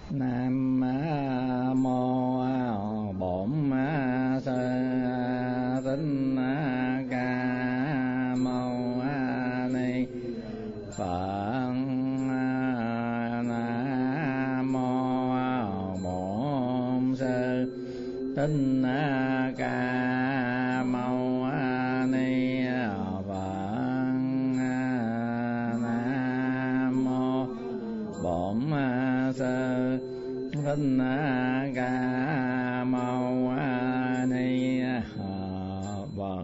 Nam mô Bổn Sư Thích Ca Mâu Ni Phật. Nam mô Bổn Sư Thích Ca Mâu Ni Phật. Nam mô Bổn Sư Thích Ca Mâu Ni Phật.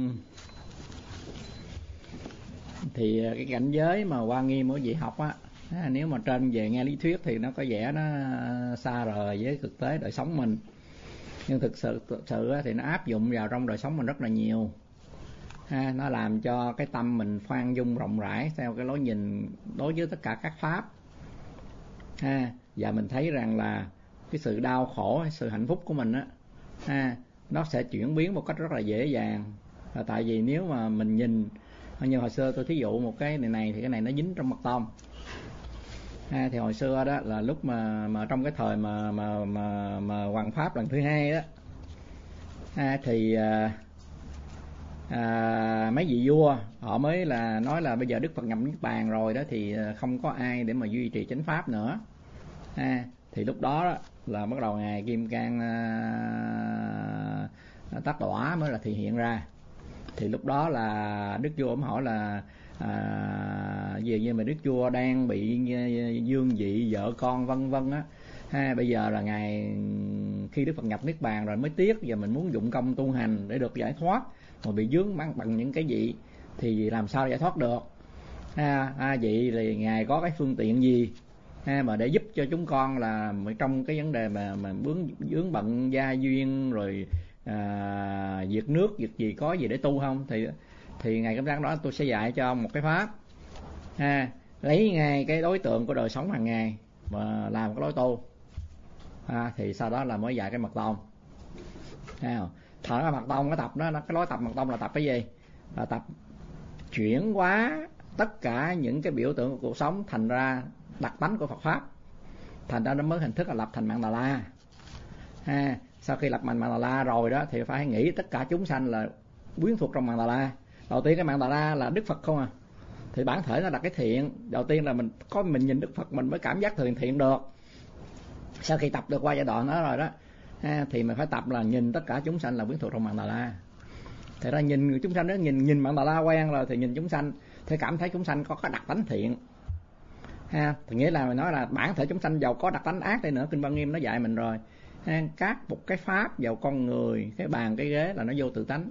Thì cái cảnh giới mà Hoa Nghiêm của vị học á, nếu mà trên về nghe lý thuyết thì nó có vẻ nó xa rời với thực tế đời sống mình, nhưng thực sự thì nó áp dụng vào trong đời sống mình rất là nhiều. Nó làm cho cái tâm mình khoan dung rộng rãi theo cái lối nhìn đối với tất cả các pháp. Và mình thấy rằng là cái sự đau khổ, sự hạnh phúc của mình á, nó sẽ chuyển biến một cách rất là dễ dàng. Là tại vì nếu mà mình nhìn, như hồi xưa tôi thí dụ một cái này thì cái này nó dính trong mật tông. Thì hồi xưa đó là lúc mà trong cái thời mà Hoàng Pháp lần thứ hai đó, thì mấy vị vua họ mới là nói là bây giờ Đức Phật nhập Niết Bàn rồi đó, thì không có ai để mà duy trì chánh pháp nữa. Thì lúc đó là bắt đầu ngài Kim Cang Tát Đọa mới là thị hiện ra. Thì lúc đó là Đức vua ông hỏi là về như mà Đức vua đang bị dương vị vợ con vân vân á, bây giờ là ngài khi Đức Phật nhập Niết Bàn rồi mới tiếc, giờ mình muốn dụng công tu hành để được giải thoát, mà bị dướng bằng những cái gì thì làm sao giải thoát được. Vậy thì ngài có cái phương tiện gì mà để giúp cho chúng con là trong cái vấn đề mà vướng bận gia duyên rồi việc nước việc gì có gì để tu không? Thì ngài Kim Cang đó tôi sẽ dạy cho một cái pháp, lấy ngay cái đối tượng của đời sống hàng ngày mà làm cái lối tu. Thì sau đó là mới dạy cái mật tông. Thở mật tông cái tập đó, cái lối tập mật tông là tập cái gì? Là tập chuyển hóa tất cả những cái biểu tượng của cuộc sống thành ra đặc tánh của Phật pháp. Thành ra nó mới hình thức là lập thành Mạn Đà La. Sau khi lập Mạn Đà La rồi đó thì phải nghĩ tất cả chúng sanh là quyến thuộc trong Mạn Đà La. Đầu tiên cái Mạn Đà La là Đức Phật không à, thì bản thể nó là cái thiện. Đầu tiên là mình nhìn Đức Phật mình mới cảm giác thiện được. Sau khi tập được qua giai đoạn đó rồi đó, thì mình phải tập là nhìn tất cả chúng sanh là quyến thuộc trong Mạn Đà La. Thì ra nhìn chúng sanh đó, nhìn Mạn Đà La quen rồi thì nhìn chúng sanh thì cảm thấy chúng sanh có cái đặc tánh thiện. Thì nghĩa là mình nói là bản thể chúng sanh giàu có đặc tánh ác đi nữa, Kinh Văn Nghiêm nó dạy mình rồi. Các một cái pháp vào con người, cái bàn cái ghế là nó vô tự tánh.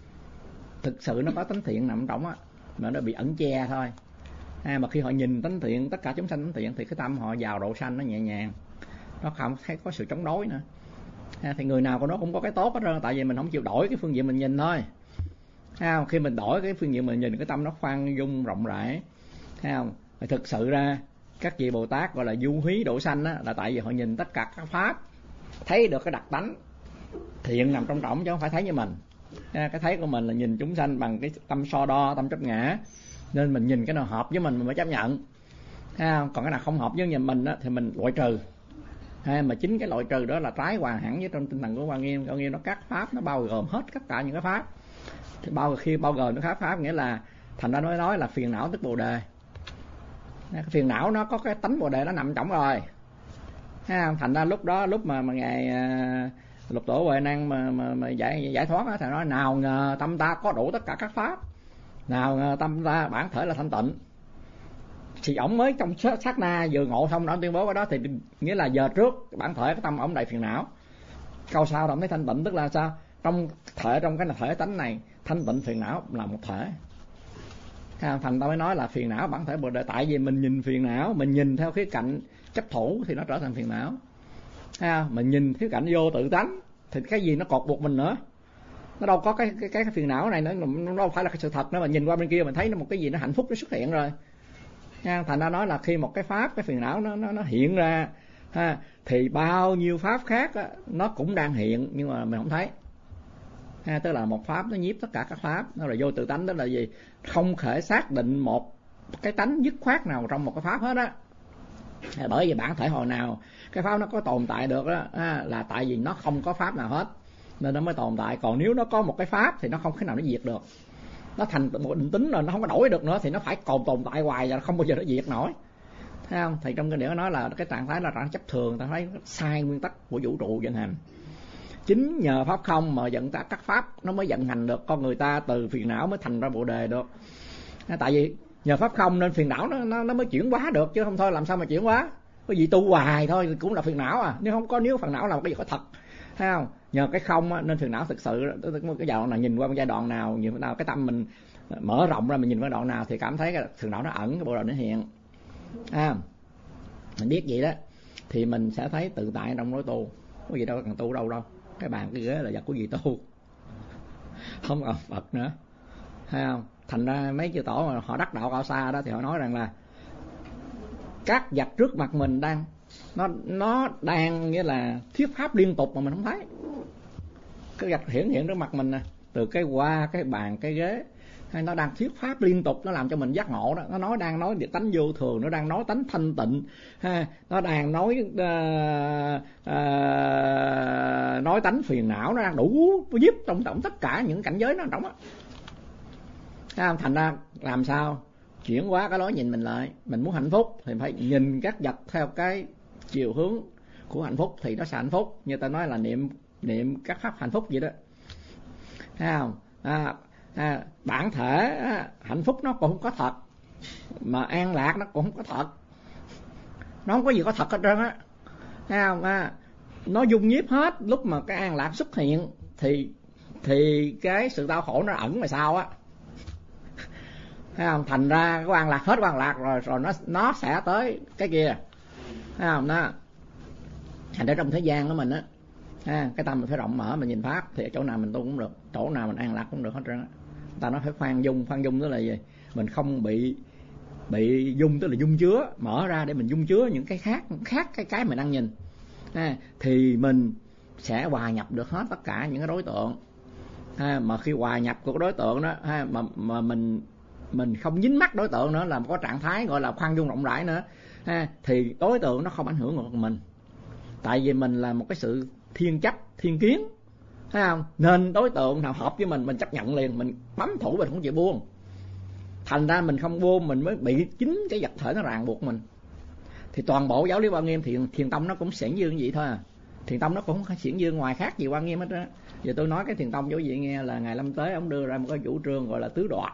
Thực sự nó có tánh thiện nằm trong á, mà nó bị ẩn che thôi. Mà khi họ nhìn tánh thiện, tất cả chúng sanh tánh thiện thì cái tâm họ vào độ sanh nó nhẹ nhàng, nó không thấy có sự chống đối nữa. Thì người nào của nó cũng có cái tốt hết trơn, tại vì mình không chịu đổi cái phương diện mình nhìn thôi. Khi mình đổi cái phương diện mình nhìn, cái tâm nó khoan dung rộng rãi. Thì thực sự ra các vị Bồ Tát gọi là du hí độ sanh á, là tại vì họ nhìn tất cả các pháp, thấy được cái đặc tánh thiện nằm trong trọng chứ không phải thấy như mình. Cái thấy của mình là nhìn chúng sanh bằng cái tâm so đo, tâm chấp ngã, nên mình nhìn cái nào hợp với mình mới chấp nhận. Còn cái nào không hợp với nhà mình á, thì mình loại trừ. Mà chính cái loại trừ đó là trái hoàn hẳn với trong tinh thần của Hoa Nghiêm. Hoa Nghiêm nó các pháp nó bao gồm hết tất cả những cái pháp. Thì khi bao gồm nó pháp nghĩa là thành ra nói là phiền não tức Bồ Đề. Cái phiền não nó có cái tánh Bồ Đề nó nằm trong rồi. Thành ra lúc đó lúc mà ngài Lục Tổ Huệ Năng mà giải thoát á, thì nói nào ngờ tâm ta có đủ tất cả các pháp, nào ngờ tâm ta bản thể là thanh tịnh. Thì ổng mới trong sát na vừa ngộ xong đó tuyên bố cái đó, thì nghĩa là giờ trước bản thể cái tâm ổng đầy phiền não, câu sau ổng thấy thanh tịnh, tức là sao? Trong cái thể tánh này thanh tịnh phiền não là một thể. Thành ta mới nói là phiền não bản thể Bồ Đề, tại vì mình nhìn phiền não, mình nhìn theo khía cạnh chấp thủ thì nó trở thành phiền não. Mình nhìn khía cạnh vô tự tánh thì cái gì nó cột buộc mình nữa, nó đâu có cái phiền não này nữa, nó đâu phải là cái sự thật nữa. Mà nhìn qua bên kia mình thấy nó một cái gì nó hạnh phúc nó xuất hiện rồi. Thành ra nói là khi một cái pháp, cái phiền não nó hiện ra, thì bao nhiêu pháp khác á, nó cũng đang hiện nhưng mà mình không thấy. Tức là một pháp nó nhiếp tất cả các pháp, nó là vô tự tánh. Đó là gì? Không thể xác định một cái tánh dứt khoát nào trong một cái pháp hết á. Bởi vì bản thể hồi nào cái pháp nó có tồn tại được đó, là tại vì nó không có pháp nào hết nên nó mới tồn tại. Còn nếu nó có một cái pháp thì nó không thể nào nó diệt được, nó thành một định tính rồi, nó không có đổi được nữa thì nó phải còn tồn tại hoài và không bao giờ nó diệt nổi, thấy không? Thì trong kinh điển nói là cái trạng thái là trạng thái chấp thường, trạng thái sai nguyên tắc của vũ trụ vận hành. Chính nhờ pháp không mà dẫn ta các pháp nó mới vận hành được, con người ta từ phiền não mới thành ra bồ đề được. Tại vì nhờ pháp không nên phiền não nó mới chuyển hóa được, chứ không thôi làm sao mà chuyển hóa. Cái gì tu hoài thôi thì cũng là phiền não à, nếu phiền não là một cái gì có thật, thấy không? Nhờ cái không nên phiền não thực sự cái giai đoạn nào nhìn qua một giai đoạn nào, nhìn nào cái tâm mình mở rộng ra, mình nhìn qua đoạn nào thì cảm thấy cái phiền não nó ẩn, cái bộ đầu nó hiện. Mình biết vậy đó thì mình sẽ thấy tự tại trong lối tu. Có gì đâu cần tu đâu, cái bàn cái ghế là vật của gì tu, không còn Phật nữa, thấy không? Thành ra mấy chư tổ mà họ đắc đạo cao xa đó thì họ nói rằng là các vật trước mặt mình đang nó đang nghĩa là thuyết pháp liên tục mà mình không thấy. Cái vật hiện trước mặt mình nè, từ cái hoa, cái bàn, cái ghế, hay nó đang thuyết pháp liên tục, nó làm cho mình giác ngộ đó. Nó đang nói về tánh vô thường, nó đang nói tánh thanh tịnh, nó đang nói tánh phiền não, nó đang đủ giúp trong tất cả những cảnh giới nó trong đó. Thành ra làm sao chuyển hóa cái lối nhìn mình lại. Mình muốn hạnh phúc thì phải nhìn các vật theo cái chiều hướng của hạnh phúc thì nó sẽ hạnh phúc. Như ta nói là niệm các pháp hạnh phúc vậy đó, thấy không? Bản thể hạnh phúc nó cũng không có thật, mà an lạc nó cũng không có thật, nó không có gì có thật hết trơn á, thấy không? Nó dung nhiếp hết. Lúc mà cái an lạc xuất hiện thì cái sự đau khổ nó ẩn mà sao á, thấy không? Thành ra cái an lạc hết an lạc rồi nó sẽ tới cái kia, thấy không? Đó thành ra trong thế gian của mình á, cái tâm mình phải rộng mở, mình nhìn pháp thì chỗ nào mình tu cũng được, chỗ nào mình an lạc cũng được hết trơn á. Ta nói phải khoan dung tức là gì? Mình không bị dung, tức là dung chứa, mở ra để mình dung chứa những cái khác cái mình đang nhìn, thì mình sẽ hòa nhập được hết tất cả những cái đối tượng. Mà khi hòa nhập của đối tượng đó, mà mình không dính mắc đối tượng nữa, là có trạng thái gọi là khoan dung rộng rãi nữa, thì đối tượng nó không ảnh hưởng được mình. Tại vì mình là một cái sự thiên chấp, thiên kiến, thấy không? Nên đối tượng nào hợp với mình chấp nhận liền, mình bám thủ, mình không chịu buông. Thành ra mình không buông, mình mới bị chính cái vật thể nó ràng buộc mình. Thì toàn bộ giáo lý Hoa Nghiêm thì Thiền Tông nó cũng xiển dương vậy thôi à. Thiền Tông nó cũng không xiển dương ngoài khác gì Hoa Nghiêm hết á. Giờ tôi nói cái Thiền Tông cho quý vị nghe là Ngài Lâm Tế ông đưa ra một cái chủ trương gọi là tứ đoạt.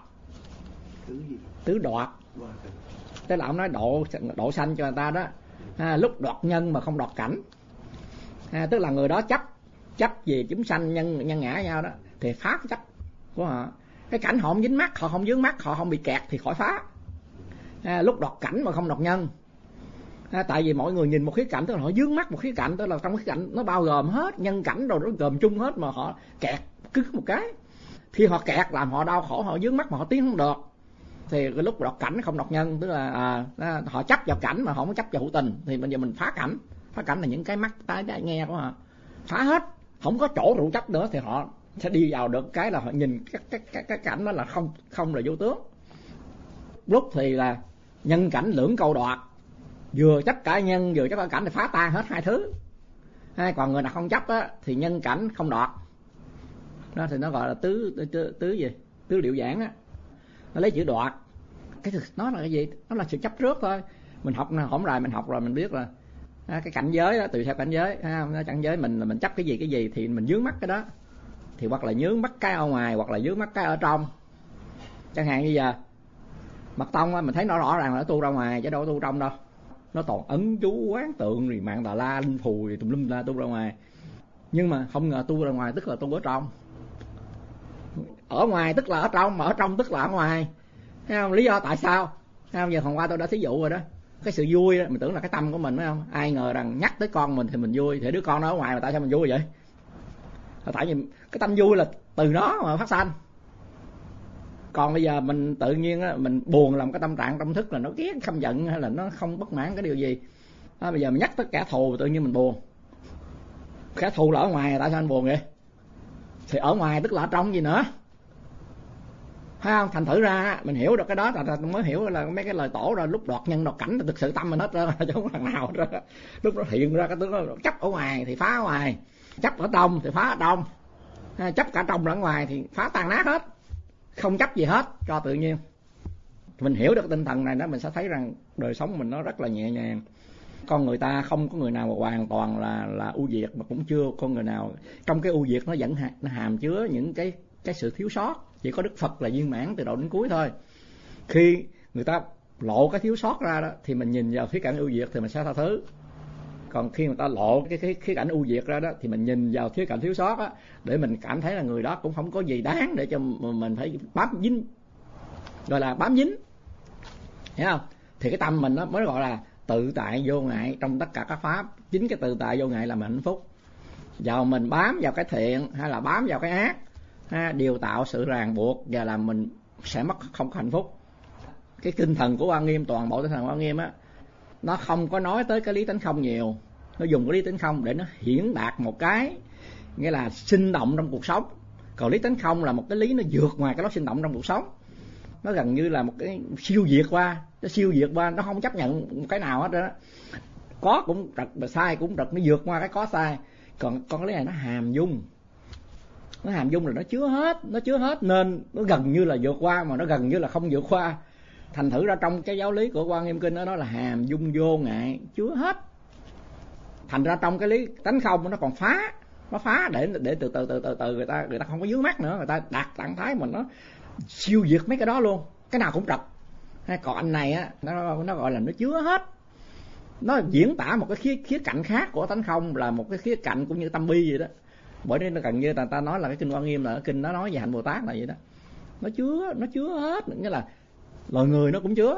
Tứ đoạt tức là ông nói độ sanh cho người ta đó, lúc đoạt nhân mà không đoạt cảnh, tức là người đó chấp về chúng sanh nhân ngã nhau đó thì phá cái chấp của họ. Cái cảnh họ không dính mắc, họ không vướng mắc, họ không bị kẹt thì khỏi phá. Lúc đoạt cảnh mà không đoạt nhân, tại vì mọi người nhìn một khía cạnh, tức là họ vướng mắc một khía cạnh, tức là trong khía cạnh nó bao gồm hết nhân cảnh rồi, nó gồm chung hết, mà họ kẹt cứ một cái. Khi họ kẹt làm họ đau khổ, họ vướng mắc mà họ tiến không được, thì cái lúc đoạt cảnh không đoạt nhân, tức là họ chấp vào cảnh mà họ không chấp vào hữu tình, thì bây giờ mình phá cảnh. Phá cảnh là những cái mắt tai nghe của họ phá hết, không có chỗ trụ chấp nữa, thì họ sẽ đi vào được cái là họ nhìn cái cảnh đó là không là vô tướng. Lúc thì là nhân cảnh lưỡng câu đoạt, vừa chấp cả nhân vừa chấp cả cảnh thì phá tan hết hai thứ. Còn người nào không chấp á, thì nhân cảnh không đoạt, đó thì nó gọi là tứ gì, tứ liệu giảng á. Nó lấy chữ đoạt, cái thực nó là cái gì? Nó là sự chấp trước thôi. Mình học hổng rày, mình học rồi mình biết là cái cảnh giới đó, tùy theo cảnh giới, cảnh giới mình là mình chấp cái gì thì mình vướng mắc cái đó, thì hoặc là vướng mắc cái ở ngoài, hoặc là vướng mắc cái ở trong. Chẳng hạn như giờ Mật Tông á, mình thấy nó rõ ràng là nó tu ra ngoài chứ đâu có tu trong đâu. Nó toàn ấn chú quán tượng rồi mạng Tà La linh phù rồi tùm lum la tu ra ngoài. Nhưng mà không ngờ tu ra ngoài tức là tu ở trong. Ở ngoài tức là ở trong, mà ở trong tức là ở ngoài. Thấy không? Lý do tại sao? Thấy không? Giờ hôm qua tôi đã thí dụ rồi đó. Cái sự vui đó, mình tưởng là cái tâm của mình, phải không? Ai ngờ rằng nhắc tới con mình thì mình vui, thì đứa con nó ở ngoài mà tại sao mình vui vậy? Tại vì cái tâm vui là từ nó mà phát sanh. Còn bây giờ mình tự nhiên á, mình buồn làm cái tâm trạng tâm thức là nó ghét, không giận hay là nó không bất mãn cái điều gì. Bây giờ mình nhắc tới kẻ thù tự nhiên mình buồn. Kẻ thù là ở ngoài, tại sao anh buồn vậy? Thì ở ngoài tức là ở trong gì nữa? Thấy không? Thành thử ra mình hiểu được cái đó là mới hiểu là mấy cái lời tổ rồi, lúc đoạt nhân đoạt cảnh là thực sự tâm mình hết ra, chứ không có thằng nào hết ra. Lúc nó hiện ra cái tướng đó, chấp ở ngoài thì phá ở ngoài, chấp ở trong thì phá ở trong, chấp cả trong lẫn ngoài thì phá tan nát hết, không chấp gì hết, cho tự nhiên. Mình hiểu được tinh thần này đó, mình sẽ thấy rằng đời sống mình nó rất là nhẹ nhàng. Con người ta không có người nào mà hoàn toàn là ưu việt, mà cũng chưa con người nào trong cái ưu việt nó vẫn nó hàm chứa những cái sự thiếu sót. Chỉ có Đức Phật là viên mãn từ đầu đến cuối thôi. Khi người ta lộ cái thiếu sót ra đó thì mình nhìn vào khía cạnh ưu việt thì mình sẽ tha thứ. Còn khi người ta lộ cái khía cạnh ưu việt ra đó thì mình nhìn vào khía cạnh thiếu sót á, để mình cảm thấy là người đó cũng không có gì đáng để cho mình phải bám dính, gọi là bám dính, hiểu không? Thì cái tâm mình nó mới gọi là tự tại vô ngại trong tất cả các pháp. Chính cái tự tại vô ngại là mình hạnh phúc. Dầu mình bám vào cái thiện hay là bám vào cái ác, đều tạo sự ràng buộc và làm mình sẽ mất không có hạnh phúc. Cái tinh thần của Hoa Nghiêm, toàn bộ tinh thần của Hoa Nghiêm á, nó không có nói tới cái lý tánh không nhiều. Nó dùng cái lý tánh không để nó hiển đạt một cái, nghĩa là sinh động trong cuộc sống. Còn lý tánh không là một cái lý nó vượt ngoài cái đó sinh động trong cuộc sống. Nó gần như là một cái siêu việt qua, nó không chấp nhận cái nào hết đó. Có cũng trật mà sai cũng trật, nó vượt qua cái có sai. Còn cái lý này nó hàm dung. Nó hàm dung là nó chứa hết nên nó gần như là vượt qua mà nó gần như là không vượt qua. Thành thử ra trong cái giáo lý của Hoa Nghiêm Kinh đó là hàm dung vô ngại, chứa hết. Thành ra trong cái lý tánh không nó còn phá, nó phá để từ từ người ta không có vướng mắc nữa, người ta đạt trạng thái mình nó siêu việt mấy cái đó luôn, cái nào cũng trật. Còn anh này á, nó gọi là nó chứa hết. Nó diễn tả một cái khía cạnh khác của tánh không, là một cái khía cạnh cũng như tâm bi vậy đó. Bởi nên nó gần như ta nói là cái kinh Hoa Nghiêm là cái kinh nó nói về hạnh Bồ Tát là vậy đó. Nó chứa hết, nghĩa là loài người nó cũng chứa.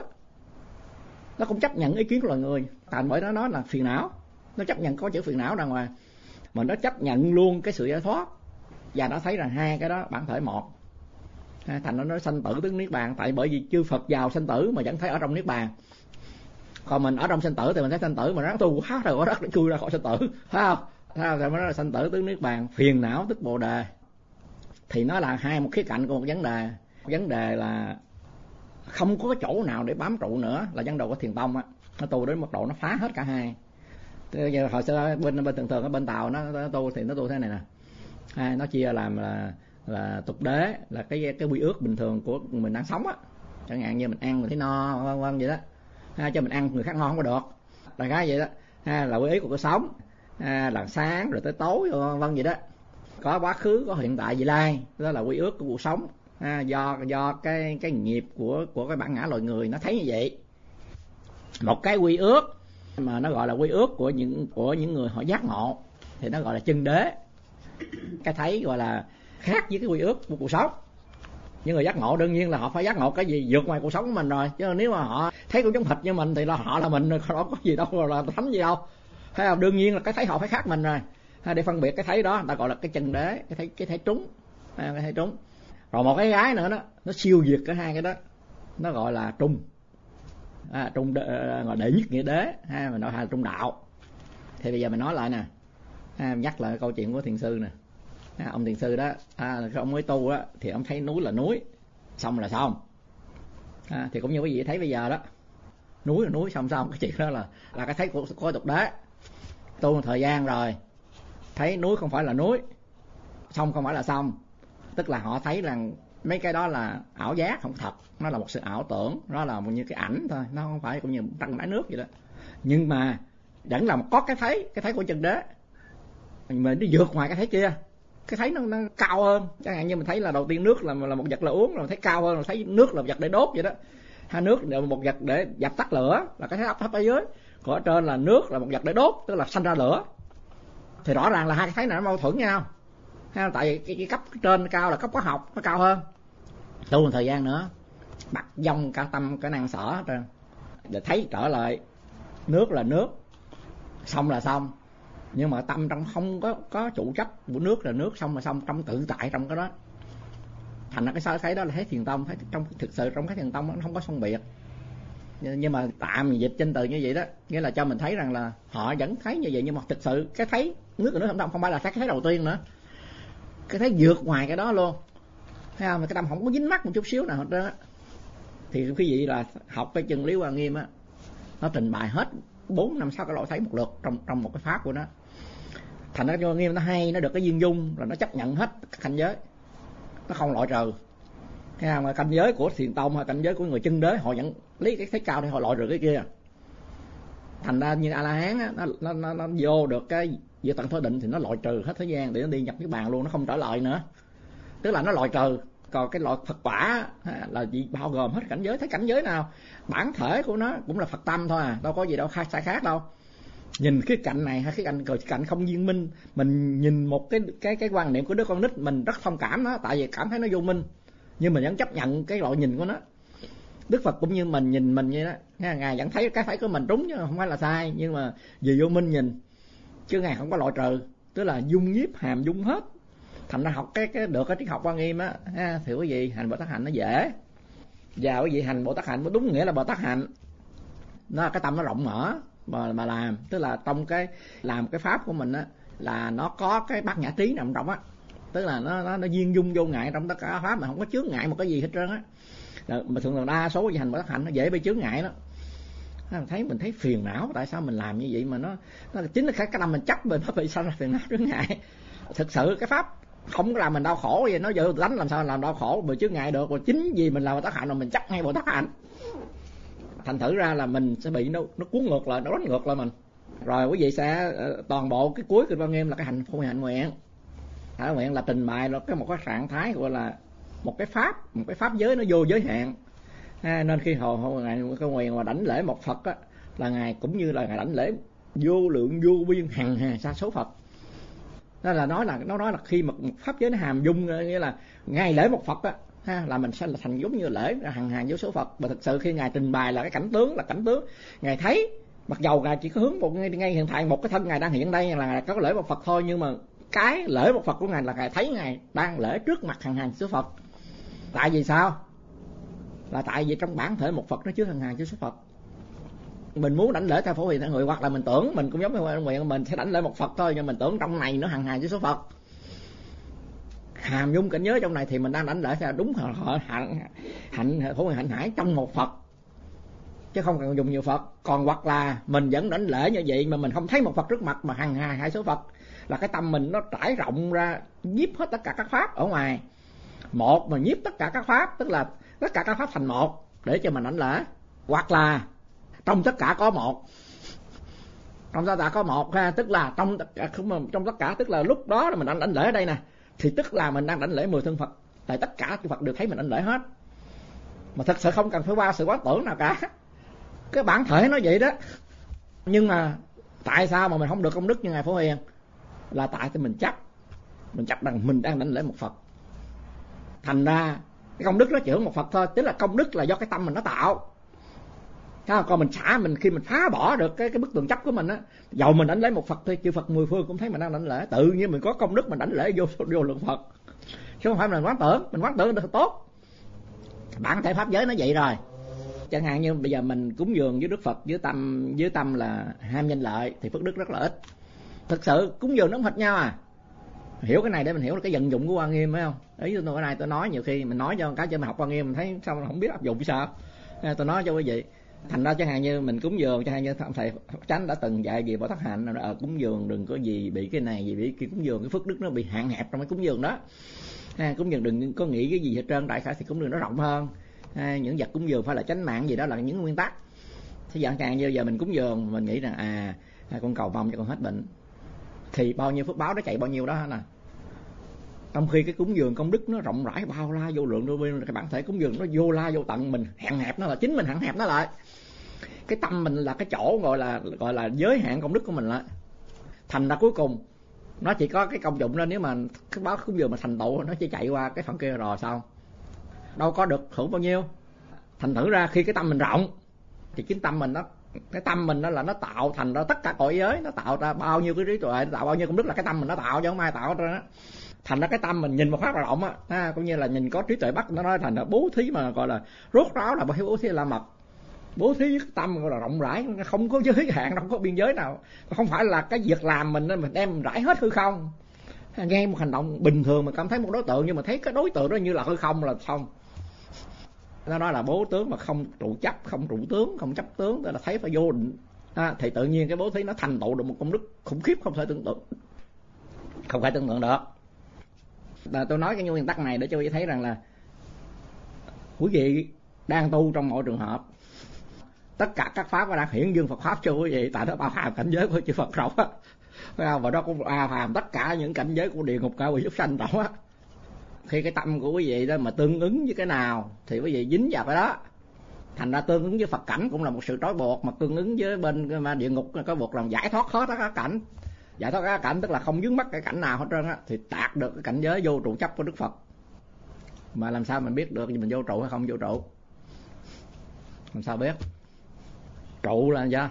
Nó cũng chấp nhận ý kiến của loài người. Thành bởi nó nói là phiền não, nó chấp nhận có chữ phiền não ra ngoài, mà nó chấp nhận luôn cái sự giải thoát. Và nó thấy rằng hai cái đó bản thể một. Thành nó nói sanh tử tức niết bàn. Tại bởi vì chư Phật vào sanh tử mà vẫn thấy ở trong niết bàn. Còn mình ở trong sanh tử thì mình thấy sanh tử mà ráng tu quá rồi có đất để chui ra khỏi sanh tử, thấy không? Thì mới nói là sanh tử tức niết bàn, phiền não tức bồ đề. Thì nó là hai một khía cạnh của một vấn đề. Vấn đề là không có chỗ nào để bám trụ nữa, là vấn đề của Thiền Tông á. Nó tu đến một độ nó phá hết cả hai. Giờ hồi xưa bên thường ở bên Tàu nó tu thì nó tu thế này nè. Nó chia làm là tục đế, là cái quy ước bình thường của mình đang sống á. Chẳng hạn như mình ăn mình thấy no vân vân vậy đó. Cho mình ăn người khác ngon không có được, là cái vậy đó. Là quy ước của cuộc sống, là sáng rồi tới tối vân vân vậy đó. Có quá khứ, có hiện tại, vị lai, đó là quy ước của cuộc sống. Do cái nghiệp của cái bản ngã loài người nó thấy như vậy. Một cái quy ước mà nó gọi là quy ước của những người họ giác ngộ thì nó gọi là chân đế. Cái thấy gọi là khác với cái quy ước của cuộc sống. Những người giác ngộ đương nhiên là họ phải giác ngộ cái gì vượt ngoài cuộc sống của mình rồi, chứ nếu mà họ thấy cũng giống thịt như mình thì là họ là mình, không có gì đâu là thánh gì đâu. Thấy không? Đương nhiên là cái thấy họ phải khác mình rồi. Để phân biệt cái thấy đó người ta gọi là cái chân đế, cái thấy trúng, cái thấy trúng. Rồi một cái gái nữa đó, nó siêu việt cả hai cái đó, nó gọi là trung. Trung gọi đệ nhất nghĩa đế, mình nói là trung đạo. Thì bây giờ mình nói lại nè, nhắc lại câu chuyện của thiền sư nè. Ông thiền sư đó, ông mới tu á, thì ông thấy núi là núi, xong là xong. Thì cũng như quý vị thấy bây giờ đó, núi là núi, xong cái chuyện đó là cái thấy của tục đế. Tu một thời gian rồi, thấy núi không phải là núi, xong không phải là xong. Tức là họ thấy rằng mấy cái đó là ảo giác, không thật, nó là một sự ảo tưởng, nó là một như cái ảnh thôi, nó không phải cũng như trăng đáy nước vậy đó. Nhưng mà vẫn là có cái thấy của chân đế, mình đi vượt ngoài cái thấy kia. Cái thấy nó cao hơn. Chẳng hạn như mình thấy là đầu tiên nước là một vật là uống, rồi thấy cao hơn, rồi thấy nước là một vật để đốt vậy đó. Nước là một vật để dập tắt lửa, là cái thấy thấp ở dưới. Còn ở trên là nước là một vật để đốt, tức là sanh ra lửa. Thì rõ ràng là hai cái thấy này nó mâu thuẫn nhau. Tại vì cái cấp trên cao là cấp hóa học, nó cao hơn. Tu một thời gian nữa, bắt dông cả tâm cả năng sở hết trơn, để thấy trở lại nước là nước, xong là xong. Nhưng mà tâm trong không có chủ chấp của nước là nước, xong là xong, trong tự tại trong cái đó. Thành ra cái sao thấy đó là thấy Thiền Tông, thấy trong thực sự trong cái Thiền Tông nó không có phân biệt. Nhưng mà tạm dịch trên từ như vậy đó, nghĩa là cho mình thấy rằng là họ vẫn thấy như vậy, nhưng mà thực sự cái thấy nước là nước không phải là cái thấy đầu tiên nữa. Cái thấy vượt ngoài cái đó luôn. thấy không? Cái tâm không có dính mắc một chút xíu nào hết đó. Thì quý vị là học cái chân lý Hoa Nghiêm á, nó trình bày hết 4, 5, 6 cái loại thấy một lượt trong một cái pháp của nó. Thành ra Hoa Nghiêm nó hay, nó được cái duyên dung rồi nó chấp nhận hết các cảnh giới, nó không loại trừ. Thấy không? Cảnh giới của Thiền Tông hay cảnh giới của người chân đế họ vẫn lấy cái thấy cao để họ loại trừ cái kia. Thành ra như A La Hán á, nó vô được cái Diệu Tận Thối Định thì nó loại trừ hết thế gian để nó đi nhập Niết Bàn luôn, nó không trở lại nữa. Tức là nó loại trừ. Còn cái loại Phật quả là chỉ bao gồm hết cảnh giới. Thấy cảnh giới nào bản thể của nó cũng là Phật tâm thôi à, đâu có gì đâu sai khác đâu. Nhìn cái cạnh này hay cái cạnh không viên minh, mình nhìn một cái quan niệm của đứa con nít mình rất thông cảm nó, tại vì cảm thấy nó vô minh, nhưng mình vẫn chấp nhận cái loại nhìn của nó. Đức Phật cũng như mình nhìn mình vậy đó, ngài vẫn thấy cái thấy của mình đúng chứ không phải là sai, nhưng mà vì vô minh nhìn, chứ ngài không có loại trừ, tức là dung nhiếp hàm dung hết. Thành ra học cái được cái triết học Hoa Nghiêm á, thì quý vị hành Bồ Tát hạnh nó dễ. Và quý vị hành Bồ Tát hạnh đúng nghĩa là Bồ Tát hạnh, nó là cái tâm nó rộng mở mà làm, tức là trong cái làm cái pháp của mình á là nó có cái bát nhã trí nằm trong á, tức là nó duyên dung vô ngại trong tất cả pháp mà không có chướng ngại một cái gì hết trơn á. Mà thường đa số hành Bồ Tát hạnh nó dễ bị chướng ngại đó. Mình thấy phiền não, tại sao mình làm như vậy mà nó chính là cái tâm mình chấp mình nó bị sanh ra phiền não chướng ngại. Thực sự cái pháp không có làm mình đau khổ vậy, nó giờ đánh làm sao làm đau khổ bị chướng ngại được, và chính vì mình làm Bồ Tát hạnh rồi mình chấp ngay Bồ Tát hạnh, thành thử ra là mình sẽ bị nó cuốn ngược lại, nó đánh ngược lại mình. Rồi quý vị sẽ toàn bộ cái cuối Kinh Hoa Nghiêm là cái hành phổ hạnh nguyện. Hạnh nguyện là trình bày là một cái trạng thái gọi là một cái pháp giới nó vô giới hạn. Nên khi ngài cái nguyện mà đảnh lễ một Phật á, là ngài cũng như là ngài đảnh lễ vô lượng vô biên hằng hà sa số Phật. Đó là nói là khi mà một pháp giới nó hàm dung, nghĩa là ngài lễ một Phật á, là mình sẽ là thành giống như lễ hằng hà vô số Phật. Và thực sự khi ngài trình bày là cái cảnh tướng, ngài thấy mặc dầu ngài chỉ có hướng một ngay hiện tại một cái thân ngài đang hiện đây là có lễ một Phật thôi, nhưng mà cái lễ một Phật của ngài là ngài thấy ngài đang lễ trước mặt hằng hà số Phật. Tại vì sao? Là tại vì trong bản thể một Phật nó chứa hằng hà vô số Phật. Mình muốn đảnh lễ theo phổ hiền thượng nguyện, hoặc là mình tưởng mình cũng giống như nguyện mình sẽ đảnh lễ một Phật thôi, nhưng mình tưởng trong này nó hằng hà vô số Phật, hàm dung cảnh giới trong này, thì mình đang đảnh lễ theo đúng hạnh phổ hiền hạnh hải trong một Phật, chứ không cần dùng nhiều Phật. Còn hoặc là mình vẫn đảnh lễ như vậy mà mình không thấy một Phật trước mặt mà hằng hà hai số Phật, là cái tâm mình nó trải rộng ra nhiếp hết tất cả các pháp ở ngoài một, mà nhiếp tất cả các pháp, tức là tất cả các pháp thành một để cho mình đảnh lễ. Hoặc là trong tất cả có một, trong tất cả có một ha, tức là trong tất cả, tức là lúc đó là mình đang đảnh lễ ở đây nè, thì tức là mình đang đảnh lễ 10 thân Phật, tại tất cả chư Phật đều thấy mình đảnh lễ hết, mà thật sự không cần phải qua sự quán tưởng nào cả, cái bản thể nó vậy đó. Nhưng mà tại sao mà mình không được công đức như ngài Phổ Hiền? Là tại vì mình chấp rằng mình đang đảnh lễ một Phật, thành ra cái công đức nó chỉ hướng một Phật thôi, tức là công đức là do cái tâm mình nó tạo. Còn mình khi mình phá bỏ được cái bức tường chấp của mình á, dầu mình đảnh lễ một Phật thôi, chư Phật mười phương cũng thấy mình đang đảnh lễ, tự nhiên mình có công đức mình đảnh lễ vô lượng Phật, chứ không phải mình quán tưởng được tốt. Bản thể pháp giới nó vậy rồi. Chẳng hạn như bây giờ mình cúng dường với Đức Phật với tâm là ham danh lợi thì phước đức rất là ít. Thực sự cúng dường nó không hệt nhau à. Hiểu cái này để mình hiểu là cái vận dụng của Hoa Nghiêm, phải không? Ý tôi này tôi nói nhiều khi mình nói cho cái mình học Hoa Nghiêm mình thấy sao không biết áp dụng sao. Tôi nói cho quý vị. Thành ra chẳng hạn như mình cúng dường, chẳng hạn như thầy Chánh đã từng dạy gì Bồ Tát hạnh, cúng dường đừng có gì bị cái này gì bị cái cúng dường, cái phước đức nó bị hạn hẹp trong cái cúng dường đó. Cúng dường đừng có nghĩ cái gì hết trơn, đại khái thì cúng dường nó rộng hơn. Những vật cúng dường phải là chánh mạng gì đó là những nguyên tắc. Thế chẳng hạn như giờ mình cúng dường mình nghĩ rằng con cầu mong cho con hết bệnh, thì bao nhiêu phước báo nó chạy bao nhiêu đó nè. Trong khi cái cúng dường công đức nó rộng rãi bao la vô lượng vô biên, cái bản thể cúng dường nó vô la vô tận, mình hạn hẹp nó, là chính mình hạn hẹp nó lại. Cái tâm mình là cái chỗ gọi là giới hạn công đức của mình lại. Thành ra cuối cùng nó chỉ có cái công dụng đó, nếu mà cái báo cúng dường mà thành tựu nó chỉ chạy qua cái phần kia rồi sao, đâu có được hưởng bao nhiêu. Thành thử ra khi cái tâm mình rộng thì chính tâm mình đó là nó tạo thành ra tất cả cõi giới, nó tạo ra bao nhiêu cái trí tuệ, tạo bao nhiêu công đức là cái tâm mình nó tạo chứ không ai tạo ra đó. Thành ra cái tâm mình nhìn một phát là rộng á, cũng như là nhìn có trí tuệ bắt nó nói thành là bố thí mà gọi là rốt ráo, là bố thí là mật, bố thí tâm gọi là rộng rãi, không có giới hạn, không có biên giới nào, không phải là cái việc làm mình đem rải hết hư không, Nghe một hành động bình thường mà cảm thấy một đối tượng, nhưng mà thấy cái đối tượng đó như là hư không là xong. Nó nói là bố tướng mà không trụ chấp, không trụ tướng, không chấp tướng, tức là thấy phải vô định. Thì tự nhiên cái bố thí nó thành tựu được một công đức khủng khiếp không thể tưởng tượng, không phải tưởng tượng được. Tôi nói cái nguyên tắc này để cho quý vị thấy rằng là quý vị đang tu trong mọi trường hợp, tất cả các pháp đang hiển dương Phật pháp cho quý vị, tại nó bao hàm cảnh giới của chư Phật rộng á, và đó cũng bao hàm tất cả những cảnh giới của địa ngục, ngạ quỷ, súc sanh rộng á. Khi cái tâm của quý vị đó mà tương ứng với cái nào thì quý vị dính vào cái đó. Thành ra tương ứng với Phật cảnh cũng là một sự trói buộc, mà tương ứng với bên địa ngục có buộc làm giải thoát hết các cảnh. Giải thoát các cảnh tức là không vướng mắc cái cảnh nào hết trơn á, thì đạt được cái cảnh giới vô trụ chấp của Đức Phật. Mà làm sao mình biết được mình vô trụ hay không vô trụ? Làm sao biết? Trụ là sao?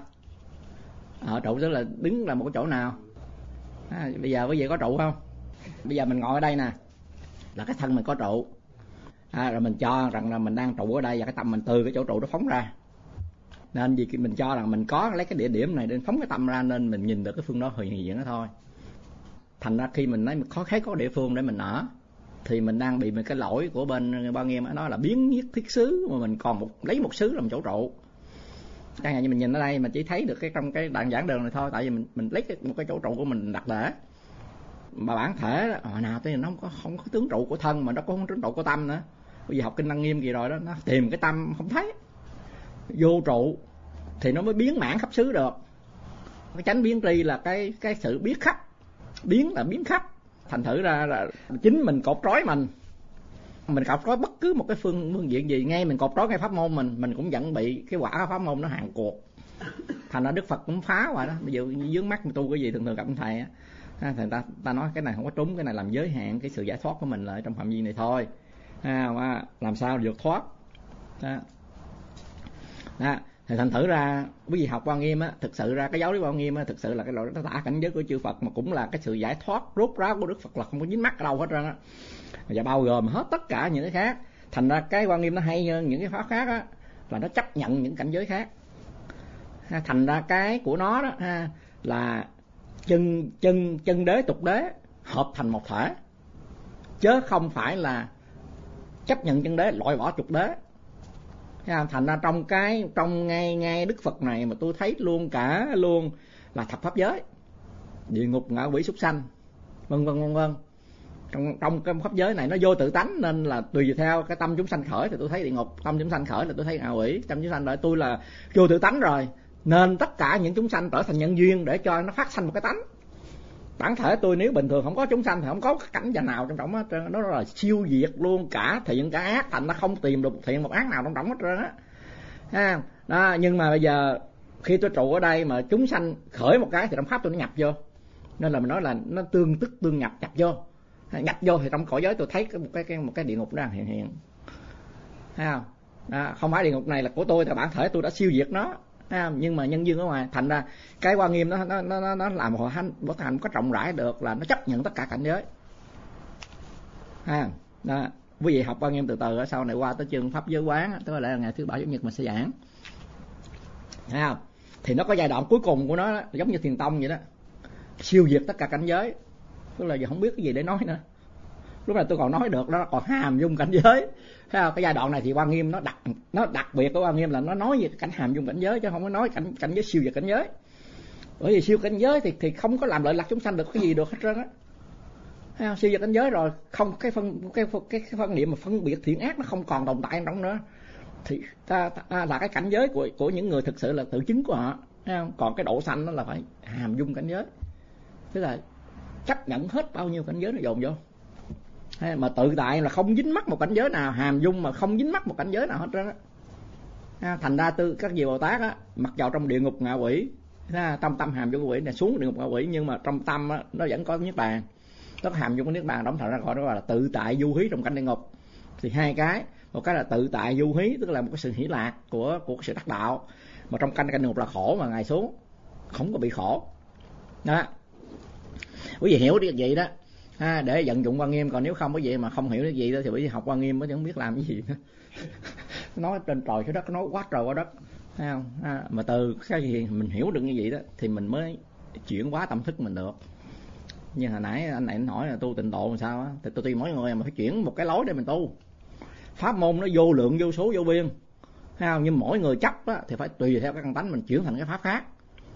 Trụ tức là đứng là một cái chỗ nào. Bây giờ quý vị có trụ không? Bây giờ mình ngồi ở đây nè, là cái thân mình có trụ. Rồi mình cho rằng là mình đang trụ ở đây, và cái tâm mình từ cái chỗ trụ nó phóng ra. Nên vì mình cho rằng mình có lấy cái địa điểm này để phóng cái tâm ra, nên mình nhìn được cái phương đó hiện diện đó thôi. Thành ra khi mình nói mình khó có địa phương để mình ở, thì mình đang bị cái lỗi của bên Ba Nghiêm nó là biến nhất thiết xứ, mà mình còn lấy một xứ làm chỗ trụ. Chẳng hạn như mình nhìn ở đây mà chỉ thấy được cái trong cái đoạn giảng đường này thôi, tại vì mình lấy một cái chỗ trụ của mình đặt để. Mà bản thể hồi nào tới nó không có tướng trụ của thân, mà nó cũng không tướng trụ của tâm nữa. Bây giờ học kinh Lăng Nghiêm gì rồi đó, nó tìm cái tâm không thấy, vô trụ thì nó mới biến mãn khắp xứ được. Cái chánh biến tri là cái sự biết khắp, biến là biến khắp. Thành thử ra là chính mình cột trói mình cột trói bất cứ một cái phương diện gì, ngay mình cột trói ngay pháp môn mình cũng vẫn bị cái quả pháp môn nó hàng cuộc. Thành ra Đức Phật cũng phá hoài đó. Bây giờ vướng mắt tu cái gì thường gặp ông thầy á, thì ta nói cái này không có trúng, cái này làm giới hạn cái sự giải thoát của mình lại trong phạm vi này thôi. Làm sao được thoát đó. Thì thành thử ra quý vị học Quan Nghiêm á, thực sự ra cái giáo lý Quan Nghiêm á, thực sự là cái loại nó tả cảnh giới của chư Phật, mà cũng là cái sự giải thoát rốt ráo của Đức Phật, là không có dính mắc ở đâu hết trơn á, và bao gồm hết tất cả những cái khác. Thành ra cái Quan Nghiêm nó hay hơn những cái pháp khác á, là nó chấp nhận những cảnh giới khác. Thành ra cái của nó đó là chân đế tục đế hợp thành một thể, chứ không phải là chấp nhận chân đế loại bỏ tục đế. Thành ra trong ngay Đức Phật này mà tôi thấy luôn là thập pháp giới, địa ngục, ngạ quỷ, súc sanh, vân vân. Trong cái pháp giới này nó vô tự tánh, nên là tùy theo cái tâm chúng sanh khởi thì tôi thấy địa ngục, tâm chúng sanh khởi là tôi thấy ngạ quỷ, tâm chúng sanh đợi tôi là vô tự tánh rồi, nên tất cả những chúng sanh trở thành nhân duyên để cho nó phát sanh một cái tánh. Bản thể tôi nếu bình thường không có chúng sanh thì không có cái cảnh nào trong trọng hết trơn, nó là siêu diệt luôn cả thiện cả ác, thành nó không tìm được một thiện một ác nào trong trọng hết trơn á. Đó, nhưng mà bây giờ khi tôi trụ ở đây mà chúng sanh khởi một cái thì trong pháp tôi nó nhập vô, nên là mình nói là nó tương nhập vô thì trong cõi giới tôi thấy một cái địa ngục đang hiện. Thấy không? Không phải địa ngục này là của tôi, thì bản thể tôi đã siêu diệt nó. Nhưng mà nhân duyên ở ngoài, thành ra cái Quan Nghiêm nó làm hội hành Bồ Tát có trọng rãi được là nó chấp nhận tất cả cảnh giới. Đó, quý vị học Quan Nghiêm từ từ ở sau này qua tới chương pháp giới quán, tức là ngày thứ Bảy Chủ Nhật mình sẽ giảng. Thấy không? Thì nó có giai đoạn cuối cùng của nó giống như Thiền Tông vậy đó, siêu diệt tất cả cảnh giới, tức là giờ không biết cái gì để nói nữa. Lúc này tôi còn nói được, nó còn hàm dung cảnh giới. Thấy không? Cái giai đoạn này thì Quan Nghiêm nó đặc biệt của Quan Nghiêm là nó nói về cảnh hàm dung cảnh giới, chứ không có nói cảnh giới siêu diệt cảnh giới. Bởi vì siêu cảnh giới thì không có làm lợi lạc chúng sanh được cái gì được hết trơn á. Thấy không? Siêu diệt cảnh giới rồi, không cái phân niệm mà phân biệt thiện ác nó không còn tồn tại trong nữa. Thì ta là cái cảnh giới của những người thực sự là tự chứng của họ. Thấy không? Còn cái độ sanh nó là phải hàm dung cảnh giới, tức là chấp nhận hết bao nhiêu cảnh giới nó dồn vô. Mà tự tại là không dính mắc một cảnh giới nào, hàm dung mà không dính mắc một cảnh giới nào hết trơn á. Thành ra các vị Bồ Tát á, mặc vào trong địa ngục ngạ quỷ, tâm hàm dung quỷ này xuống địa ngục ngạ quỷ, nhưng mà trong tâm á, nó vẫn có niết bàn, nó có hàm dung của niết bàn, đóng thành ra gọi đó là tự tại du hí trong cảnh địa ngục. Thì hai cái, một cái là tự tại du hí, tức là một cái sự hỷ lạc của sự đắc đạo, mà trong cảnh địa ngục là khổ mà ngài xuống không có bị khổ. Đó, quý vị hiểu được vậy đó. Để vận dụng Quan Nghiêm, còn nếu không có vậy mà không hiểu cái gì đó thì bởi vì học Quan Nghiêm mới không biết làm cái gì nữa. Nói trên trời dưới đất, nói quá trời quá đất, thấy không? Mà từ cái gì mình hiểu được như vậy đó thì mình mới chuyển hóa tâm thức mình được. Như hồi nãy anh này hỏi là tu tịnh độ làm sao á, thì tôi tùy mỗi người mà phải chuyển một cái lối để mình tu. Pháp môn nó vô lượng vô số vô biên, thấy không? Nhưng mỗi người chấp á, thì phải tùy theo cái căn tánh mình chuyển thành cái pháp khác.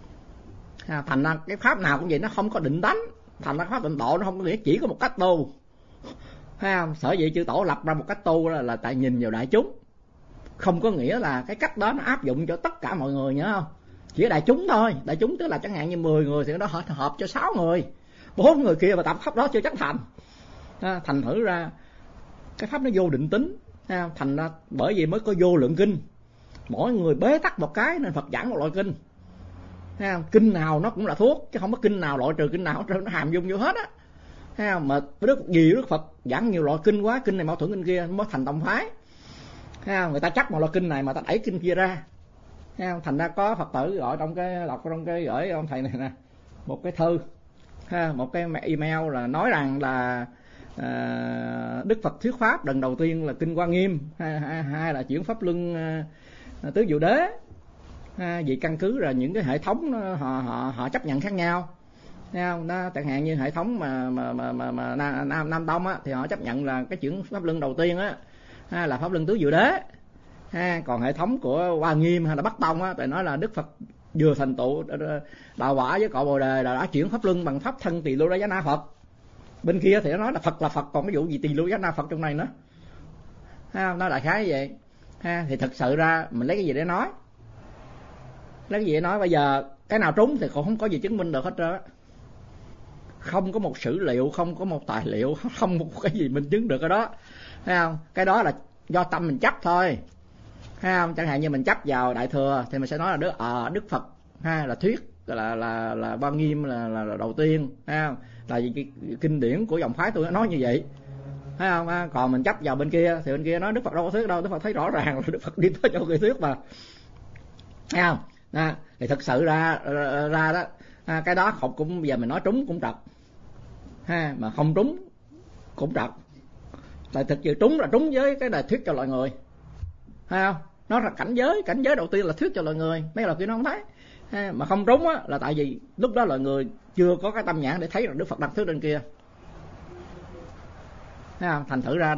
Thành ra cái pháp nào cũng vậy, nó không có định tánh. Thành ra pháp tịnh độ nó không có nghĩa chỉ có một cách tu, thấy không? Sở dĩ chư tổ lập ra một cách tu là tại nhìn vào đại chúng, không có nghĩa là cái cách đó nó áp dụng cho tất cả mọi người, nhớ không? Chỉ là đại chúng thôi. Đại chúng tức là chẳng hạn như 10 người thì nó hợp cho 6 người, 4 người kia mà tập pháp đó chưa chắc thành. Thành thử ra cái pháp nó vô định tính. Thành ra bởi vì mới có vô lượng kinh, mỗi người bế tắc một cái nên Phật giảng một loại kinh. Kinh nào nó cũng là thuốc, chứ không có kinh nào loại trừ kinh nào nó hàm dung vô hết á. Mà Đức Phật giảng nhiều loại kinh quá, kinh này mâu thuẫn kinh kia mới thành tông phái. Người ta chắc một loại kinh này mà ta đẩy kinh kia ra. Thành ra có Phật tử gọi trong cái đọc trong cái gửi ông thầy này nè một cái thư, một cái email là nói rằng là Đức Phật thuyết pháp lần đầu tiên là kinh Hoa Nghiêm, hay là chuyển pháp luân tứ diệu đế. Vì căn cứ là những cái hệ thống họ chấp nhận khác nhau. Nó chẳng hạn như hệ thống mà Nam Tông á, thì họ chấp nhận là cái chuyển pháp luân đầu tiên á là pháp luân tứ diệu đế. Còn hệ thống của Hoa Nghiêm hay là Bắc Tông á, thì nói là Đức Phật vừa thành tựu đạo quả với cội Bồ đề là đã chuyển pháp luân bằng pháp thân Tỳ Lô Đa Giá Na Phật. Bên kia thì nó nói là Phật là Phật, còn cái vụ gì Tỳ Lô Giá Na Phật trong này nữa. Nó đại khái như vậy. Thì thực sự ra mình lấy cái gì để nói? Lấy cái gì để nói? Bây giờ cái nào trúng thì cũng không có gì chứng minh được hết trơn á. Không có một sử liệu, không có một tài liệu, không một cái gì mình chứng được cái đó. Thấy không? Cái đó là do tâm mình chấp thôi. Thấy không? Chẳng hạn như mình chấp vào Đại Thừa thì mình sẽ nói là Đức Phật là thuyết là Hoa Nghiêm là đầu tiên, thấy không? Là cái kinh điển của dòng phái tôi nói như vậy. Thấy không? Còn mình chấp vào bên kia thì bên kia nói Đức Phật đâu có thuyết đâu, Đức Phật thấy rõ ràng là Đức Phật đi tới chỗ người thuyết mà. Thấy không? Thì thực sự ra đó, cái đó không, cũng giờ mình nói trúng cũng trật, mà không trúng cũng trật. Tại thực sự trúng là trúng với cái là thuyết cho loài người, thấy không? Nó là cảnh giới đầu tiên là thuyết cho loài người, mấy loài kia nó không thấy. Mà không trúng á là tại vì lúc đó loài người chưa có cái tâm nhãn để thấy rằng Đức Phật đang thuyết trên kia. Thấy không? Thành thử ra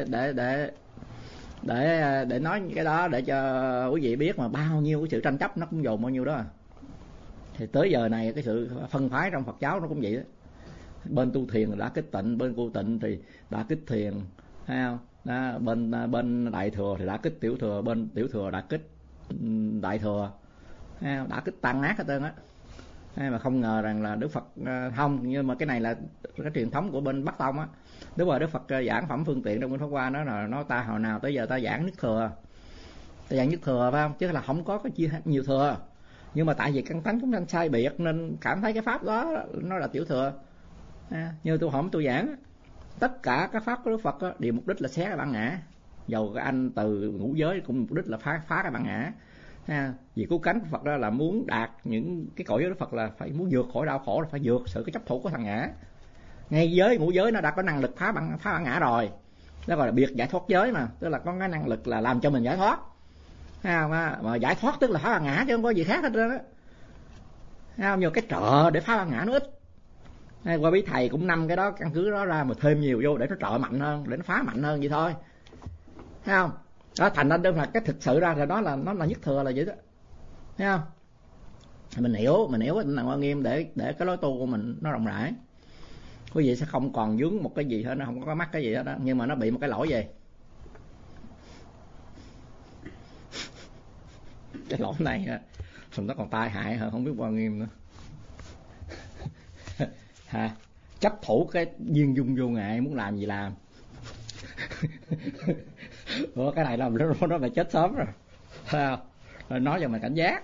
để nói cái đó để cho quý vị biết mà bao nhiêu cái sự tranh chấp nó cũng dồn bao nhiêu đó. Thì tới giờ này cái sự phân phái trong Phật giáo nó cũng vậy đó. Bên tu thiền đã kích tịnh, bên tu tịnh thì đã kích thiền, thấy không? Đó, bên Đại Thừa thì đã kích Tiểu Thừa, bên Tiểu Thừa đã kích Đại Thừa, đã kích tan ác hết trơn á. Mà không ngờ rằng là Đức Phật không, nhưng mà cái này là cái truyền thống của bên Bắc Tông á. Đúng rồi, Đức Phật giảng phẩm phương tiện trong Kinh Pháp Hoa đó là nói ta hồi nào tới giờ ta giảng nhất thừa, ta giảng nhất thừa phải không, chứ là không có cái chia nhiều thừa. Nhưng mà tại vì căn tánh chúng sanh sai biệt nên cảm thấy cái pháp đó nó là tiểu thừa. Như tôi hỏi tôi giảng tất cả các pháp của Đức Phật đều mục đích là xé cái bản ngã. Dầu cái anh từ ngũ giới cũng mục đích là phá cái bản ngã. Vì cứu cánh của Phật đó là muốn đạt những cái cõi giới Đức Phật là phải muốn vượt khỏi đau khổ, là phải vượt sự cái chấp thủ của thằng ngã. Ngay giới ngũ giới nó đã có năng lực phá bản ngã rồi, đó gọi là biệt giải thoát giới mà, tức là có cái năng lực là làm cho mình giải thoát. Mà giải thoát tức là phá bản ngã chứ không có gì khác hết trơn á. Nhưng cái trợ để phá bản ngã nó ít. Qua bí thầy cũng 5 cái đó căn cứ đó ra mà thêm nhiều vô để nó trợ mạnh hơn, để nó phá mạnh hơn vậy thôi. Thấy không? Đó, thành ra đơn là cái thực sự ra thì đó là nó là nhất thừa là vậy đó. Thấy không? Mình hiểu cái Tịnh Hoa Nghiêm để cái lối tu của mình nó rộng rãi. Quý vị sẽ không còn vướng một cái gì hết, nó không có mắc cái gì hết đó, nhưng mà nó bị một cái lỗi gì? Cái lỗi này nó còn tai hại hơn không biết Hoa Nghiêm nữa. Chấp thủ cái duyên dung vô ngại, muốn làm gì làm. Cái này là nó phải chết sớm rồi. Rồi nói cho mình cảnh giác.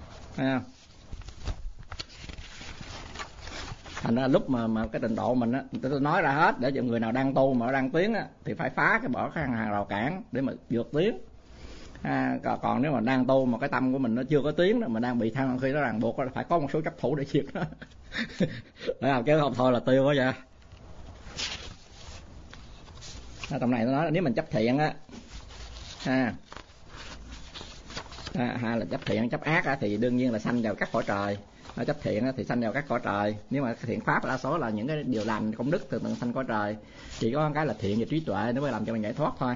Thành ra lúc mà cái trình độ mình á, tôi nói ra hết để cho người nào đang tu mà đang tiến á thì phải phá bỏ cái hàng rào cản để mà vượt tiến. Còn nếu mà đang tu mà cái tâm của mình nó chưa có tiến đó, mà đang bị tham khi nó ràng buộc, phải có một số chấp thủ để diệt nó. Chứ không thôi là tiêu quá vậy. Tầm này nó nói là nếu mình chấp thiện á, hay là chấp thiện chấp ác á, thì đương nhiên là sanh vào các cõi trời. Chấp thiện thì sanh vào các cõi trời. Nếu mà thiện pháp đa số là những cái điều lành công đức thường sanh cõi trời. Chỉ có cái là thiện và trí tuệ nó mới làm cho mình giải thoát thôi.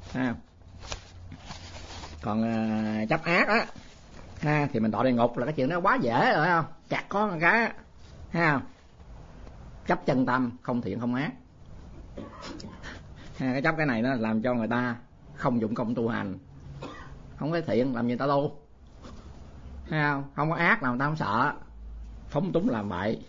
Còn chấp ác á thì mình đọa địa ngục là cái chuyện đó quá dễ rồi, không? Chặt có một cái, thấy không? Chấp chân tâm, không thiện không ác. Cái chấp cái này nó làm cho người ta không dụng công tu hành. Không có thiện làm gì ta tu, thấy không? Không có ác làm người ta không sợ, phóng túng làm vậy.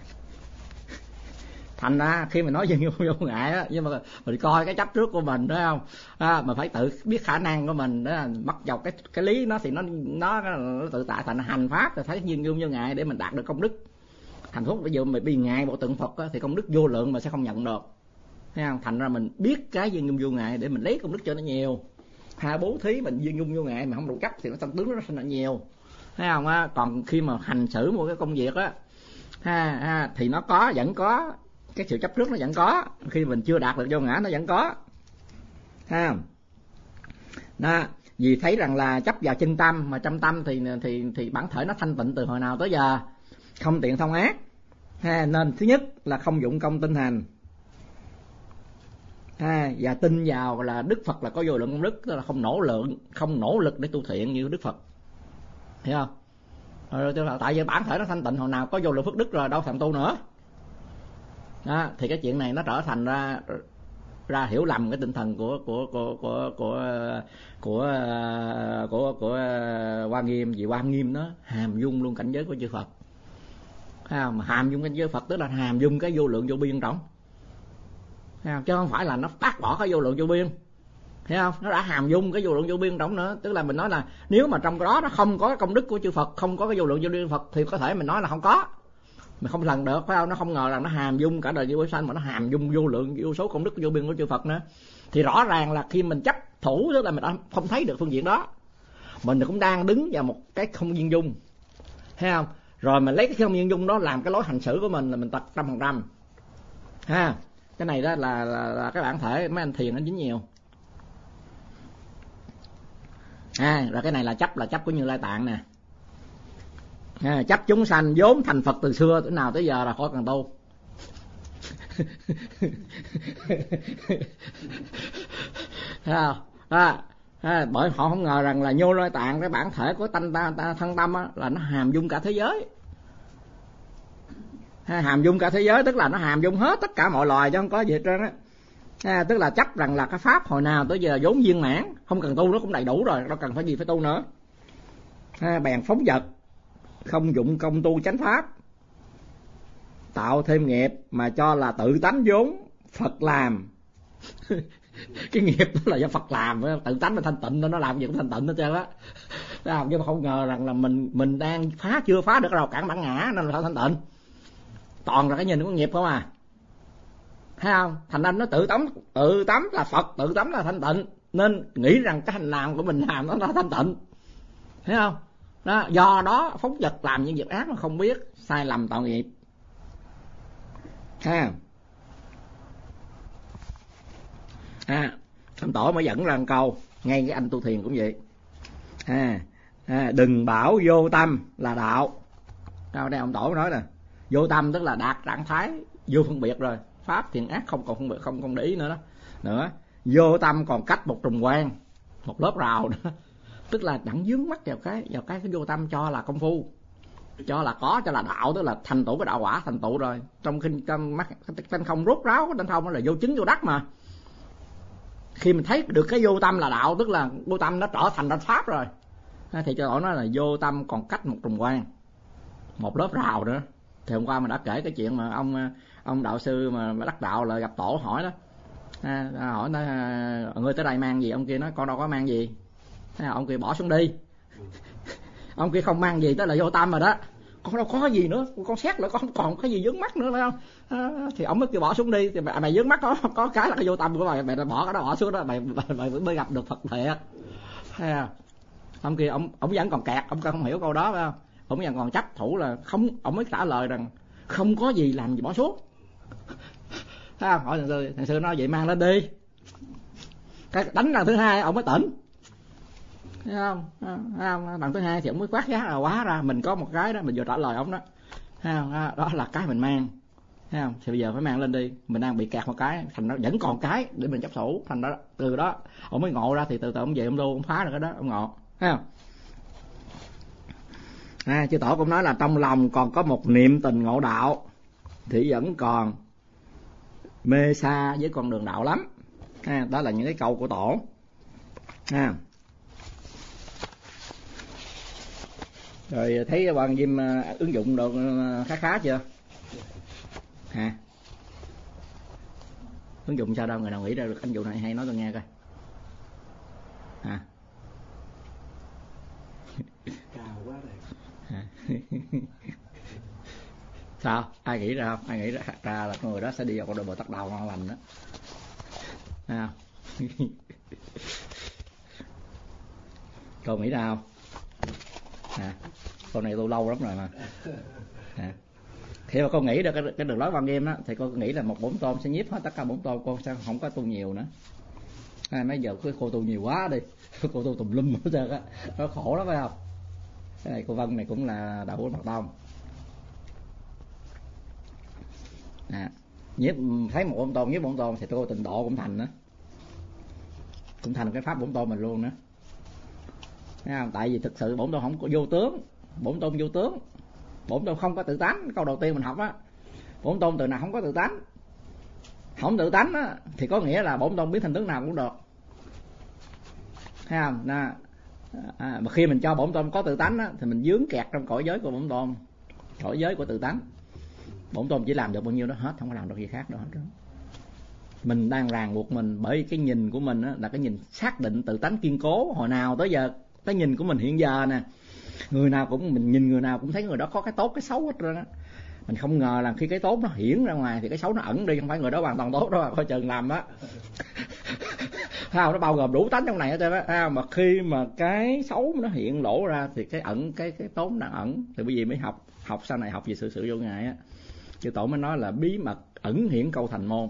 Thành ra khi mà nói về vô ngại á, nhưng mà mình coi cái chấp trước của mình, đúng không? Mà phải tự biết khả năng của mình, đó bắt dọc cái lý nó thì nó tự tại thành hành pháp rồi thấy nhiên vô ngại để mình đạt được công đức. Thành phúc bây giờ mình bị ngại bộ tượng Phật á, thì công đức vô lượng mà sẽ không nhận được, thấy không? Thành ra mình biết cái duyên dung vô ngại để mình lấy công đức cho nó nhiều. Bố thí mình duyên dung vô ngại mà không đủ chấp thì nó sanh tướng nó sanh ra nhiều, thấy không? Còn khi mà hành xử một cái công việc á thì nó có, vẫn có cái sự chấp trước, nó vẫn có. Khi mình chưa đạt được vô ngã nó vẫn có, thấy không? Đó, vì thấy rằng là chấp vào chân tâm, mà trong tâm thì bản thể nó thanh tịnh từ hồi nào tới giờ, không tiện thông ác. Nên thứ nhất là không dụng công tinh hành, và tin vào là Đức Phật là có vô lượng công đức, tức là không nỗ lực để tu thiện như Đức Phật, hiểu không? Tại vì bản thể nó thanh tịnh hồi nào có vô lượng phước đức rồi, đâu thèm tu nữa. Đó, thì cái chuyện này nó trở thành ra hiểu lầm cái tinh thần của Hoa Nghiêm. Vì Hoa Nghiêm nó hàm dung luôn cảnh giới của chư Phật, mà hàm dung cảnh giới Phật tức là hàm dung cái vô lượng vô biên trong, chứ không phải là nó bác bỏ cái vô lượng vô biên, thấy không? Nó đã hàm dung cái vô lượng vô biên trong nữa. Tức là mình nói là nếu mà trong đó nó không có công đức của chư Phật, không có cái vô lượng vô biên Phật, thì có thể mình nói là không có, mình không lần được, phải không? Nó không ngờ rằng nó hàm dung cả đời vô sanh, mà nó hàm dung vô lượng vô số công đức vô biên của chư Phật nữa. Thì rõ ràng là khi mình chấp thủ, tức là mình đã không thấy được phương diện đó, mình cũng đang đứng vào một cái không viên dung, thấy không? Rồi mình lấy cái không viên dung đó làm cái lối hành xử của mình là mình tật 100%. Cái này đó là cái bản thể mấy anh thiền nó dính nhiều. Rồi cái này là chấp của Như Lai Tạng nè. Chấp chúng sanh vốn thành Phật từ xưa, từ nào tới giờ là khỏi cần tu. Thấy không? Bởi họ không ngờ rằng là Như Lai Tạng, cái bản thể của thân tâm á, là nó hàm dung cả thế giới. Hàm dung cả thế giới tức là nó hàm dung hết tất cả mọi loài, chứ không có gì hết trơn á. Tức là chấp rằng là cái pháp hồi nào tới giờ vốn viên mãn, không cần tu nó cũng đầy đủ rồi, đâu cần phải gì phải tu nữa. Bèn phóng dật, không dụng công tu chánh pháp, tạo thêm nghiệp mà cho là tự tánh vốn Phật làm. Cái nghiệp đó là do Phật làm, tự tánh mình thanh tịnh, nó làm gì cũng thanh tịnh hết trơn á. Nhưng mà không ngờ rằng là mình đang chưa phá được rào cản bản ngã nên là thanh tịnh. Toàn là cái nhìn của nghiệp không à, thấy không? Thành ra nó tự tánh là Phật, tự tánh là thanh tịnh, nên nghĩ rằng cái hành làm của mình làm nó thanh tịnh, thấy không? Đó, do đó phóng dật làm những việc ác mà không biết, sai lầm tạo nghiệp. Thâm Tổ mới dẫn ra một câu, ngay cái anh tu thiền cũng vậy. Đừng bảo vô tâm là đạo. Đây ông Tổ nói nè, vô tâm tức là đạt trạng thái vô phân biệt rồi, pháp thiện ác không còn phân biệt, không để ý nữa đó. Vô tâm còn cách một trùng quan, một lớp rào nữa. Tức là đặng dướng mắt vào cái vô tâm cho là công phu, cho là có, cho là đạo, tức là thành tựu cái đạo quả thành tựu rồi. Trong khi mắt trên không rốt ráo, trên không là vô chứng vô đắc mà. Khi mình thấy được cái vô tâm là đạo, tức là vô tâm nó trở thành ra pháp rồi, thì cho nó là vô tâm còn cách một trùng quan, một lớp rào nữa. Thì hôm qua mình đã kể cái chuyện mà ông đạo sư mà đắc đạo là gặp Tổ hỏi đó, hỏi nó người tới đây mang gì, ông kia nói con đâu có mang gì. Ông kia bỏ xuống đi. Ông kia không mang gì, tức là vô tâm rồi đó, con đâu có gì nữa, con xét lại con không còn cái gì vướng mắt nữa phải không? Thì ông mới kêu bỏ xuống đi. Thì mày vướng mắt có cái là cái vô tâm của mày bỏ cái đó, bỏ xuống đó, mày mới gặp được Phật thiệt. Ông kia ông vẫn còn kẹt, ông không hiểu câu đó phải không? Ông vẫn còn chấp thủ là không, ông mới trả lời rằng không có gì làm gì bỏ xuống. Hỏi thằng sư nói vậy mang lên đi. Cái đánh lần thứ hai ông mới tỉnh. Thấy không? Lần thứ hai thì ông mới quát giá là quá ra mình có một cái đó, mình vừa trả lời ông đó. Thấy không? Đó là cái mình mang. Thấy không? Thì bây giờ phải mang lên đi, mình đang bị kẹt một cái, thành nó vẫn còn cái để mình chấp thủ, thành đó từ đó ông mới ngộ ra, thì từ từ ông về ông tu, ông phá được cái đó, ông ngộ. Thấy không? Chư Tổ cũng nói là trong lòng còn có một niệm tình ngộ đạo thì vẫn còn mê xa với con đường đạo lắm. Đó là những cái câu của Tổ. Rồi thấy Hoàng Diêm ứng dụng được khá chưa? Ứng dụng sao đâu, người nào nghĩ ra được ứng dụng này hay nói tôi nghe coi. Cao quá rồi. Sao? Ai nghĩ ra không? Ai nghĩ ra là con người đó sẽ đi vào con đường Bồ Tát đạo ngon lành đó. Cô nghĩ ra không? Con này tôi lâu lắm rồi mà. Khi mà con nghĩ được cái đường lối Quan Nghiêm á, thì con nghĩ là một bổn tôn sẽ nhiếp hết tất cả bổn tôn, con sẽ không có tu nhiều nữa. Mấy giờ cô tu nhiều quá đi, cô tu tùm lum hết trơn á, nó khổ lắm phải không? Cái này cô Vân này cũng là đạo của Mật Tông. Nhiếp thấy một bổn tôn, nhiếp bổn tôn thì cô Tịnh Độ cũng thành nữa, cũng thành cái pháp bổn tôn mình luôn nữa. Thấy không? Tại vì thực sự bổn tôn không có vô tướng, bổn tôn vô tướng, bổn tôn không có tự tánh. Câu đầu tiên mình học á, bổn tôn từ nào không có tự tánh, không tự tánh á, thì có nghĩa là bổn tôn biến thành tướng nào cũng được. Thấy không? Mà khi mình cho bổn tôn có tự tánh á, thì mình vướng kẹt trong cõi giới của bổn tôn, cõi giới của tự tánh. Bổn tôn chỉ làm được bao nhiêu đó hết, không có làm được gì khác đâu hết. Mình đang ràng buộc mình bởi cái nhìn của mình á, là cái nhìn xác định tự tánh kiên cố hồi nào tới giờ. Cái nhìn của mình hiện giờ nè, người nào cũng, mình nhìn người nào cũng thấy người đó có cái tốt cái xấu hết trơn á. Mình không ngờ là khi cái tốt nó hiển ra ngoài thì cái xấu nó ẩn đi, không phải người đó hoàn toàn tốt đâu, coi chừng làm đó. Nó bao gồm đủ tánh trong này hết trơn á. Mà khi mà cái xấu nó hiện lộ ra thì cái ẩn, cái tốt đang ẩn. Thì bởi vì mới học sau này học về sự vô ngại á, Chư Tổ mới nói là bí mật ẩn hiển câu thành môn.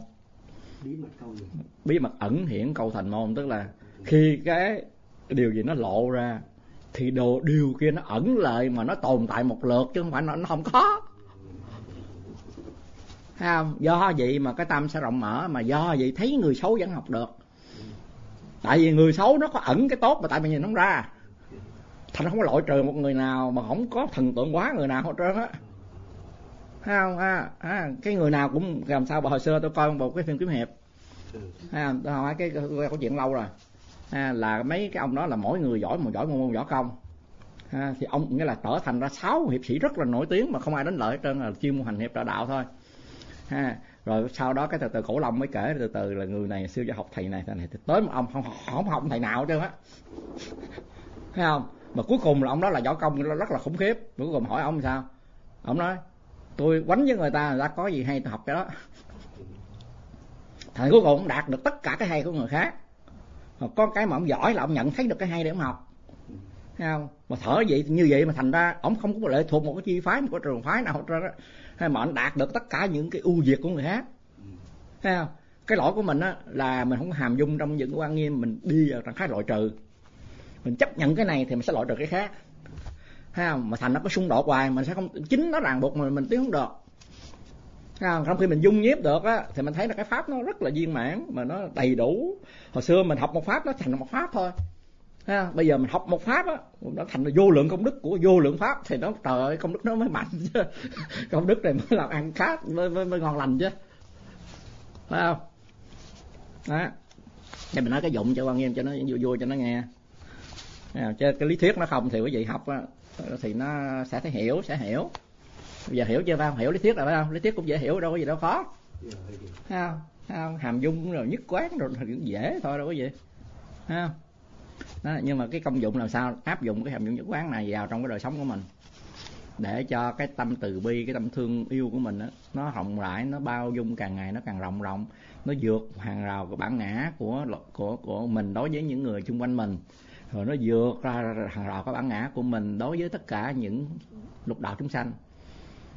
Bí mật ẩn hiển câu thành môn, tức là khi cái điều gì nó lộ ra thì điều kia nó ẩn lại mà nó tồn tại một lượt, chứ không phải nó không có. Thấy không? Do vậy mà cái tâm sẽ rộng mở, mà do vậy thấy người xấu vẫn học được. Tại vì người xấu nó có ẩn cái tốt mà tại vì nhìn nó không ra, thành nó không có loại trừ một người nào mà không có thần tượng quá người nào hết trơn á. Thấy không? Cái người nào cũng làm sao. Hồi xưa tôi coi một cái phim kiếm hiệp, tôi hỏi cái câu chuyện lâu rồi, là mấy cái ông đó là mỗi người giỏi, một giỏi môn võ công, thì ông nghĩa là trở thành ra 6 hiệp sĩ rất là nổi tiếng mà không ai đánh lợi hết trơn, là chuyên môn hành hiệp trợ đạo thôi. Rồi sau đó cái từ Cổ Long mới kể từ từ là người này xưa giờ học thầy này thì tới một ông không học thầy nào hết trơn á. Thấy không? Mà cuối cùng là ông đó là võ công rất là khủng khiếp. Cuối cùng hỏi ông sao, ông nói tôi quánh với người ta có gì hay tôi học cái đó. Thành cuối cùng ông đạt được tất cả cái hay của người khác. Mà có cái mà ông giỏi là ông nhận thấy được cái hay để ông học. Thấy không? Mà thở vậy như vậy mà thành ra ông không có lệ thuộc một cái chi phái, một cái trường phái nào hết trơn á. Hay mà ông đạt được tất cả những cái ưu việt của người khác. Thấy không? Cái lỗi của mình á là mình không có hàm dung trong những cái Quan Nghiêm, mình đi vào trạng thái loại trừ. Mình chấp nhận cái này thì mình sẽ loại trừ cái khác. Thấy không? Mà thành nó có xung đột hoài, mình sẽ không, chính nó ràng buộc mình tiến không được. Thấy không? Trong khi mình dung nhiếp được á thì mình thấy là cái pháp nó rất là viên mãn mà nó đầy đủ. Hồi xưa mình học một pháp nó thành một pháp thôi. Thấy không? Bây giờ mình học một pháp á nó thành là vô lượng công đức của vô lượng pháp, thì nó trời ơi công đức nó mới mạnh chứ. Công đức này mới làm ăn khác mới ngon lành chứ. Phải không? Đó. Để mình nói cái dụng cho Quan Nghiêm cho nó vui cho nó nghe. Chứ cái lý thuyết nó không thì quý vị học á thì nó sẽ thấy hiểu, sẽ hiểu. Bây giờ hiểu chưa? Phải không? Hiểu lý thuyết rồi phải không? Lý thuyết cũng dễ hiểu, đâu có gì đâu khó. Thấy không? Hàm dung rồi nhất quán rồi cũng dễ thôi, đâu có gì. Thấy không? Đó, nhưng mà cái công dụng làm sao áp dụng cái hàm dung nhất quán này vào trong cái đời sống của mình để cho cái tâm từ bi, cái tâm thương yêu của mình đó, nó rộng rãi, nó bao dung càng ngày nó càng rộng, nó vượt hàng rào của bản ngã của mình đối với những người xung quanh mình, rồi nó vượt ra hàng rào cái bản ngã của mình đối với tất cả những lục đạo chúng sanh.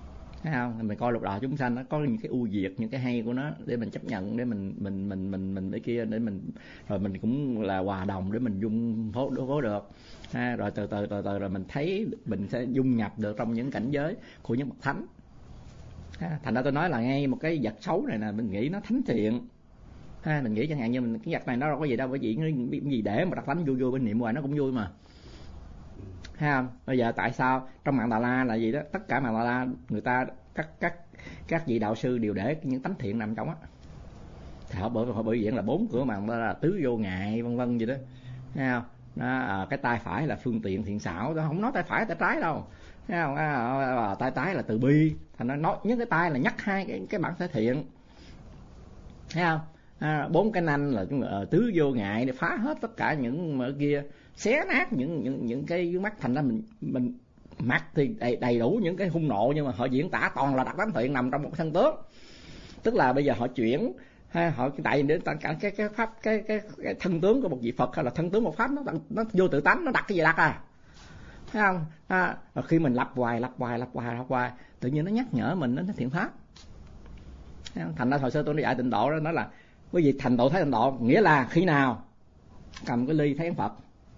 thấy không? Mình coi lục đạo chúng sanh nó có những cái ưu việt, những cái hay của nó để mình chấp nhận, để mình để kia, để mình rồi mình cũng là hòa đồng để mình dung phối được. Rồi từ từ rồi mình thấy mình sẽ dung nhập được trong những cảnh giới của những bậc thánh. Thành ra tôi nói là ngay một cái vật xấu này nè, mình nghĩ nó thánh thiện. Mình nghĩ chẳng hạn như mình cái vật này nó đâu có gì đâu, bởi vì cái gì để mà đặt đánh vui bên niệm hoài nó cũng vui mà. Thấy không? Bây giờ tại sao trong mạng Đà La là gì đó, tất cả mạng Đà La người ta các vị đạo sư đều để những tánh thiện nằm trong á. Thì họ bởi diện là 4 cửa mạng Đà La là tứ vô ngại vân vân gì đó. Thấy không? Cái tay phải là phương tiện thiện xảo, tôi không nói tay phải tay trái đâu. Thấy không? Tay trái là từ bi, thành nó nói nhắc cái tay là nhắc hai cái bản thể thiện. Thấy không? 4 cái nanh là tứ vô ngại để phá hết tất cả những ở kia, xé nát những cái mắt. Thành ra mình mặt thì đầy đủ những cái hung nộ, nhưng mà họ diễn tả toàn là đặc tánh thiện nằm trong một thân tướng. Tức là bây giờ họ chuyển họ tại đến cả cái pháp cái thân tướng của một vị Phật hay là thân tướng một pháp nó vô tự tánh, nó đặt cái gì đặt thấy không? Khi mình lặp hoài tự nhiên nó nhắc nhở mình nó thiện pháp. Thành ra hồi xưa tôi nói dạy tịnh độ đó, nói là quý vị thành tựu thấy tịnh độ nghĩa là khi nào cầm cái ly thấy Phật,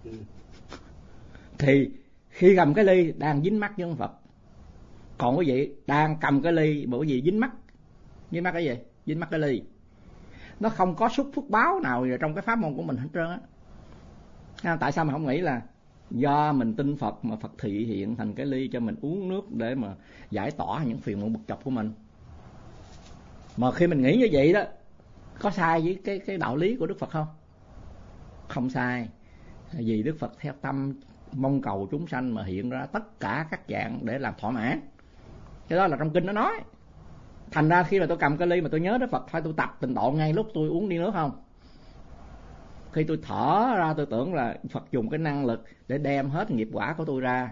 thì khi cầm cái ly đang dính mắt với ông Phật. Còn quý vị đang cầm cái ly mà quý vị dính mắt cái gì? Dính mắt cái ly. Nó không có xúc phước báo nào trong cái pháp môn của mình hết trơn á. Tại sao mà không nghĩ là do mình tin Phật mà Phật thị hiện thành cái ly cho mình uống nước để mà giải tỏa những phiền muộn bực chọc của mình. Mà khi mình nghĩ như vậy đó, có sai với cái đạo lý của Đức Phật không? Không sai. Vì Đức Phật theo tâm mong cầu chúng sanh mà hiện ra tất cả các dạng để làm thỏa mãn. Cái đó là trong kinh nó nói. Thành ra khi mà tôi cầm cái ly mà tôi nhớ Đức Phật, phải tôi tập tịnh độ ngay lúc tôi uống đi nước không? Khi tôi thở ra tôi tưởng là Phật dùng cái năng lực để đem hết nghiệp quả của tôi ra.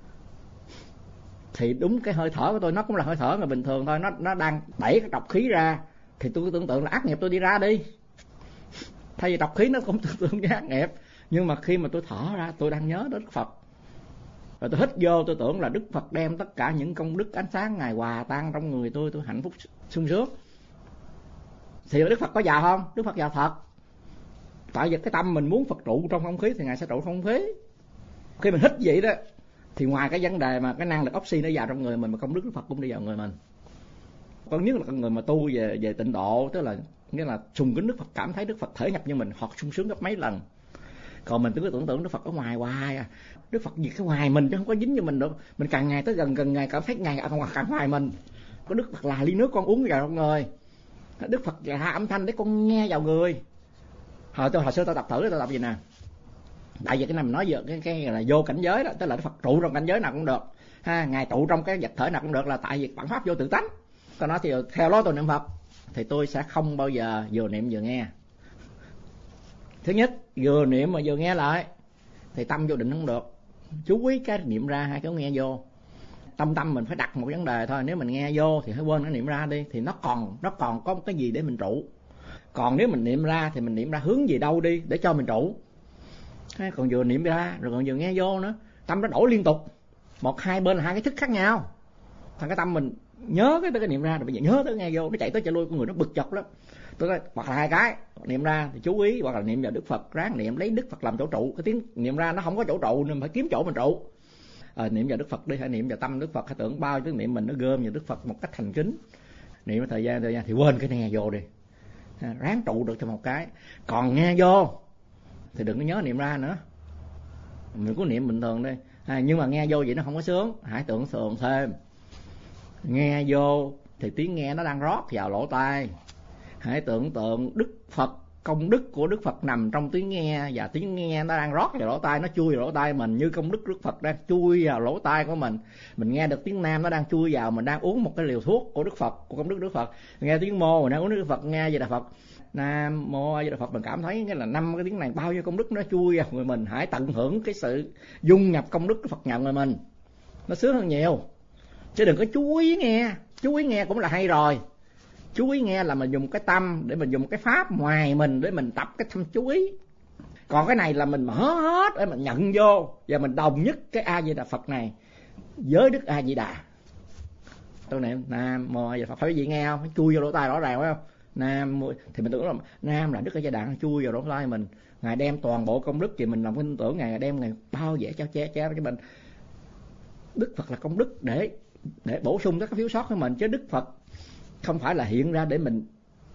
Thì đúng cái hơi thở của tôi nó cũng là hơi thở người bình thường thôi, nó đang đẩy cái độc khí ra, thì tôi tưởng tượng là ác nghiệp tôi đi ra đi. Thay vì độc khí nó cũng tưởng tượng với ác nghiệp, nhưng mà khi mà tôi thở ra tôi đang nhớ đến Đức Phật. Rồi tôi hít vô tôi tưởng là Đức Phật đem tất cả những công đức ánh sáng Ngài hòa tan trong người tôi hạnh phúc sung sướng. Thì Đức Phật có giàu không? Đức Phật giàu thật. Tại vì cái tâm mình muốn Phật trụ trong không khí thì Ngài sẽ trụ trong không khí. Khi mình hít vậy đó, thì ngoài cái vấn đề mà cái năng lực oxy nó vào trong người mình, mà công đức Đức Phật cũng đi vào người mình. Còn nhất là con người mà tu về tịnh độ, tức là nghĩa là sùng kính Đức Phật, cảm thấy Đức Phật thể nhập như mình hoặc sung sướng gấp mấy lần. Còn mình cứ tưởng tượng Đức Phật ở ngoài hoài Đức Phật gì cái ngoài mình chứ không có dính như mình đâu. Mình càng ngày tới gần ngày cảm thấy ngày càng ngoài mình. Có Đức Phật là ly nước con uống vào trong người, Đức Phật là âm thanh để con nghe vào người. Hồi xưa tôi tập thử, tôi tập gì nè. Tại vì cái này mình nói về cái là vô cảnh giới đó, tức là Đức Phật trụ trong cảnh giới nào cũng được. Ngài trụ trong cái vật thể nào cũng được, là tại vì bản pháp vô tự tánh. Còn nói thì theo đó tôi niệm Phật thì tôi sẽ không bao giờ vừa niệm vừa nghe. Thứ nhất, vừa niệm mà vừa nghe lại thì tâm vô định không được. Chú ý cái niệm ra hay cái nghe vô. Tâm mình phải đặt một vấn đề thôi. Nếu mình nghe vô thì hãy quên cái niệm ra đi, thì nó còn có một cái gì để mình trụ. Còn nếu mình niệm ra thì mình niệm ra hướng gì đâu đi để cho mình trụ. Còn vừa niệm ra rồi còn vừa nghe vô nữa, tâm nó đổi liên tục. Một hai bên là hai cái thức khác nhau. Thằng cái tâm mình nhớ cái niệm ra rồi bây giờ nhớ tới nghe vô, nó chạy tới chạy lui, con người nó bực chọc lắm. Tôi nói hoặc là hai cái, niệm ra thì chú ý, hoặc là niệm vào Đức Phật, ráng niệm lấy Đức Phật làm chỗ trụ. Cái tiếng niệm ra nó không có chỗ trụ nên phải kiếm chỗ mình trụ. Niệm vào Đức Phật đi, hay niệm vào tâm Đức Phật, hay tưởng bao tiếng niệm mình nó gom vào Đức Phật một cách thành kính. Niệm thời gian thì quên cái nghe vô đi. Ráng trụ được cho một cái. Còn nghe vô thì đừng có nhớ niệm ra nữa. Mình cứ niệm bình thường đi. Nhưng mà nghe vô vậy nó không có sướng, hãy tưởng tượng thêm. Nghe vô thì tiếng nghe nó đang rót vào lỗ tai. Hãy tưởng tượng Đức Phật, công đức của Đức Phật nằm trong tiếng nghe, và tiếng nghe nó đang rót vào lỗ tai, nó chui vào lỗ tai mình như công đức Đức Phật đang chui vào lỗ tai của mình. Mình nghe được tiếng nam nó đang chui vào, mình đang uống một cái liều thuốc của Đức Phật, của công đức Đức Phật. Nghe tiếng mô mình đang uống Đức Phật, nghe Di Đà Phật, Nam Mô A Di Đà Phật, mình cảm thấy cái là 5 cái tiếng này bao nhiêu công đức nó chui vào người mình. Hãy tận hưởng cái sự dung nhập công đức Đức Phật nhập người mình, nó sướng hơn nhiều. Chứ đừng có chú ý nghe cũng là hay rồi. Chú ý nghe là mình dùng cái tâm để mình dùng cái pháp ngoài mình để mình tập cái tâm chú ý. Còn cái này là mình mở hết để mình nhận vô, và mình đồng nhất cái A Di Đà Phật này với Đức A Di Đà. Tôi niệm Nam Mô A Di Đà Phật, phải gì nghe không? Chui vô lỗ tai rõ ràng phải không? Nam Mô, thì mình tưởng là Nam là Đức A Di Đà, chui vào lỗ tai mình. Ngài đem toàn bộ công đức thì mình làm tin tưởng Ngài đem Ngài bao vẽ cho mình. Đức Phật là công đức để bổ sung các cái thiếu sót của mình, chứ Đức Phật không phải là hiện ra để mình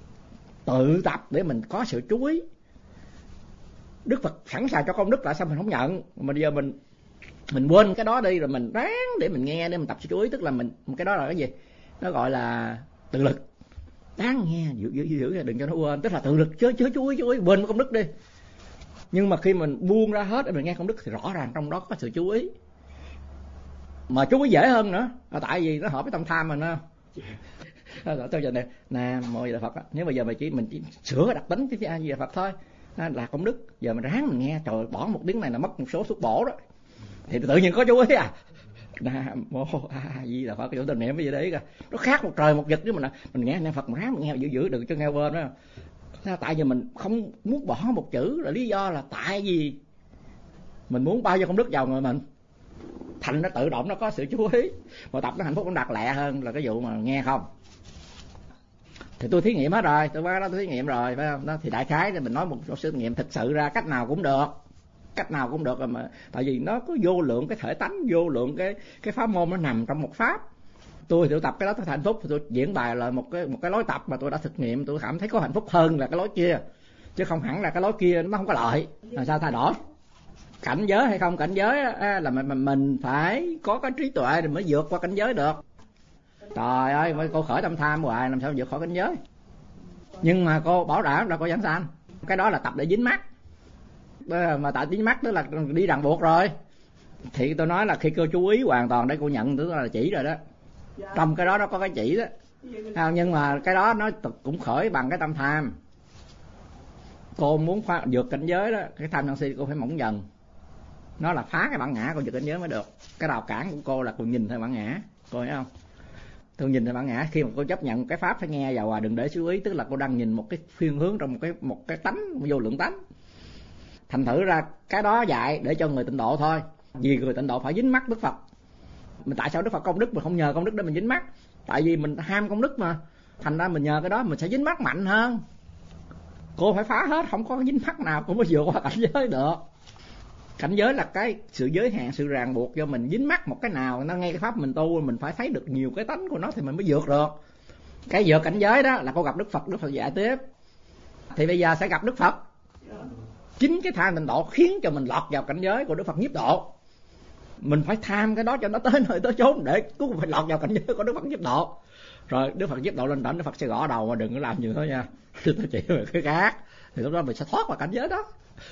tự tập để mình có sự chú ý. Đức Phật sẵn sàng cho công đức, tại sao mình không nhận? Mà bây giờ mình quên cái đó đi, rồi mình ráng để mình nghe, để mình tập sự chú ý. Tức là mình, cái đó là cái gì? Nó gọi là tự lực. Đáng nghe, giữ đừng cho nó quên. Tức là tự lực, chứ chú ý, quên công đức đi. Nhưng mà khi mình buông ra hết để mình nghe công đức thì rõ ràng trong đó có sự chú ý. Mà chú ý dễ hơn nữa, tại vì nó hợp với tâm tham mình không? Tôi giờ này Nam Mô A Di Đà Phật. Nếu bây giờ mình chỉ sửa đặc tính cái A Di Đà Phật thôi là công đức. Giờ mình ráng mình nghe, trời, bỏ một tiếng này là mất một số thuốc bổ đó, thì tự nhiên có chú ý à. Nam Mô A Di Đà Phật, cái chỗ tình niệm cái gì đấy kìa, nó khác một trời một vực. Chứ mình nghe Nam Phật mình ráng mình nghe giữ đừng cho nghe quên đó. Tại vì mình không muốn bỏ một chữ, là lý do là tại vì mình muốn bao nhiêu công đức vào người mình, thành nó tự động nó có sự chú ý. Mà tập nó hạnh phúc cũng đặc lẹ hơn là cái vụ mà nghe không. Thì tôi thí nghiệm hết rồi, tôi thí nghiệm rồi phải không? Đó, thì đại khái thì mình nói một số thí nghiệm thực sự ra cách nào cũng được rồi mà. Tại vì nó có vô lượng cái thể tánh, vô lượng cái pháp môn nó nằm trong một pháp. Tôi thì tôi tập cái đó tôi hạnh phúc, thì tôi diễn bài là một cái lối tập mà tôi đã thực nghiệm, tôi cảm thấy có hạnh phúc hơn là cái lối kia, chứ không hẳn là cái lối kia nó không có lợi. Làm sao thay đổi? Cảnh giới hay không cảnh giới là mình phải có cái trí tuệ rồi mới vượt qua cảnh giới được. Trời ơi, cô khởi tâm tham hoài làm sao vượt khỏi cảnh giới. Nhưng mà cô bảo đảm là cô giảng sanh. Cái đó là tập để dính mắt. Mà tại dính mắt tức là đi ràng buộc rồi. Thì tôi nói là khi cô chú ý hoàn toàn để cô nhận tức là chỉ rồi đó. Trong cái đó nó có cái chỉ đó. Nhưng mà cái đó nó cũng khởi bằng cái tâm tham. Cô muốn vượt cảnh giới đó, cái tham sân si cô phải mỏng dần. Nó là phá cái bản ngã cô vượt cảnh giới mới được. Cái rào cản của cô là cô nhìn thấy bản ngã. Cô thấy không? Tôi nhìn thấy bản ngã. Khi mà cô chấp nhận cái pháp phải nghe vào đừng để chú ý, tức là cô đang nhìn một cái khuyên hướng trong một cái tánh, vô lượng tánh. Thành thử ra cái đó dạy để cho người tịnh độ thôi. Vì người tịnh độ phải dính mắt Đức Phật. Mà tại sao Đức Phật công đức mà không nhờ công đức để mình dính mắt? Tại vì mình ham công đức mà. Thành ra mình nhờ cái đó mình sẽ dính mắt mạnh hơn. Cô phải phá hết, không có dính mắt nào cũng mới vượt qua cảnh giới được. Cảnh giới là cái sự giới hạn, sự ràng buộc cho mình dính mắc một cái nào. Nó ngay cái pháp mình tu mình phải thấy được nhiều cái tánh của nó thì mình mới vượt được. Cái vượt cảnh giới đó là cô gặp Đức Phật dạy tiếp. Thì bây giờ sẽ gặp Đức Phật. Chính cái tham tịnh độ khiến cho mình lọt vào cảnh giới của Đức Phật nhiếp độ. Mình phải tham cái đó cho nó tới nơi tới chốn để cuối cùng phải lọt vào cảnh giới của Đức Phật nhiếp độ. Rồi Đức Phật nhiếp độ lên đỉnh, Đức Phật sẽ gõ đầu mà đừng có làm nhiều thôi nha. Tôi chỉ về cái khác. Thì lúc đó mình sẽ thoát vào cảnh giới đó.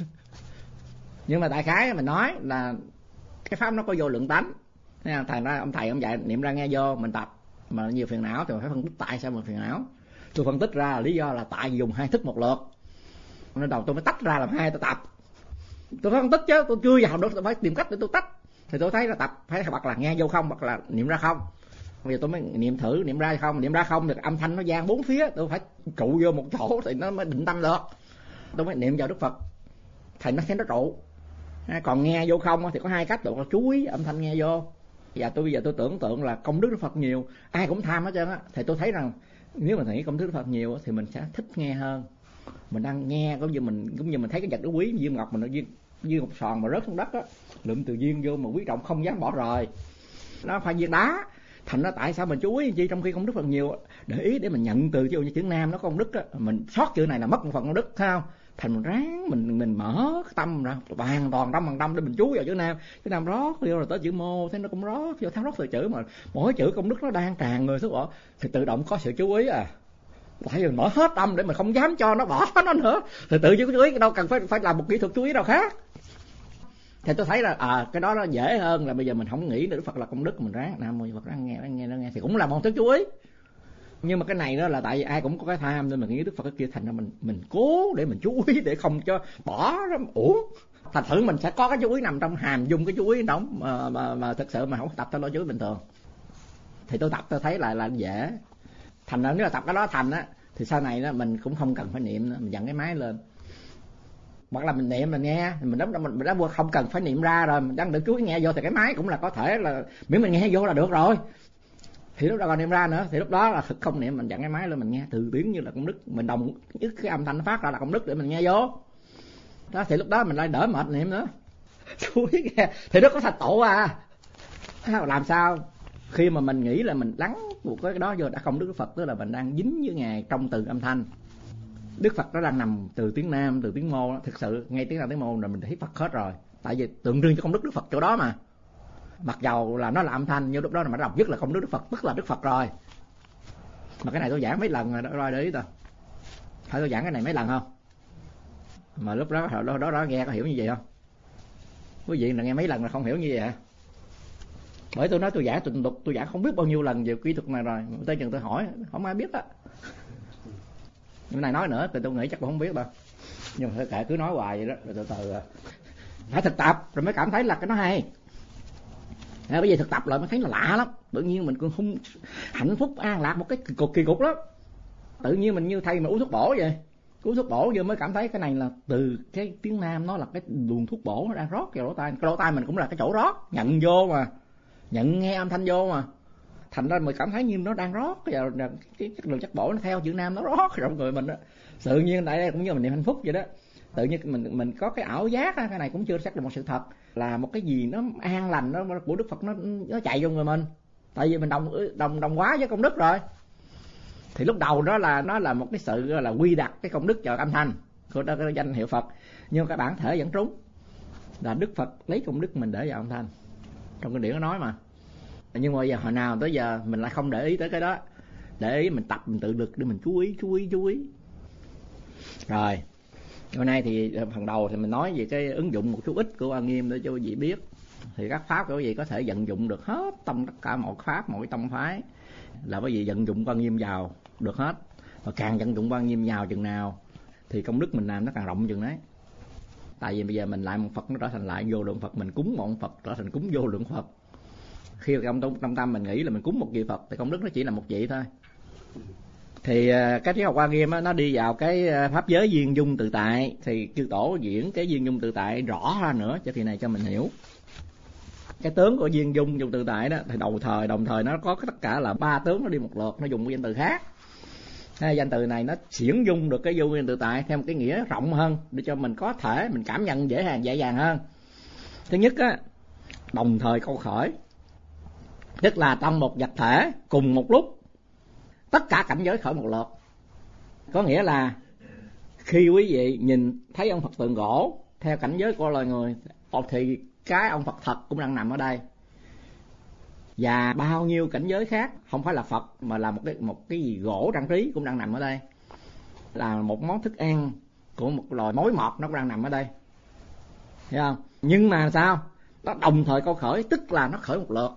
Nhưng mà đại khái mình nói là cái pháp nó có vô lượng tánh. Thành ra ông thầy ông dạy niệm ra nghe vô mình tập. Mà nhiều phiền não thì mình phải phân tích tại sao mình phiền não. Tôi phân tích ra là lý do là tại dùng hai thức một lượt. Nên đầu tôi mới tách ra làm hai tôi tập. Tôi phải phân tích chứ, tôi chưa vào được tôi phải tìm cách để tôi tách. Thì tôi thấy là tập phải hoặc là nghe vô không hoặc là niệm ra không. Bây giờ tôi mới niệm thử niệm ra không thì âm thanh nó vang bốn phía, tôi phải trụ vô một chỗ thì nó mới định tâm được. Tôi mới niệm vào Đức Phật thì nó sẽ nó trụ. Còn nghe vô không thì có hai cách, là chú ý âm thanh nghe vô. Và bây giờ tôi tưởng tượng là công đức Đức Phật nhiều, ai cũng tham hết trơn á, thì tôi thấy rằng nếu mà nghĩ công đức Đức Phật nhiều thì mình sẽ thích nghe hơn. Mình đang nghe cũng như mình thấy cái vật đó quý, viên ngọc mình nó viên ngọc sòn mà rớt xuống đất á, lượm từ viên vô mà quý trọng không dám bỏ rời. Nó phải viên đá. Thành ra tại sao mình chú ý chi trong khi công đức Phật nhiều, để ý để mình nhận từ như chữ Nam nó có công đức á, mình sót chữ này là mất một phần công đức, thấy không? Thành mình ráng mình mở cái tâm ra hoàn toàn 100% để mình chú vào chữ Nam rót vô rồi tới chữ Mô, thế nó cũng rót vô, theo rót từ chữ mà mỗi chữ công đức nó đang tràn người xuống bỏ thì tự động có sự chú ý à. Tại vì mình mở hết tâm để mình không dám cho nó bỏ nó nữa thì tự nhiên chú ý đâu cần phải làm một kỹ thuật chú ý nào khác. Thì tôi thấy là cái đó nó dễ hơn là bây giờ mình không nghĩ Đức Phật là công đức, mình ráng Nam Mô Phật ráng nghe thì cũng là một thứ chú ý. Nhưng mà cái này đó là tại vì ai cũng có cái tham nên mình nghĩ Đức Phật cái kia, thành ra mình cố để mình chú ý để không cho bỏ nó uổng. Thành thử mình sẽ có cái chú ý nằm trong hàm dung cái chú ý đó mà thực sự mà không tập theo lối chú ý bình thường. Thì tôi tập tôi thấy là dễ. Thành ra nếu là tập cái đó thành á thì sau này đó mình cũng không cần phải niệm nữa, mình dặn cái máy lên. Hoặc là mình niệm mình nghe, mình đã không cần phải niệm ra rồi, mình đang được chú ý nghe vô thì cái máy cũng là có thể là miễn mình nghe vô là được rồi. Thì lúc đó còn niệm ra nữa, thì lúc đó là thực không niệm, mình dặn cái máy lên mình nghe từ tiếng như là công đức, mình đồng nhất cái âm thanh nó phát ra là công đức để mình nghe vô. Đó thì lúc đó mình lại đỡ mệt niệm nữa. Nghe thì nó có thành tổ à. Làm sao khi mà mình nghĩ là mình lắng một cái đó vô đã công đức Phật, tức là mình đang dính với Ngài trong từ âm thanh. Đức Phật nó đang nằm từ tiếng Nam, từ tiếng Mô đó. Thực sự ngay tiếng Nam tiếng Mô là mình thấy Phật hết rồi, tại vì tượng trưng cho công đức Đức Phật chỗ đó mà. Mặc dầu là nó là âm thanh nhưng lúc đó là mình đọc nhất là công đức Đức Phật, tức là Đức Phật rồi. Mà cái này tôi giảng mấy lần rồi đó, để ý ta. Phải tôi giảng cái này mấy lần không? Mà lúc đó đó nghe có hiểu như vậy không? Quý vị là nghe mấy lần là không hiểu như vậy hả? Bởi tôi nói tôi giảng tôi giảng không biết bao nhiêu lần về kỹ thuật này rồi, tới chừng tôi hỏi không ai biết đó. Nhưng này nói nữa thì tôi nghĩ chắc cũng không biết đâu. Nhưng mà kệ cứ nói hoài vậy đó, rồi từ từ phải thực tập rồi mới cảm thấy là cái nó hay. Bây giờ thực tập lại mới thấy là lạ lắm. Tự nhiên mình cũng không hạnh phúc an lạc một cái kỳ cục lắm. Tự nhiên mình như thầy mà uống thuốc bổ vậy. Uống thuốc bổ vừa mới cảm thấy cái này là từ cái tiếng Nam, nó là cái luồng thuốc bổ nó đang rót vào lỗ tai. Cái lỗ tai mình cũng là cái chỗ rót, nhận vô mà, nhận nghe âm thanh vô mà. Thành ra mình cảm thấy như nó đang rót vào cái lượng chất bổ nó theo chữ Nam nó rót trong người mình đó. Tự nhiên tại đây cũng như mình niệm hạnh phúc vậy đó. Tự nhiên mình có cái ảo giác đó, cái này cũng chưa chắc là một sự thật, là một cái gì nó an lành đó của Đức Phật nó chạy vô người mình. Tại vì mình đồng hóa với công đức rồi. Thì lúc đầu đó là nó là một cái sự là quy đặt cái công đức vào âm thanh của cái danh hiệu Phật, nhưng cái bản thể vẫn trúng là Đức Phật lấy công đức mình để vào âm thanh. Trong cái điển nó nói mà. Nhưng mà giờ hồi nào tới giờ mình lại không để ý tới cái đó, để ý mình tập, mình tự lực để mình chú ý. Rồi hôm nay thì phần đầu thì mình nói về cái ứng dụng một chút ít của Hoa Nghiêm để cho quý vị biết. Thì các pháp của quý vị có thể vận dụng được hết trong tất cả mọi pháp, mọi tông phái, là quý vị vận dụng Hoa Nghiêm vào được hết. Và càng vận dụng Hoa Nghiêm vào chừng nào thì công đức mình làm nó càng rộng chừng đấy. Tại vì bây giờ mình lại một Phật nó trở thành lại vô lượng Phật, mình cúng một Phật trở thành cúng vô lượng Phật. Khi trong tâm mình nghĩ là mình cúng một vị Phật thì công đức nó chỉ là một vị thôi. Thì cái triết học Hoa Nghiêm nó đi vào cái pháp giới duyên dung tự tại, thì chư tổ diễn cái duyên dung tự tại rõ ra nữa cho kỳ này cho mình hiểu. Cái tướng của duyên dung tự tại đó thì đồng thời nó có tất cả là 3 tướng, nó đi một lượt, nó dùng một danh từ khác. Danh từ này nó xiển dung được cái vô duyên tự tại theo một cái nghĩa rộng hơn để cho mình có thể mình cảm nhận dễ dàng hơn. Thứ nhất á, đồng thời câu khởi, tức là trong một vật thể cùng một lúc tất cả cảnh giới khởi một lượt. Có nghĩa là khi quý vị nhìn thấy ông Phật tượng gỗ theo cảnh giới của loài người thì cái ông Phật thật cũng đang nằm ở đây. Và bao nhiêu cảnh giới khác không phải là Phật mà là một cái gì gỗ trang trí cũng đang nằm ở đây. Là một món thức ăn của một loài mối mọt nó cũng đang nằm ở đây. Thấy không? Nhưng mà sao? Nó đồng thời câu khởi, tức là nó khởi một lượt.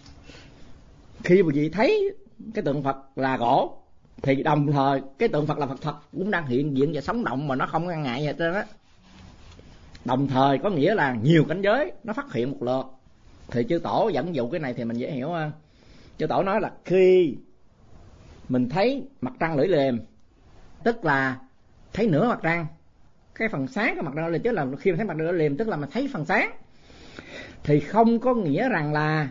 Khi quý vị thấy cái tượng Phật là gỗ thì đồng thời cái tượng Phật là Phật thật cũng đang hiện diện và sống động mà nó không ngăn ngại gì hết trơn á. Đồng thời có nghĩa là nhiều cảnh giới nó phát hiện một lượt. Thì chư tổ dẫn dụ cái này thì mình dễ hiểu hơn. Chư tổ nói là khi mình thấy mặt trăng lưỡi liềm, tức là thấy nửa mặt trăng, cái phần sáng của mặt trăng lưỡi liềm, tức là khi mình thấy mặt trăng lưỡi liềm tức là mình thấy phần sáng, thì không có nghĩa rằng là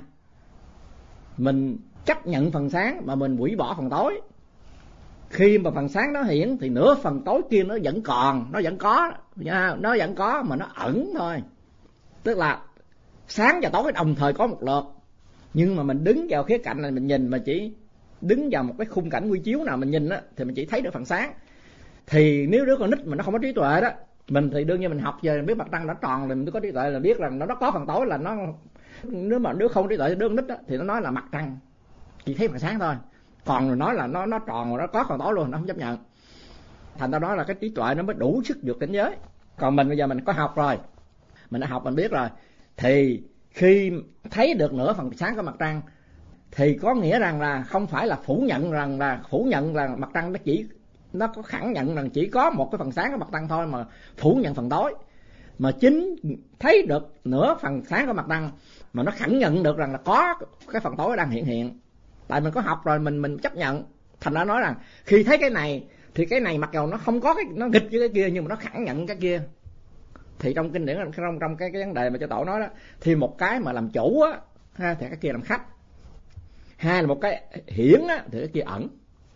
mình chấp nhận phần sáng mà mình hủy bỏ phần tối. Khi mà phần sáng nó hiển thì nửa phần tối kia nó vẫn còn, nó vẫn có mà nó ẩn thôi. Tức là sáng và tối đồng thời có một lượt, nhưng mà mình đứng vào khía cạnh này mình nhìn mà chỉ đứng vào một cái khung cảnh quy chiếu nào mình nhìn á thì mình chỉ thấy được phần sáng. Thì nếu đứa con nít mà nó không có trí tuệ đó, mình thì đương nhiên mình học về biết mặt trăng đã tròn thì mình có trí tuệ là biết rằng nó có phần tối, là nó, nếu mà đứa không trí tuệ đứa con nít đó, thì nó nói là mặt trăng chỉ thấy phần sáng thôi, còn rồi nói là nó tròn rồi nó có phần tối luôn, nó không chấp nhận. Thành ra đó là cái trí tuệ nó mới đủ sức vượt cảnh giới. Còn mình bây giờ mình có học rồi, mình đã học mình biết rồi, thì khi thấy được nửa phần sáng của mặt trăng thì có nghĩa rằng là không phải là phủ nhận là mặt trăng nó có khẳng nhận rằng chỉ có một cái phần sáng của mặt trăng thôi mà phủ nhận phần tối, mà chính thấy được nửa phần sáng của mặt trăng mà nó khẳng nhận được rằng là có cái phần tối đang hiện. Tại mình có học rồi mình chấp nhận. Thành ra nói rằng khi thấy cái này thì cái này mặc dù nó không có nó nghịch với cái kia nhưng mà nó khẳng nhận cái kia. Thì trong kinh điển, trong cái vấn đề mà cho tổ nói đó, thì một cái mà làm chủ á thì cái kia làm khách. Hai là một cái hiển á, thì cái kia ẩn.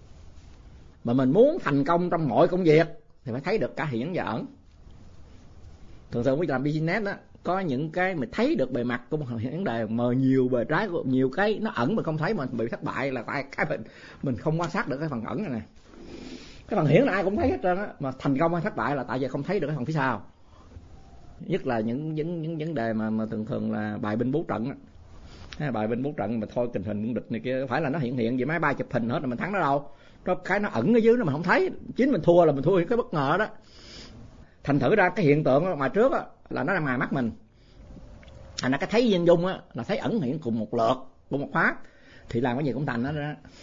Mà mình muốn thành công trong mọi công việc thì phải thấy được cả hiển và ẩn. Thường thường mới làm business đó, có những cái mình thấy được bề mặt của một vấn đề, mà nhiều bề trái của nhiều cái nó ẩn mà không thấy, mình bị thất bại là tại cái mình không quan sát được cái phần ẩn này nè. Cái phần hiển là ai cũng thấy hết trơn á, mà thành công hay thất bại là tại vì không thấy được cái phần phía sau. Nhất là những vấn đề mà thường là bài binh bố trận á. Bài binh bố trận mà thôi tình hình quân địch này kia, phải là nó hiện vậy máy bay chụp hình hết là mình thắng nó đâu. Có cái nó ẩn ở dưới nó mình không thấy, chính mình thua là mình thua cái bất ngờ đó. Thành thử ra cái hiện tượng ở ngoài trước á là nó đang ngoài mắt mình. Thành ra cái thấy dân dung á là thấy ẩn hiện cùng một lượt, cùng một phát, thì làm cái gì cũng thành đó.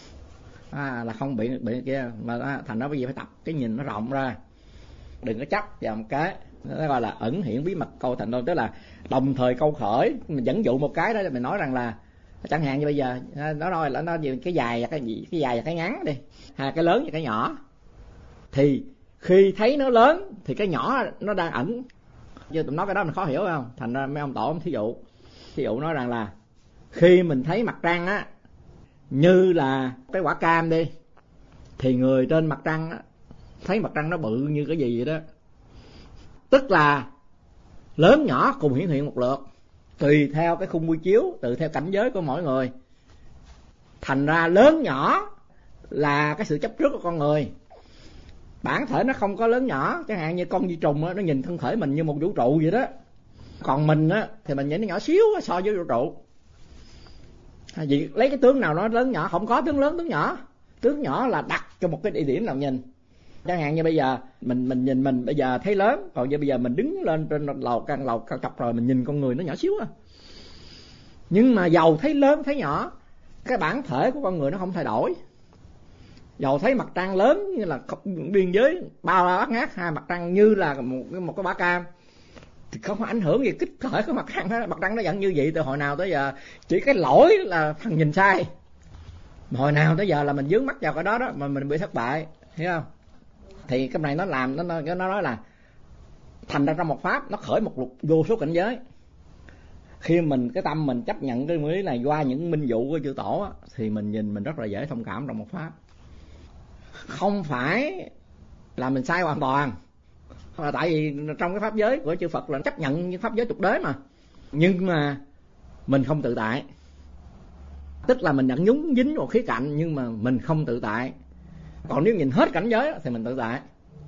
Là không bị kia, mà thành ra bây giờ phải tập cái nhìn nó rộng ra, đừng có chấp vào một cái. Nó gọi là ẩn hiện bí mật câu thành đôi, tức là đồng thời câu khởi. Mình dẫn dụ một cái đó, mình nói rằng là chẳng hạn như bây giờ nó nói là nó cái dài và cái dài và cái ngắn đi, hay cái lớn và cái nhỏ, thì khi thấy nó lớn thì cái nhỏ nó đang ẩn. Chứ tụi nói cái đó mình khó hiểu phải không? Thành ra mấy ông tổ thí dụ nói rằng là khi mình thấy mặt trăng á như là cái quả cam đi, thì người trên mặt trăng á thấy mặt trăng nó bự như cái gì vậy đó, tức là lớn nhỏ cùng hiển hiện một lượt, tùy theo cái khung quy chiếu, tùy theo cảnh giới của mỗi người. Thành ra lớn nhỏ là cái sự chấp trước của con người. Bản thể nó không có lớn nhỏ, chẳng hạn như con vi trùng á, nó nhìn thân thể mình như một vũ trụ vậy đó. Còn mình á thì mình nhìn nó nhỏ xíu so với vũ trụ. Vì lấy cái tướng nào nó lớn nhỏ, không có tướng lớn tướng nhỏ. Tướng nhỏ là đặt cho một cái địa điểm nào nhìn. Chẳng hạn như bây giờ mình nhìn mình bây giờ thấy lớn, còn bây giờ mình đứng lên trên lầu cao chọc rồi mình nhìn con người nó nhỏ xíu à. Nhưng mà dầu thấy lớn thấy nhỏ, cái bản thể của con người nó không thay đổi. Dầu thấy mặt trăng lớn như là biên giới bao la bát ngát, hai mặt trăng như là một cái bả cam, thì không có ảnh hưởng gì kích cỡ của mặt trăng đó. Mặt trăng nó vẫn như vậy từ hồi nào tới giờ, chỉ cái lỗi là thằng nhìn sai. Mà hồi nào tới giờ là mình vướng mắc vào cái đó đó mà mình bị thất bại, hiểu không? Thì cái này nó làm nó nói là thành ra trong một pháp nó khởi một lục vô số cảnh giới. Khi mình cái tâm mình chấp nhận cái nguyên lý này qua những minh dụ của chư tổ á, thì mình nhìn mình rất là dễ thông cảm trong một pháp. Không phải là mình sai hoàn toàn, là tại vì trong cái pháp giới của chư Phật là chấp nhận những pháp giới tục đế mà, nhưng mà mình không tự tại. Tức là mình nhận nhúng dính một khía cạnh nhưng mà mình không tự tại. Còn nếu nhìn hết cảnh giới thì mình tự tại.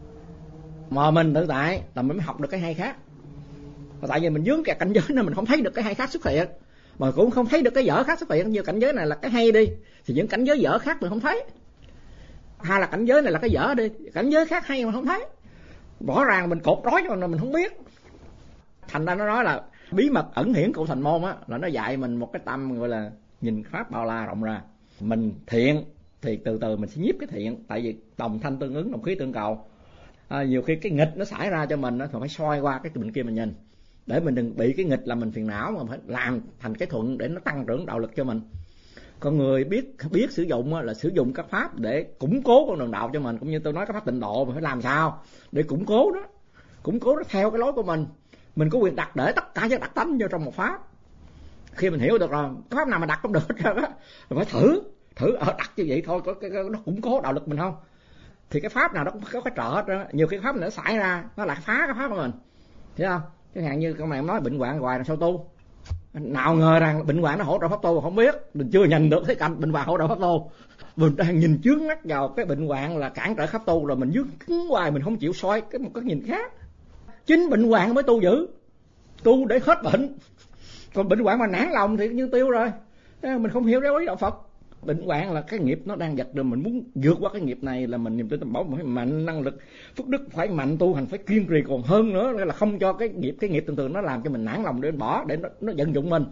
Mà mình tự tại là mình mới học được cái hay khác. Tại vì mình vướng kẹt cảnh giới nên mình không thấy được cái hay khác xuất hiện, mà cũng không thấy được cái dở khác xuất hiện. Như cảnh giới này là cái hay đi, thì những cảnh giới dở khác mình không thấy. Hay là cảnh giới này là cái dở đi, cảnh giới khác hay mà không thấy. Rõ ràng mình cột trói cho mình không biết. Thành ra nó nói là bí mật ẩn hiển cụ thành môn á, là nó dạy mình một cái tâm gọi là nhìn pháp bao la rộng ra. Mình thiện thì từ từ mình sẽ nhiếp cái thiện, tại vì đồng thanh tương ứng, đồng khí tương cầu. Nhiều khi cái nghịch nó xảy ra cho mình thì phải soi qua cái bên kia mình nhìn, để mình đừng bị cái nghịch là mình phiền não, mà phải làm thành cái thuận để nó tăng trưởng đạo lực cho mình. Con người biết sử dụng là sử dụng các pháp để củng cố con đường đạo cho mình, cũng như tôi nói các pháp tịnh độ mình phải làm sao để củng cố nó theo cái lối của mình. Mình có quyền đặt để tất cả các đặc tánh vô trong một pháp. Khi mình hiểu được rồi cái pháp nào mà đặt không được hết đó, mình phải thử đặt như vậy thôi, nó củng cố đạo lực mình không, thì cái pháp nào nó cũng có cái trợ hết đó. Nhiều khi pháp này nó xảy ra nó lại phá cái pháp của mình, hiểu không? Chẳng hạn như con này nói bệnh hoạn hoài là sao tu, nào ngờ rằng bệnh hoạn nó hỗ trợ pháp tu mà không biết, mình chưa nhìn được cái cảnh bệnh hoạn hỗ trợ pháp tu. Mình đang nhìn chướng mắt vào cái bệnh hoạn là cản trở pháp tu, rồi mình dướng cứng hoài, mình không chịu soi một cái nhìn khác. Chính bệnh hoạn mới tu dữ, tu để hết bệnh. Còn bệnh hoạn mà nản lòng thì như tiêu rồi. Mình không hiểu giáo lý đạo Phật. Bệnh hoạn là cái nghiệp nó đang giật rồi, mình muốn vượt qua cái nghiệp này là mình niềm tin tâm bảo, phải mạnh, năng lực phước đức phải mạnh, tu hành phải kiên trì còn hơn nữa, là không cho cái nghiệp thường nó làm cho mình nản lòng để bỏ, để nó vận dụng mình.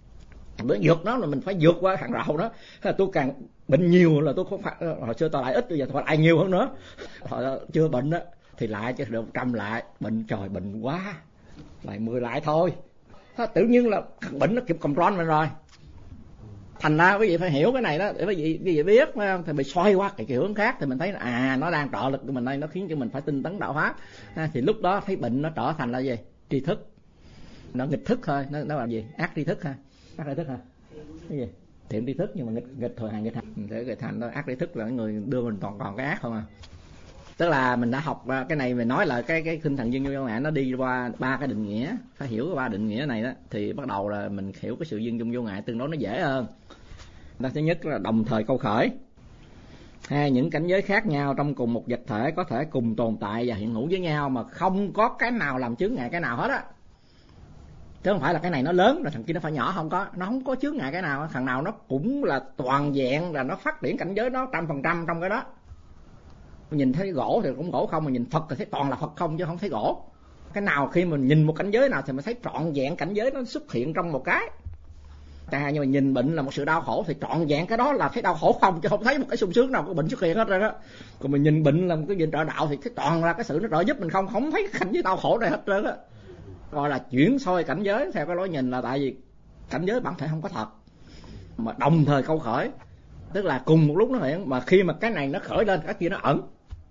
Để vượt nó là mình phải vượt qua hàng rào đó. Tôi càng bệnh nhiều là tôi không phải, hồi xưa tôi lại ít, bây giờ tôi lại nhiều hơn nữa. Hồi chưa bệnh đó thì lại cho được 100 lại, bệnh trời bệnh quá lại 10 lại thôi. Tự nhiên là bệnh nó kịp control mình rồi. Thành ra quý vị phải hiểu cái này đó để quý vị biết, phải không? Thì bị xoay qua cái kiểu hướng khác thì mình thấy nó đang trợ lực của mình đây, nó khiến cho mình phải tinh tấn đạo pháp. Thì lúc đó thấy bệnh nó trở thành là gì? Tri thức. Nó nghịch thức thôi, nó là gì? Ác tri thức ha. Ác tri thức ha. Cái gì? thiện tri thức nhưng mà nghịch thời hành nghịch hành. Để thành đó, ác tri thức là người đưa mình còn cái ác không à. Tức là mình đã học cái này, mình nói là cái tinh thần duyên vô ngã nó đi qua 3 cái định nghĩa. Phải hiểu cái 3 định nghĩa này đó thì bắt đầu là mình hiểu cái sự duyên dung vô ngã tương đối nó dễ hơn. Thứ nhất là đồng thời câu khởi. Hai, những cảnh giới khác nhau trong cùng một vật thể có thể cùng tồn tại và hiện hữu với nhau mà không có cái nào làm chướng ngại cái nào hết á. Chứ không phải là cái này nó lớn rồi thằng kia nó phải nhỏ, không có, nó không có chướng ngại cái nào, thằng nào nó cũng là toàn vẹn, là nó phát triển cảnh giới nó 100% trong cái đó. Nhìn thấy gỗ thì cũng gỗ không, mà nhìn Phật thì thấy toàn là Phật không chứ không thấy gỗ. Cái nào khi mình nhìn một cảnh giới nào thì mình thấy trọn vẹn cảnh giới nó xuất hiện trong một cái. Nhưng mà nhìn bệnh là một sự đau khổ thì trọn vẹn cái đó là thấy đau khổ không, chứ không thấy một cái sung sướng nào có bệnh xuất hiện hết rồi đó. Còn mình nhìn bệnh là một cái gì trợ đạo thì thấy toàn là cái sự nó trợ giúp mình không thấy cảnh giới đau khổ này hết trơn á. Gọi là chuyển soi cảnh giới theo cái lối nhìn, là tại vì cảnh giới bản thể không có thật mà đồng thời câu khởi, tức là cùng một lúc nó hiện, mà khi mà cái này nó khởi lên cái kia nó ẩn.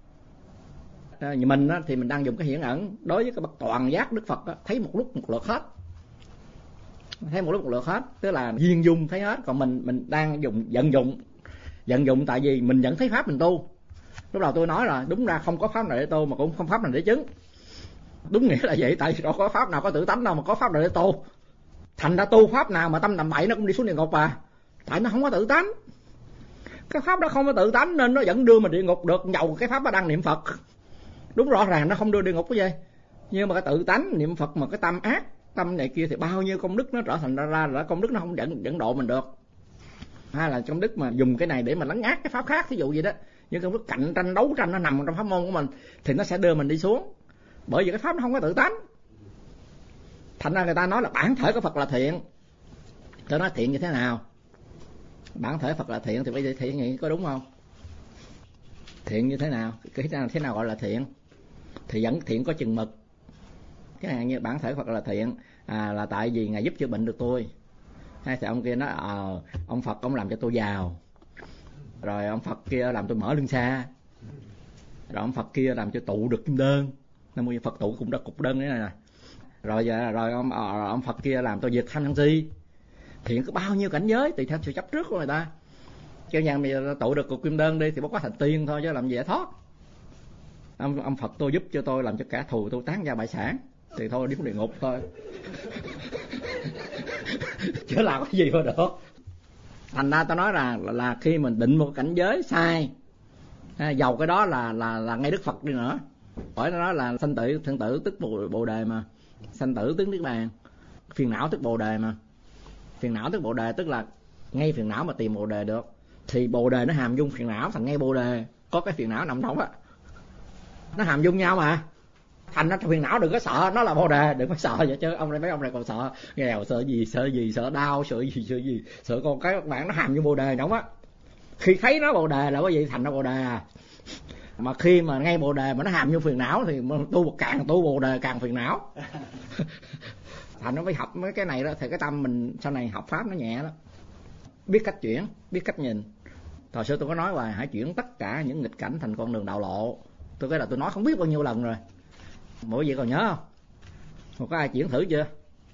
Mình thì mình đang dùng cái hiện ẩn. Đối với cái bậc toàn giác Đức Phật đó, thấy một lúc một lượt hết, thấy một lúc một lượt hết, tức là duyên dung thấy hết. Còn mình đang dùng vận dụng tại vì mình vẫn thấy pháp mình tu. Lúc đầu tôi nói là đúng ra không có pháp nào để tu mà cũng không pháp nào để chứng. Đúng nghĩa là vậy, tại vì đâu có pháp nào có tự tánh đâu mà có pháp nào để tu. Thành ra tu pháp nào mà tâm tầm bậy nó cũng đi xuống địa ngục à, tại nó không có tự tánh. Cái pháp đó không có tự tánh nên nó vẫn đưa mình địa ngục được, dầu cái pháp nó đang niệm Phật. Đúng rõ ràng nó không đưa địa ngục cái gì, nhưng mà cái tự tánh niệm Phật mà cái tâm ác, tâm này kia thì bao nhiêu công đức nó trở thành ra là công đức nó không dẫn độ mình được. Hay là công đức mà dùng cái này để mà lấn át cái pháp khác, ví dụ gì đó, nhưng công đức cạnh tranh đấu tranh nó nằm trong pháp môn của mình thì nó sẽ đưa mình đi xuống, bởi vì cái pháp nó không có tự tánh. Thành ra người ta nói là bản thể của Phật là thiện. Tôi nói thiện như thế nào? Bản thể Phật là thiện thì bây giờ thiện nghĩ có đúng không? Thiện như thế nào? Thế nào gọi là thiện? Thì vẫn thiện có chừng mực. Cái này như bản thể Phật là thiện là tại vì Ngài giúp chữa bệnh được tôi. Hay thì ông kia nói ông Phật ông làm cho tôi giàu, rồi ông Phật kia làm tôi mở lưng xa, rồi ông Phật kia làm cho tụ được kim đơn. Nam mô Phật tụ cũng đã cục đơn đấy nè. Rồi ông Phật kia làm tôi diệt tham sân si. Thiện có bao nhiêu cảnh giới tùy theo sự chấp trước của người ta. Kêu nhà bây giờ tụ được cục kim đơn đi thì bất quá thành tiên thôi chứ làm gì để thoát. Ông Phật tôi giúp cho tôi làm cho kẻ thù tôi tán gia bại sản thì thôi đi xuống địa ngục thôi. Chứ làm cái gì mà được. Thành ra tôi nói là khi mình định một cảnh giới sai, dầu cái đó là ngay Đức Phật đi nữa. Bởi nó nói là sanh tử tức bồ đề mà, sanh tử tức niết bàn, phiền não tức bồ đề mà. Phiền não tức bồ đề tức là ngay phiền não mà tìm bồ đề được, thì bồ đề nó hàm dung phiền não thành ngay bồ đề, có cái phiền não nằm trong á, nó hàm dung nhau mà. Thành ra phiền não đừng có sợ nó là bồ đề, đừng có sợ vậy chứ. Mấy ông này còn sợ nghèo, sợ gì, sợ đau, sợ gì, sợ con cái các bạn nó hàm dung bồ đề đúng á. Khi thấy nó bồ đề là cái gì? Thành nó bồ đề à. Mà khi mà ngay bồ đề mà nó hàm vô phiền não thì càng tu bồ đề càng phiền não. Thành nó phải học mấy cái này đó thì cái tâm mình sau này học pháp nó nhẹ đó. Biết cách chuyển, biết cách nhìn. Hồi xưa tôi có nói là hãy chuyển tất cả những nghịch cảnh thành con đường đạo lộ. Tôi nói không biết bao nhiêu lần rồi. Mỗi vị còn nhớ không? Một có ai chuyển thử chưa?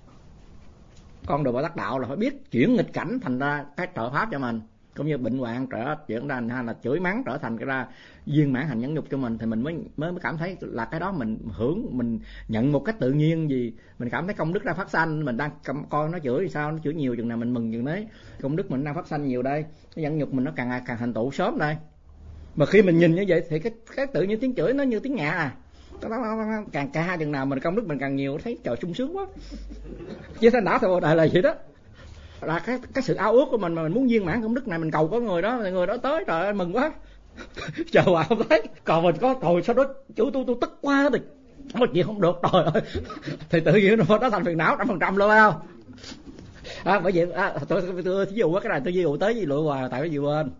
Con đường Bồ Tát đạo là phải biết chuyển nghịch cảnh thành ra cái trợ pháp cho mình, cũng như bệnh hoạn chuyển ra hay là chửi mắng trở thành cái ra viên mãn hành nhẫn nhục cho mình, thì mình mới cảm thấy là cái đó mình hưởng, mình nhận một cách tự nhiên. Gì mình cảm thấy công đức đang phát sanh, mình đang coi nó chửi thì sao, nó chửi nhiều chừng nào mình mừng chừng đấy, công đức mình đang phát sanh nhiều đây, cái nhẫn nhục mình nó càng ngày càng thành tựu sớm đây. Mà khi mình nhìn như vậy thì cái tự nhiên tiếng chửi nó như tiếng nhạc à, càng ca chừng nào mình công đức mình càng nhiều, thấy trời sung sướng quá. Chứ thế nào thì Bồ Đề là vậy đó, là cái sự ao ước của mình mà mình muốn viên mãn công đức này, mình cầu có người đó tới, trời ơi mừng quá. Chờ hoài không thấy, còn mình có rồi sau đó chủ tôi tức quá thì một chuyện không được, trời ơi. Thì tự nhiên nó thành phiền não 100% luôn phải không? Bởi vậy tôi ví dụ cái này tôi ví dụ tới ví dụ hoài tại cái gì quên.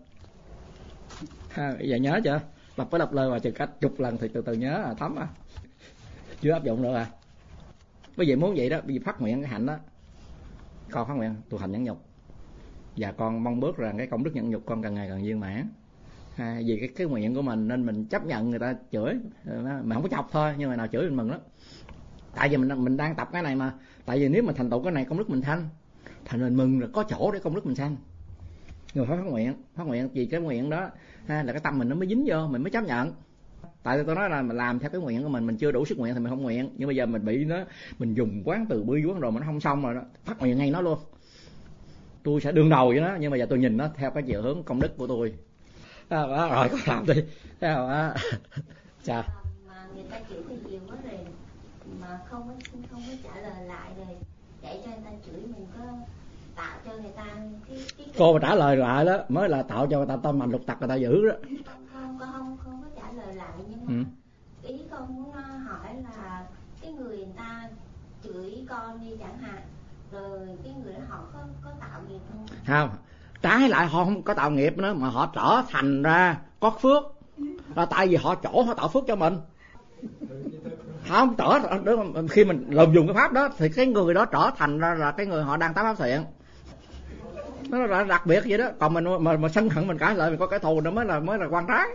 Bây giờ nhớ chưa? Lặp lời và chừng cách chục lần thì từ từ nhớ thấm à. Chưa áp dụng nữa à. Bởi vậy muốn vậy đó, bây giờ phát nguyện cái hạnh đó. Con phát nguyện tu hành nhẫn nhục, và con mong bước rằng cái công đức nhẫn nhục con càng ngày càng viên mãn. Vì cái nguyện của mình nên mình chấp nhận người ta chửi, mà không có chọc thôi, nhưng mà nào chửi mình mừng lắm. Tại vì mình đang tập cái này mà. Tại vì nếu mà thành tựu cái này công đức mình thành mình mừng rồi, có chỗ để công đức mình sanh. Người phải phát nguyện vì cái nguyện đó là cái tâm mình nó mới dính vô, mình mới chấp nhận. Tại tôi nói là mình làm theo cái nguyện của mình chưa đủ sức nguyện thì mình không nguyện. Nhưng bây giờ mình bị nó, mình dùng quán từ bi quán rồi mà nó không xong rồi đó, phát nguyện ngay nó luôn. Tôi sẽ đương đầu với nó, nhưng mà giờ tôi nhìn nó theo cái chiều hướng công đức của tôi. Rồi có làm đi. Thấy không á? Chà. Mà người ta chửi thì nhiều quá rồi mà không có trả lời lại rồi để cho người ta chửi mình có tạo cho người ta cái cô mà trả lời lại đó mới là tạo cho người ta tâm mạnh lục tặc người ta giữ đó. Không có trả lời lại, nhưng mà ý con muốn hỏi là cái người ta chửi con đi chẳng hạn, rồi cái người đó họ có tạo nghiệp không? Không, trái lại họ không có tạo nghiệp nữa mà họ trở thành ra có phước, là tại vì họ tạo phước cho mình. Không khi mình lợi dụng cái pháp đó thì cái người đó trở thành ra là cái người họ đang tác pháp thiện. Nó là đặc biệt vậy đó. Còn mình mà sân hận mình cãi lại mình có cái thù nó mới là quan trái.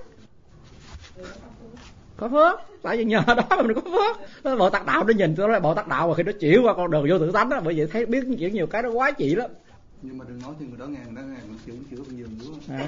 Có phước, tại vì nhờ đó mà mình có phước. Bồ Tát đạo nó nhìn tôi nói Bồ Tát đạo mà khi nó chịu qua con đường vô tự tánh đó, bởi vậy thấy biết chuyện nhiều cái nó quá trị lắm. Nhưng mà đừng nói thì người đó ngàn nó chữa bao nhiêu nữa.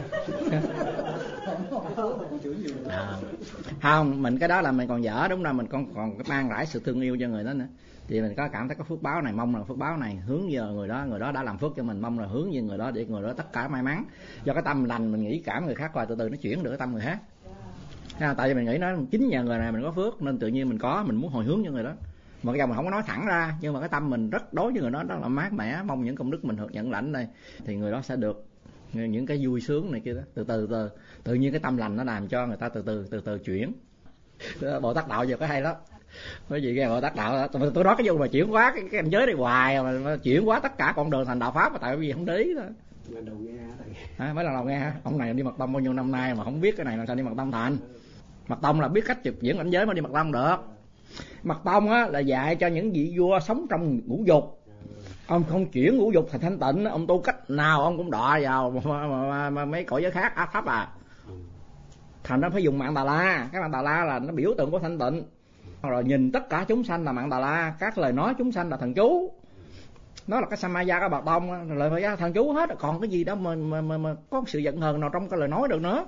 Không, mình cái đó là mình còn dở, đúng là mình còn mang rải sự thương yêu cho người đó nữa. Thì mình có cảm thấy có phước báo này, mong là phước báo này hướng về người đó đã làm phước cho mình, mong là hướng về người đó để người đó tất cả may mắn. Do cái tâm lành mình nghĩ cảm người khác qua từ từ nó chuyển được cái tâm người khác. Tại vì mình nghĩ nó chính nhờ người này mình có phước nên tự nhiên mình muốn hồi hướng cho người đó. Mà cái dòng mình không có nói thẳng ra, nhưng mà cái tâm mình rất đối với người đó là mát mẻ, mong những công đức mình được nhận lãnh đây thì người đó sẽ được những cái vui sướng này kia đó. Tự nhiên cái tâm lành nó làm cho người ta từ từ chuyển. Bồ Tát đạo giờ có hay lắm. Bởi vì nghe Bồ Tát đạo tôi nói cái vụ mà chuyển hóa cái cảnh giới này hoài mà chuyển hóa tất cả con đường thành đạo pháp mà tại vì không để ý thôi. Lần đầu nghe thầy. Mới lần đầu nghe ông này đi mật tông bao nhiêu năm nay mà không biết cái này làm sao đi mật tông thành. Mật tông là biết cách chuyển cảnh giới mà đi mật tông được. Mật tông á là dạy cho những vị vua sống trong ngũ dục. Ông không chuyển ngũ dục thành thanh tịnh, ông tu cách nào ông cũng đọa vào mà mấy cõi giới khác áp pháp à. Thành nó phải dùng mạng Tà La. Cái mạng Tà La là nó biểu tượng của thanh tịnh. Rồi nhìn tất cả chúng sanh là mạng Tà La, các lời nói chúng sanh là thần chú. Nó là cái Samaya cái Bạc Tông, lời Phật giáo thần chú hết, còn cái gì đó mà có sự giận hờn nào trong cái lời nói được nữa.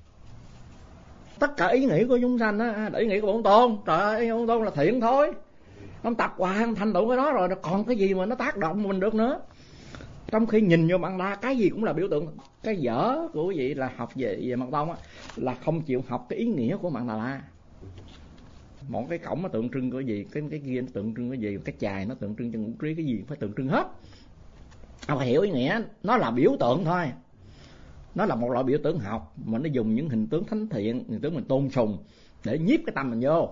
Tất cả ý nghĩ của chúng sanh á, ý nghĩ của Bổn Tôn, trời ơi, Bổn Tôn là thiện thôi. Ông tập hoài ông thành tựu cái đó rồi, còn cái gì mà nó tác động mình được nữa. Trong khi nhìn vô Mạng La cái gì cũng là biểu tượng. Cái dở của quý vị là học về Mật Tông á, là không chịu học cái ý nghĩa của Mạng La. Một cái cổng nó tượng trưng cái gì, cái kia nó tượng trưng cái gì, cái chài nó tượng trưng cho ngũ trí, cái gì cũng phải tượng trưng hết. Ông phải hiểu ý nghĩa, nó là biểu tượng thôi. Nó là một loại biểu tượng học mà nó dùng những hình tướng thánh thiện, hình tướng mình tôn sùng để nhiếp cái tâm mình vô.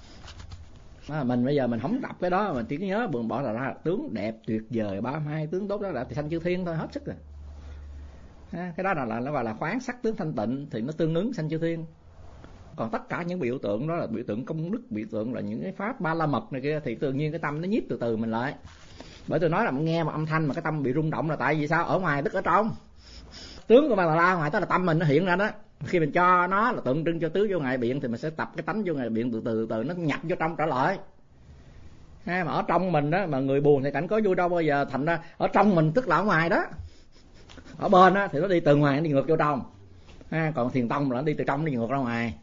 Mình bây giờ mình không đọc cái đó, mình chỉ nhớ buồn bỏ là tướng đẹp tuyệt vời 32 tướng tốt đó là sanh chư thiên thôi, hết sức rồi. Cái đó là nó gọi là khoáng sắc tướng thanh tịnh thì nó tương ứng sanh chư thiên. Còn tất cả những biểu tượng đó là biểu tượng công đức, biểu tượng là những cái pháp ba la mật này kia thì tự nhiên cái tâm nó nhiếp từ từ mình lại. Bởi tôi nói là nghe một âm thanh mà cái tâm bị rung động là tại vì sao? Ở ngoài tức ở trong. Tướng của Mạng Tà La ngoài đó là tâm mình nó hiện ra đó. Khi mình cho nó là tượng trưng cho tứ vô ngại biện thì mình sẽ tập cái tánh vô ngại biện từ từ nó nhập vô trong trở lại. Mà ở trong mình đó mà người buồn thì cảnh có vui đâu bao giờ, thành ra ở trong mình tức là ở ngoài đó. Ở bên đó thì nó đi từ ngoài nó đi ngược vô trong. Còn thiền tông là nó đi từ trong đi ngược ra ngoài.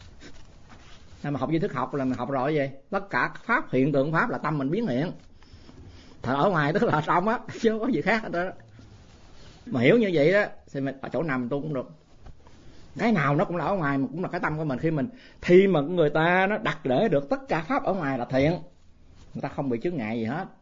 Mà học duy thức học là mình học rồi vậy. Tất cả pháp hiện tượng pháp là tâm mình biến hiện. Thật ở ngoài tức là ở trong á, chứ không có gì khác hết đó. Mà hiểu như vậy đó thì mình ở chỗ nằm tu cũng được. Cái nào nó cũng là ở ngoài mà cũng là cái tâm của mình. Khi mà người ta nó đặt để được tất cả pháp ở ngoài là thiện, người ta không bị chướng ngại gì hết.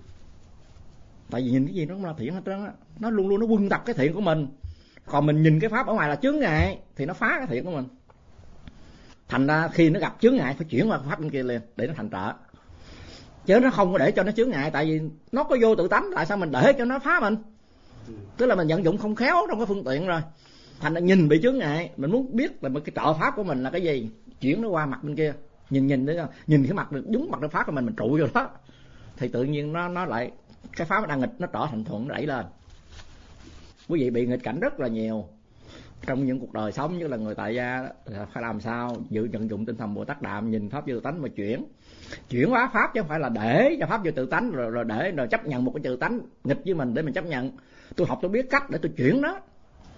Tại vì nhìn cái gì nó cũng là thiện hết trơn á. Nó luôn luôn nó quân tập cái thiện của mình. Còn mình nhìn cái pháp ở ngoài là chướng ngại thì nó phá cái thiện của mình. Thành ra khi nó gặp chướng ngại phải chuyển qua pháp bên kia liền để nó thành trợ. Chứ nó không có để cho nó chướng ngại, tại vì nó có vô tự tánh, tại sao mình để cho nó phá mình? Tức là mình vận dụng không khéo trong cái phương tiện rồi. Thành ra nhìn bị chướng ngại, mình muốn biết là cái trợ pháp của mình là cái gì, chuyển nó qua mặt bên kia. Nhìn cái mặt đúng mặt nó pháp của mình trụ vô đó. Thì tự nhiên nó lại cái pháp nó đang nghịch nó trở thành thuận đẩy lên. Quý vị bị nghịch cảnh rất là nhiều trong những cuộc đời sống, như là người tại gia đó, là phải làm sao vận dụng tinh thần Bồ Tát Đạm, nhìn pháp vô tự tánh mà chuyển hóa pháp, chứ không phải là để cho pháp vô tự tánh rồi để rồi chấp nhận một cái tự tánh nghịch với mình để mình chấp nhận. Tôi học tôi biết cách để tôi chuyển đó.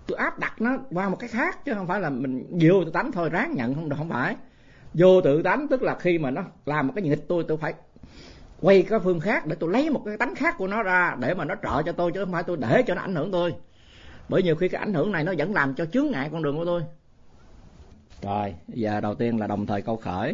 tôi áp đặt nó qua một cái khác, chứ không phải là mình vô tự tánh thôi ráng nhận, không phải. Vô tự tánh tức là khi mà nó làm một cái nghịch tôi phải quay cái phương khác để tôi lấy một cái tánh khác của nó ra để mà nó trợ cho tôi, chứ không phải tôi để cho nó ảnh hưởng tôi. Bởi nhiều khi cái ảnh hưởng này nó vẫn làm cho chướng ngại con đường của tôi. Rồi, giờ đầu tiên là đồng thời câu khởi.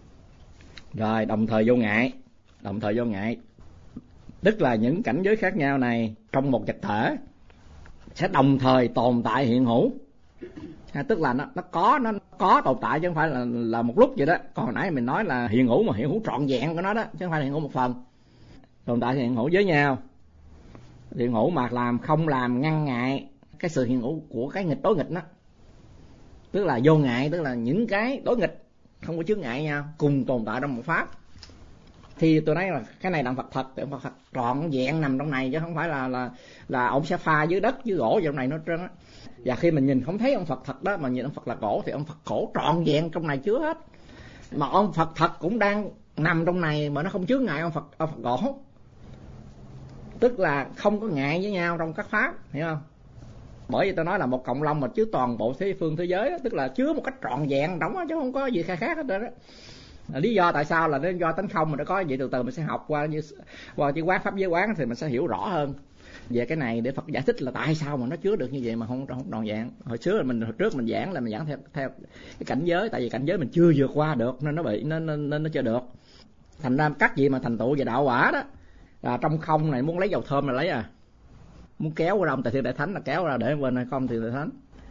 Rồi, đồng thời vô ngại. Đồng thời vô ngại tức là những cảnh giới khác nhau này trong một vật thể sẽ đồng thời tồn tại hiện hữu. Tức là nó có tồn tại chứ không phải là một lúc vậy đó. Còn nãy mình nói là hiện hữu, mà hiện hữu trọn vẹn của nó đó, chứ không phải là hiện hữu một phần. Tồn tại hiện hữu với nhau. Hiện hữu mà không làm ngăn ngại cái sự hiện hữu của cái nghịch đối nghịch đó. Tức là vô ngại, tức là những cái đối nghịch không có chướng ngại nhau, cùng tồn tại trong một pháp. Thì tôi nói là cái này là Phật thật, thì Phật thật trọn vẹn nằm trong này, chứ không phải là ông sẽ pha dưới đất dưới gỗ trong này nó trơn á. Và khi mình nhìn không thấy ông Phật thật đó, mà nhìn ông Phật là gỗ, thì ông Phật gỗ trọn vẹn trong này chứa hết. Mà ông Phật thật cũng đang nằm trong này mà nó không chướng ngại ông Phật gỗ. Tức là không có ngại với nhau trong các pháp, hiểu không? Bởi vì tôi nói là một cộng long mà chứa toàn bộ thế phương thế giới đó, tức là chứa một cách trọn vẹn đóng đó, chứ không có gì khác hết đó. Lý do tại sao là nó do tánh không mà nó có vậy, từ từ mình sẽ học qua chữ quán pháp giới quán thì mình sẽ hiểu rõ hơn về cái này, để Phật giải thích là tại sao mà nó chứa được như vậy mà không trọn vẹn. Hồi trước mình giảng là mình giảng theo cái cảnh giới, tại vì cảnh giới mình chưa vượt qua được nên nó chưa được. Thành ra các vị mà thành tựu về đạo quả đó là trong không này muốn lấy dầu thơm là lấy muốn kéo qua ông Tề Thiên Đại Thánh là kéo ra, để bên này không thì Đại Thánh.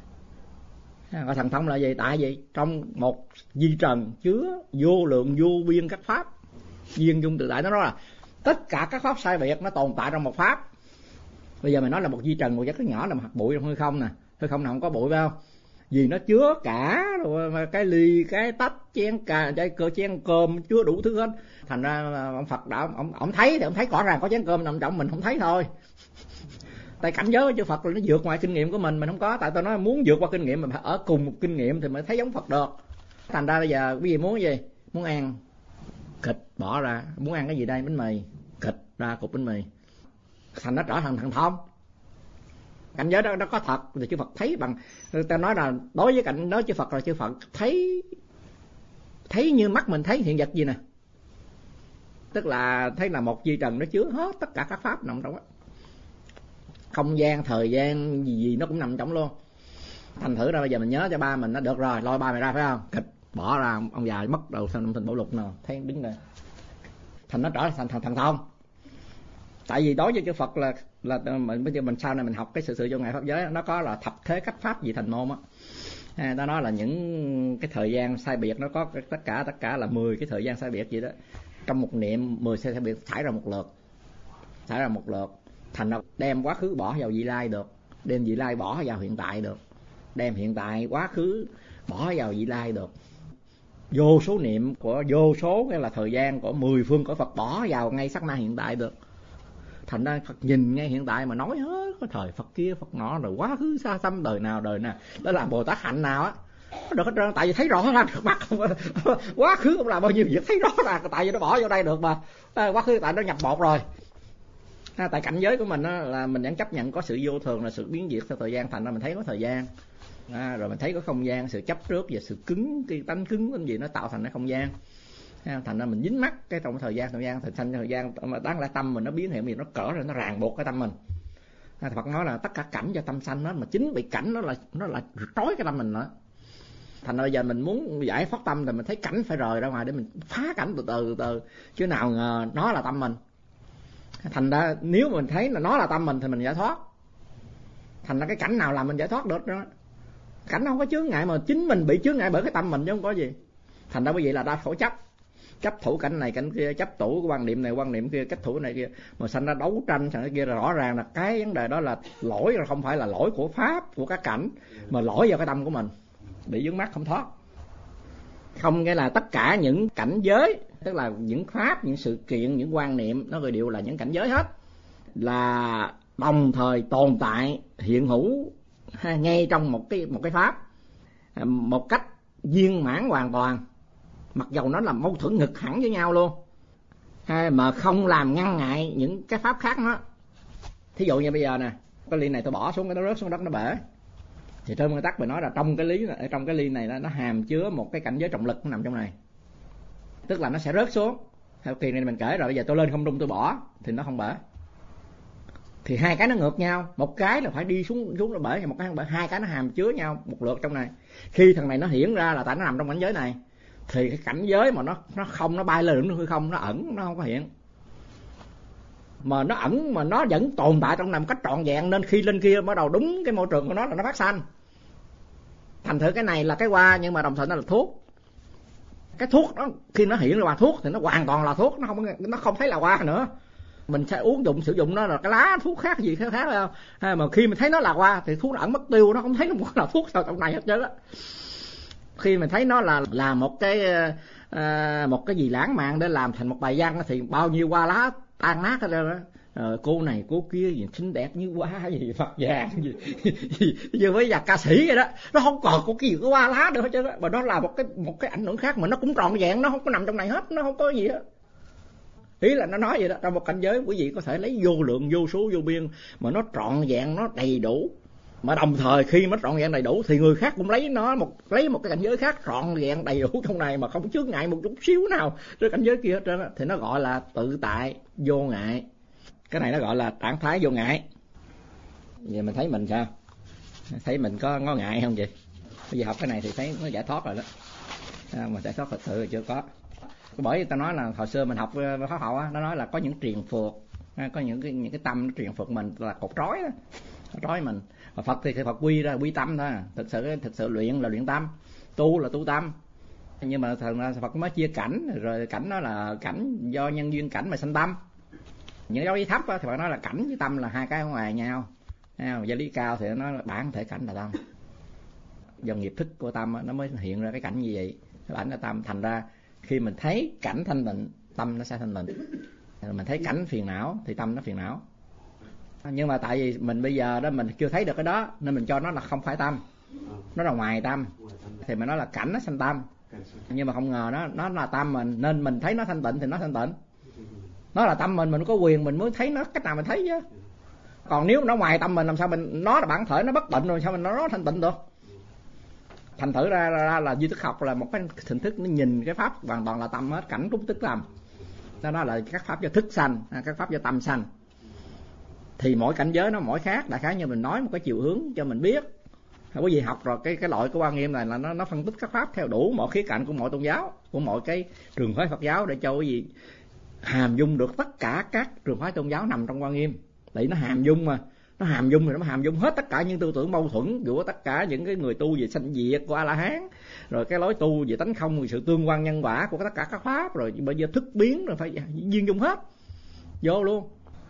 Gọi thần thông là gì? Tại vì trong một vi trần chứa vô lượng vô biên các pháp viên dung tự tại. Nó nói là tất cả các pháp sai biệt nó tồn tại trong một pháp. Bây giờ mình nói là một vi trần, một chất nhỏ là một hạt bụi trong hư không nè, hư không nào không có bụi phải không? Vì nó chứa cả rồi cái ly, cái tách, chén chén cơm, chứa đủ thứ hết. Thành ra ông Phật đã ông thấy thì ông thấy rõ ràng có chén cơm nằm trong, mình không thấy thôi. Tại cảnh giới của chư Phật là nó vượt ngoài kinh nghiệm của mình không có. Tại tôi nói muốn vượt qua kinh nghiệm mình phải ở cùng một kinh nghiệm thì mới thấy giống Phật được. Thành ra bây giờ quý vị muốn gì? Muốn ăn thịt bỏ ra, muốn ăn cái gì đây? Bánh mì, thịt ra cục bánh mì. Thành nó trở thành thần thông. Cảnh giới đó nó có thật thì chư Phật thấy bằng, ta nói là đối với cảnh giới chư Phật là chư Phật thấy như mắt mình thấy hiện vật gì nè. Tức là thấy là một vi trần nó chứa hết tất cả các pháp nằm trong đó. Không gian, thời gian gì nó cũng nằm trong luôn. Thành thử ra bây giờ mình nhớ cho ba mình nó được rồi, lôi ba mày ra phải không? Kịch bỏ ra, ông già mất đầu sang Thịnh Bảo Lục nào, thấy đứng đây. Thành nó trở thành thần thông. Tại vì đối với chư Phật là bây giờ mình sau này mình học cái sự vô ngại pháp giới, nó có là thập thế cách pháp vị thành môn á. Ta nói là những cái thời gian sai biệt nó có tất cả là 10 cái thời gian sai biệt gì đó. Trong một niệm 10 sai biệt thải ra một lượt. Thành ra đem quá khứ bỏ vào vị lai được, đem vị lai bỏ vào hiện tại được, đem hiện tại quá khứ bỏ vào vị lai được. Vô số niệm của vô số cái là thời gian của 10 phương cõi Phật bỏ vào ngay sát na hiện tại được. Thành ra Phật nhìn ngay hiện tại mà nói hết có thời Phật kia Phật nọ, rồi quá khứ xa xăm đời nào đó làm Bồ Tát hạnh nào á, được hết trơn. Tại vì thấy rõ ra mặt quá khứ không làm bao nhiêu việc, thấy rõ ràng tại vì nó bỏ vô đây được mà. Quá khứ tại nó nhập một rồi. Tại cảnh giới của mình là mình vẫn chấp nhận có sự vô thường là sự biến diệt theo thời gian, thành ra mình thấy có thời gian. Rồi mình thấy có không gian, sự chấp trước và sự cứng, cái tánh cứng cái gì nó tạo thành cái không gian. Thành ra mình dính mắc cái trong thời gian thì thành thời gian mà đáng lẽ tâm mình nó biến hiện gì nó cỡ rồi nó ràng buộc cái tâm mình. Phật nói là tất cả cảnh do tâm sanh hết, mà chính bị cảnh nó là trói cái tâm mình nữa. Thành ra bây giờ mình muốn giải thoát tâm thì mình thấy cảnh phải rời ra ngoài để mình phá cảnh từ từ, chứ nào ngờ nó là tâm mình. Thành ra nếu mình thấy là nó là tâm mình thì mình giải thoát. Thành ra cái cảnh nào làm mình giải thoát được đó. Cảnh không có chướng ngại mà chính mình bị chướng ngại bởi cái tâm mình chứ không có gì. Thành ra bởi vậy là đa khổ chấp thủ cảnh này cảnh kia, chấp thủ quan niệm này quan niệm kia, cách thủ này kia, mà sanh ra đấu tranh thành cái kia, là rõ ràng là cái vấn đề đó là lỗi, là không phải là lỗi của pháp của các cảnh, mà lỗi vào cái tâm của mình bị vướng mắc không thoát. Không nghĩa là tất cả những cảnh giới, tức là những pháp, những sự kiện, những quan niệm nó đều là những cảnh giới hết, là đồng thời tồn tại hiện hữu ngay trong một cái pháp một cách viên mãn hoàn toàn, mặc dầu nó là mâu thuẫn nghịch hẳn với nhau luôn, mà không làm ngăn ngại những cái pháp khác nó. Thí dụ như bây giờ nè, cái ly này tôi bỏ xuống cái nó rớt xuống đất nó bể, Thì trên nguyên tắc mình nói là trong cái ly này nó hàm chứa một cái cảnh giới trọng lực, nó nằm trong này, tức là nó sẽ rớt xuống. Theo kỳ này mình kể rồi, bây giờ tôi lên không trung tôi bỏ thì nó không bể. Thì hai cái nó ngược nhau, một cái là phải đi xuống nó bể, một cái không bể, hai cái nó hàm chứa nhau một lượt trong này. Khi thằng này nó hiển ra là tại nó nằm trong cảnh giới này, thì cái cảnh giới mà nó không, nó bay lên hư không, nó ẩn, nó không có hiện. Mà nó ẩn mà nó vẫn tồn tại trong này một cách trọn vẹn, nên khi lên kia bắt đầu đúng cái môi trường của nó là nó phát sanh. Thành thử cái này là cái hoa, nhưng mà đồng thời nó là thuốc. Cái thuốc đó khi nó hiện ra thuốc thì nó hoàn toàn là thuốc, nó không thấy là hoa nữa. Mình sẽ sử dụng nó là cái lá thuốc khác gì khác phải không? Hay mà khi mình thấy nó là hoa thì thuốc nó ẩn mất tiêu, nó không thấy nó là thuốc nào trong này hết trơn á. Khi mình thấy nó là một cái gì lãng mạn để làm thành một bài văn thì bao nhiêu hoa lá tan nát hết trơn á. Cô này cô kia gì xinh đẹp như hoa gì mặt vàng gì như với già ca sĩ vậy đó, nó không còn có cái gì cái hoa lá nữa hết trơn á, mà nó là một cái ảnh hưởng khác mà nó cũng trọn vẹn, nó không có nằm trong này hết, nó không có gì hết. Ý là nó nói vậy đó, trong một cảnh giới quý vị có thể lấy vô lượng vô số vô biên mà nó trọn vẹn, nó đầy đủ. Mà đồng thời khi nó trọn vẹn đầy đủ thì người khác cũng lấy một cái cảnh giới khác trọn vẹn đầy đủ trong này mà không chướng ngại một chút xíu nào trên cảnh giới kia hết trơn á, thì nó gọi là tự tại vô ngại. Cái này nó gọi là trạng thái vô ngại. Giờ mình thấy mình sao? Thấy mình có ngó ngại không vậy? Bây giờ học cái này thì thấy nó giải thoát rồi đó. Mà giải thoát thật sự là chưa có. Bởi vì ta nói là hồi xưa mình học pháp hậu á, nó nói là có những truyền phược, có những cái tâm nó truyền phược mình là cột trói đó, trói mình. Và Phật thì Phật quy ra quy tâm thôi. Thực sự luyện là luyện tâm, tu là tu tâm. Nhưng mà thường là Phật mới chia cảnh, rồi cảnh đó là cảnh do nhân duyên cảnh mà sanh tâm. Những giáo lý thấp á, thì phải nói là cảnh với tâm là hai cái ở ngoài nhau. Giáo lý cao thì nó bản thể cảnh là tâm. Do nghiệp thức của tâm á, nó mới hiện ra cái cảnh như vậy. Cái bản là tâm, thành ra khi mình thấy cảnh thanh tịnh, tâm nó sẽ thanh tịnh. Mình thấy cảnh phiền não thì tâm nó phiền não. Nhưng mà tại vì mình bây giờ đó mình chưa thấy được cái đó nên mình cho nó là không phải tâm, nó là ngoài tâm, thì mình nói là cảnh nó sanh tâm. Nhưng mà không ngờ nó là tâm mình, nên mình thấy nó thanh tịnh thì nó thanh tịnh. Nó là tâm mình có quyền mình mới thấy nó cách nào mình thấy chứ. Còn nếu nó ngoài tâm mình làm sao nó là bản thể, nó bất tịnh rồi sao mình nói nó thanh tịnh được. Thành thử ra là duy thức học là một cái hình thức nó nhìn cái pháp hoàn toàn là tâm hết, cảnh cũng tức tâm. Đó là các pháp do thức sanh, các pháp do tâm sanh. Thì mỗi cảnh giới nó mỗi khác, đại khái như mình nói một cái chiều hướng cho mình biết. Quý vị học rồi cái loại của Hoa Nghiêm này là nó phân tích các pháp theo đủ mọi khía cạnh của mọi tôn giáo, của mọi cái trường phái Phật giáo, để cho quý vị hàm dung được tất cả các trường phái tôn giáo nằm trong Hoa Nghiêm. Tại nó hàm dung mà, nó hàm dung thì nó hàm dung hết tất cả những tư tưởng mâu thuẫn của tất cả những cái người tu về sanh diệt của A La Hán, rồi cái lối tu về tánh không, sự tương quan nhân quả của tất cả các pháp, rồi bây giờ thức biến rồi phải duyên dung hết vô luôn.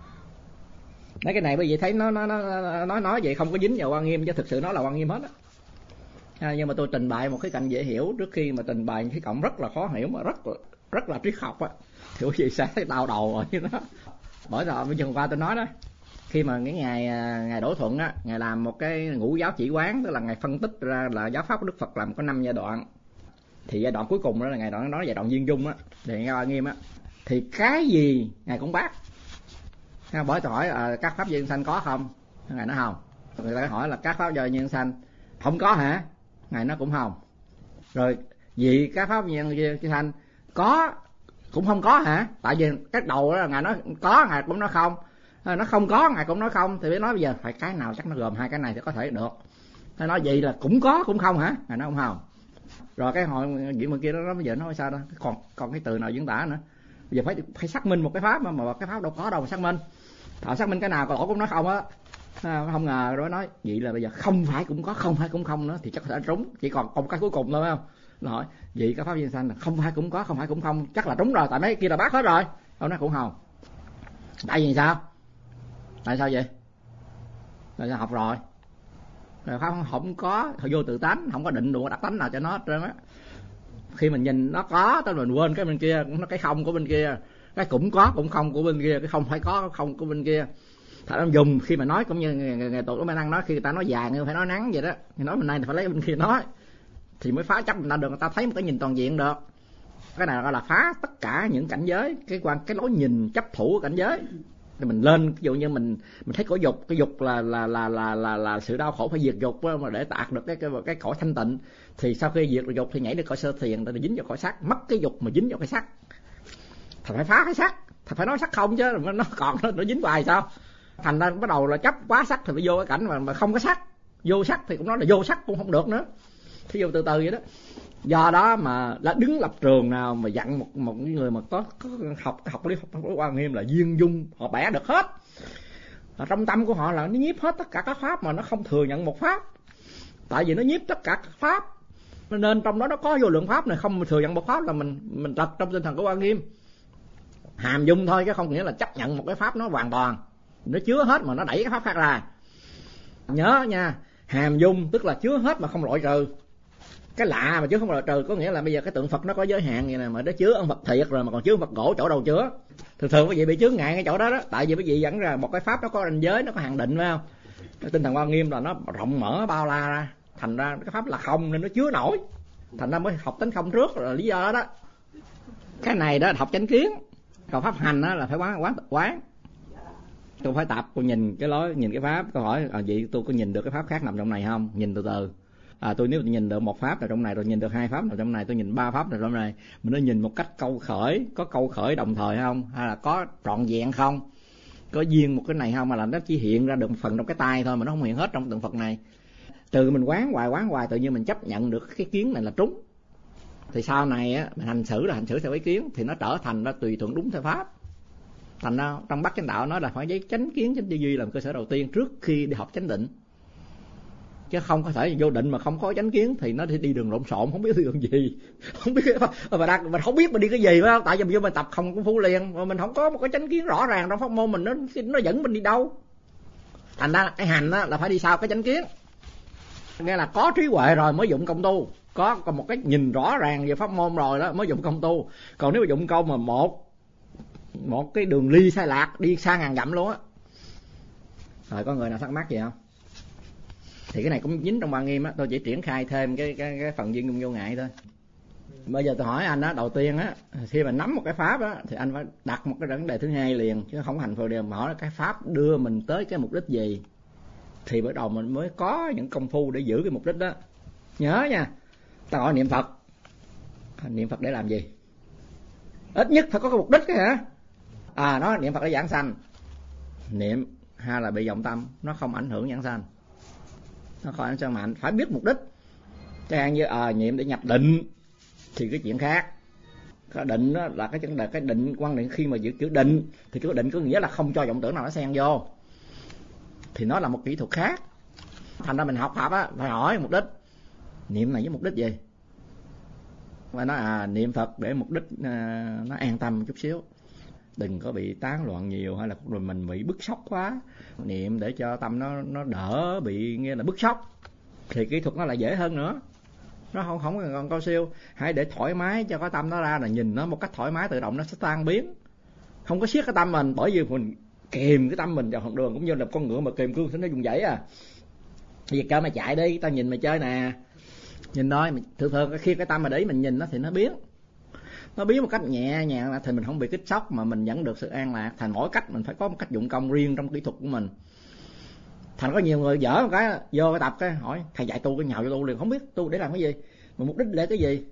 Mấy cái này bởi vậy thấy nó nói vậy không có dính vào Hoa Nghiêm, chứ thực sự nó là Hoa Nghiêm hết á. Nhưng mà tôi trình bày một cái cạnh dễ hiểu trước khi mà trình bày cái cổng rất là khó hiểu mà rất là triết học á, thì quý vị sẽ thấy đau đầu rồi đó. Bởi rồi bây giờ qua tôi nói đó, khi mà cái ngày Đỗ Thuận á, ngài làm một cái ngũ giáo chỉ quán, tức là ngài phân tích ra là giáo pháp của Đức Phật làm có 5 giai đoạn. Thì giai đoạn cuối cùng đó là ngài nói giai đoạn duyên dung á, thì nghe Hoa Nghiêm á, thì cái gì ngài cũng bác. Bởi tôi hỏi các pháp duyên sanh có không? Ngài nói không. Người ta hỏi là các pháp do duyên sanh không có hả? Ngài nói cũng không. Rồi vì các pháp duyên sanh có cũng không có hả? Tại vì cái đầu đó ngài nói có, ngài cũng nói không. Nó không có, ngài cũng nói không. Thì mới nói bây giờ phải cái nào chắc nó gồm hai cái này thì có thể được. Nó nói vậy là cũng có cũng không hả? Ngài nói không không. Rồi cái hội chuyện mà kia đó bây giờ nó nói sao đó, còn cái từ nào diễn tả nữa. Bây giờ phải xác minh một cái pháp mà cái pháp đâu có đâu mà xác minh. Thọ xác minh cái nào còn cũng nói không á. Không ngờ rồi nói vậy là bây giờ không phải cũng có, không phải cũng không nữa, thì chắc có thể trúng, chỉ còn cái cuối cùng thôi phải không? Nó hỏi vậy các pháp duyên sanh là không phải cũng có, không phải cũng không, chắc là trúng rồi, tại mấy kia là bác hết rồi. Ông nói cũng không. Tại vì sao? Tại sao vậy? Tại sao học rồi không có vô tự tánh, không có định đủ đặc tánh nào cho nó hết trơn á. Khi mình nhìn nó có, tới mình quên cái bên kia, nó cái không của bên kia, cái cũng có cũng không của bên kia, cái không phải có không của bên kia. Thật ra dùng khi mà nói cũng như ngày tụi nó mới năng nói, khi người ta nói dài người phải nói ngắn vậy đó, thì nói bên này thì phải lấy bên kia nói thì mới phá chấp người ta được, người ta thấy một cái nhìn toàn diện được. Cái này gọi là phá tất cả những cảnh giới, cái lối nhìn chấp thủ của cảnh giới. Mình lên, ví dụ như mình thấy có dục, cái dục là sự đau khổ, phải diệt dục mà để đạt được cái cõi thanh tịnh. Thì sau khi diệt được dục thì nhảy được cõi sơ thiền, thì dính vào cõi sắc, mất cái dục mà dính vào cái sắc. Thầy phải phá cái sắc, thầy phải nói sắc không chứ nó còn nó dính hoài sao? Thành ra bắt đầu là chấp quá sắc thì phải vô cái cảnh mà không có sắc. Vô sắc thì cũng nói là vô sắc cũng không được nữa. Thì vô từ từ vậy đó. Do đó mà đã đứng lập trường nào mà dặn một người mà có học lý Hoa Nghiêm là duyên dung, họ bẻ được hết. Ở trong tâm của họ là nó nhiếp hết tất cả các pháp mà nó không thừa nhận một pháp. Tại vì nó nhiếp tất cả các pháp, nên trong đó nó có vô lượng pháp này, không thừa nhận một pháp là mình trật trong tinh thần của Hoa Nghiêm. Hàm dung thôi chứ không nghĩa là chấp nhận một cái pháp nó hoàn toàn, nó chứa hết mà nó đẩy cái pháp khác ra. Nhớ nha, hàm dung tức là chứa hết mà không loại trừ. Cái lạ mà chứa không loại trừ có nghĩa là bây giờ cái tượng Phật nó có giới hạn vậy nè, mà nó chứa ông Phật thiệt rồi mà còn chứa Phật gỗ chỗ đâu chứa. Thường quý vị bị chướng ngại cái chỗ đó đó, tại vì quý vị dẫn ra một cái pháp nó có ranh giới, nó có hạn định, phải không? Cái tinh thần Hoa Nghiêm là nó rộng mở bao la ra, thành ra cái pháp là không nên nó chứa nổi, thành ra mới học tánh không trước là lý do đó đó. Cái này đó là học chánh kiến, còn pháp hành đó là phải quán. Tôi phải tập, tôi nhìn cái lối, nhìn cái pháp, tôi hỏi vậy tôi có nhìn được cái pháp khác nằm trong này không? Nhìn từ từ. Tôi nếu tôi nhìn được một pháp nào trong này, rồi nhìn được hai pháp nào trong này, tôi nhìn ba pháp nào trong này, mình nó nhìn một cách câu khởi, có câu khởi đồng thời không, hay là có trọn vẹn không, có duyên một cái này không, mà là nó chỉ hiện ra được một phần trong cái tay thôi mà nó không hiện hết trong tượng Phật này. Từ mình quán hoài tự nhiên mình chấp nhận được cái kiến này là trúng, thì sau này á mình hành xử theo ý kiến thì nó trở thành nó tùy thuận đúng theo pháp. Thành ra trong Bát Chánh Đạo nói là phải lấy chánh kiến chánh tư duy làm cơ sở đầu tiên trước khi đi học chánh định, chứ không có thể vô định mà không có chánh kiến thì nó đi đường lộn xộn, không biết đi đường gì, không biết mình không biết mình đi cái gì, phải không? Tại vì vô mình tập không công phu liền mà mình không có một cái chánh kiến rõ ràng trong pháp môn mình, nó dẫn mình đi đâu. Thành ra cái hành á là phải đi sau cái chánh kiến, nghĩa là có trí huệ rồi mới dụng công tu, có một cái nhìn rõ ràng về pháp môn rồi đó mới dụng công tu. Còn nếu mà dụng công mà một cái đường ly sai lạc đi xa ngàn dặm luôn á. Rồi có người nào thắc mắc gì không? Thì cái này cũng dính trong Hoa Nghiêm á, tôi chỉ triển khai thêm cái phần duyên dung vô ngại thôi. Bây giờ tôi hỏi anh á, đầu tiên á, khi mà nắm một cái pháp á thì anh phải đặt một cái vấn đề thứ hai liền, chứ không hành phù điều mà hỏi là cái pháp đưa mình tới cái mục đích gì, thì bắt đầu mình mới có những công phu để giữ cái mục đích đó. Nhớ nha, ta hỏi niệm Phật để làm gì? Ít nhất phải có cái mục đích cái hả? Nói niệm Phật để giảng sanh, niệm hay là bị vọng tâm, nó không ảnh hưởng giảng sanh, nó không ảnh hưởng mạnh, phải biết mục đích. Chẳng hạn như niệm để nhập định thì cái chuyện khác. Cái định đó là cái định quan niệm, khi mà giữ chữ định thì cái định có nghĩa là không cho vọng tưởng nào nó xen vô, thì nó là một kỹ thuật khác. Thành ra mình học Phật á phải hỏi mục đích, niệm này với mục đích gì. Và nói niệm Phật để mục đích nó an tâm một chút xíu, đừng có bị tán loạn nhiều, hay là rồi mình bị bức xúc quá. Niệm để cho tâm nó đỡ bị nghe là bức xúc, thì kỹ thuật nó lại dễ hơn nữa, nó không còn cao siêu. Hãy để thoải mái cho cái tâm nó ra, là nhìn nó một cách thoải mái, tự động nó sẽ tan biến. Không có siết cái tâm mình, bởi vì mình kìm cái tâm mình vào học đường cũng như là con ngựa mà kìm cương thì nó dùng dãy Bây giờ cho mày chạy đi, tao nhìn mày chơi nè. Nhìn thôi, thường khi cái tâm mà để mình nhìn nó thì nó biến một cách nhẹ nhàng, thì mình không bị kích sốc mà mình vẫn được sự an lạc. Thành mỗi cách mình phải có một cách dụng công riêng trong kỹ thuật của mình. Thành có nhiều người dở một cái vô cái tập cái hỏi thầy dạy tu, cái nhào vô tu liền, không biết tu để làm cái gì, mà mục đích để cái gì.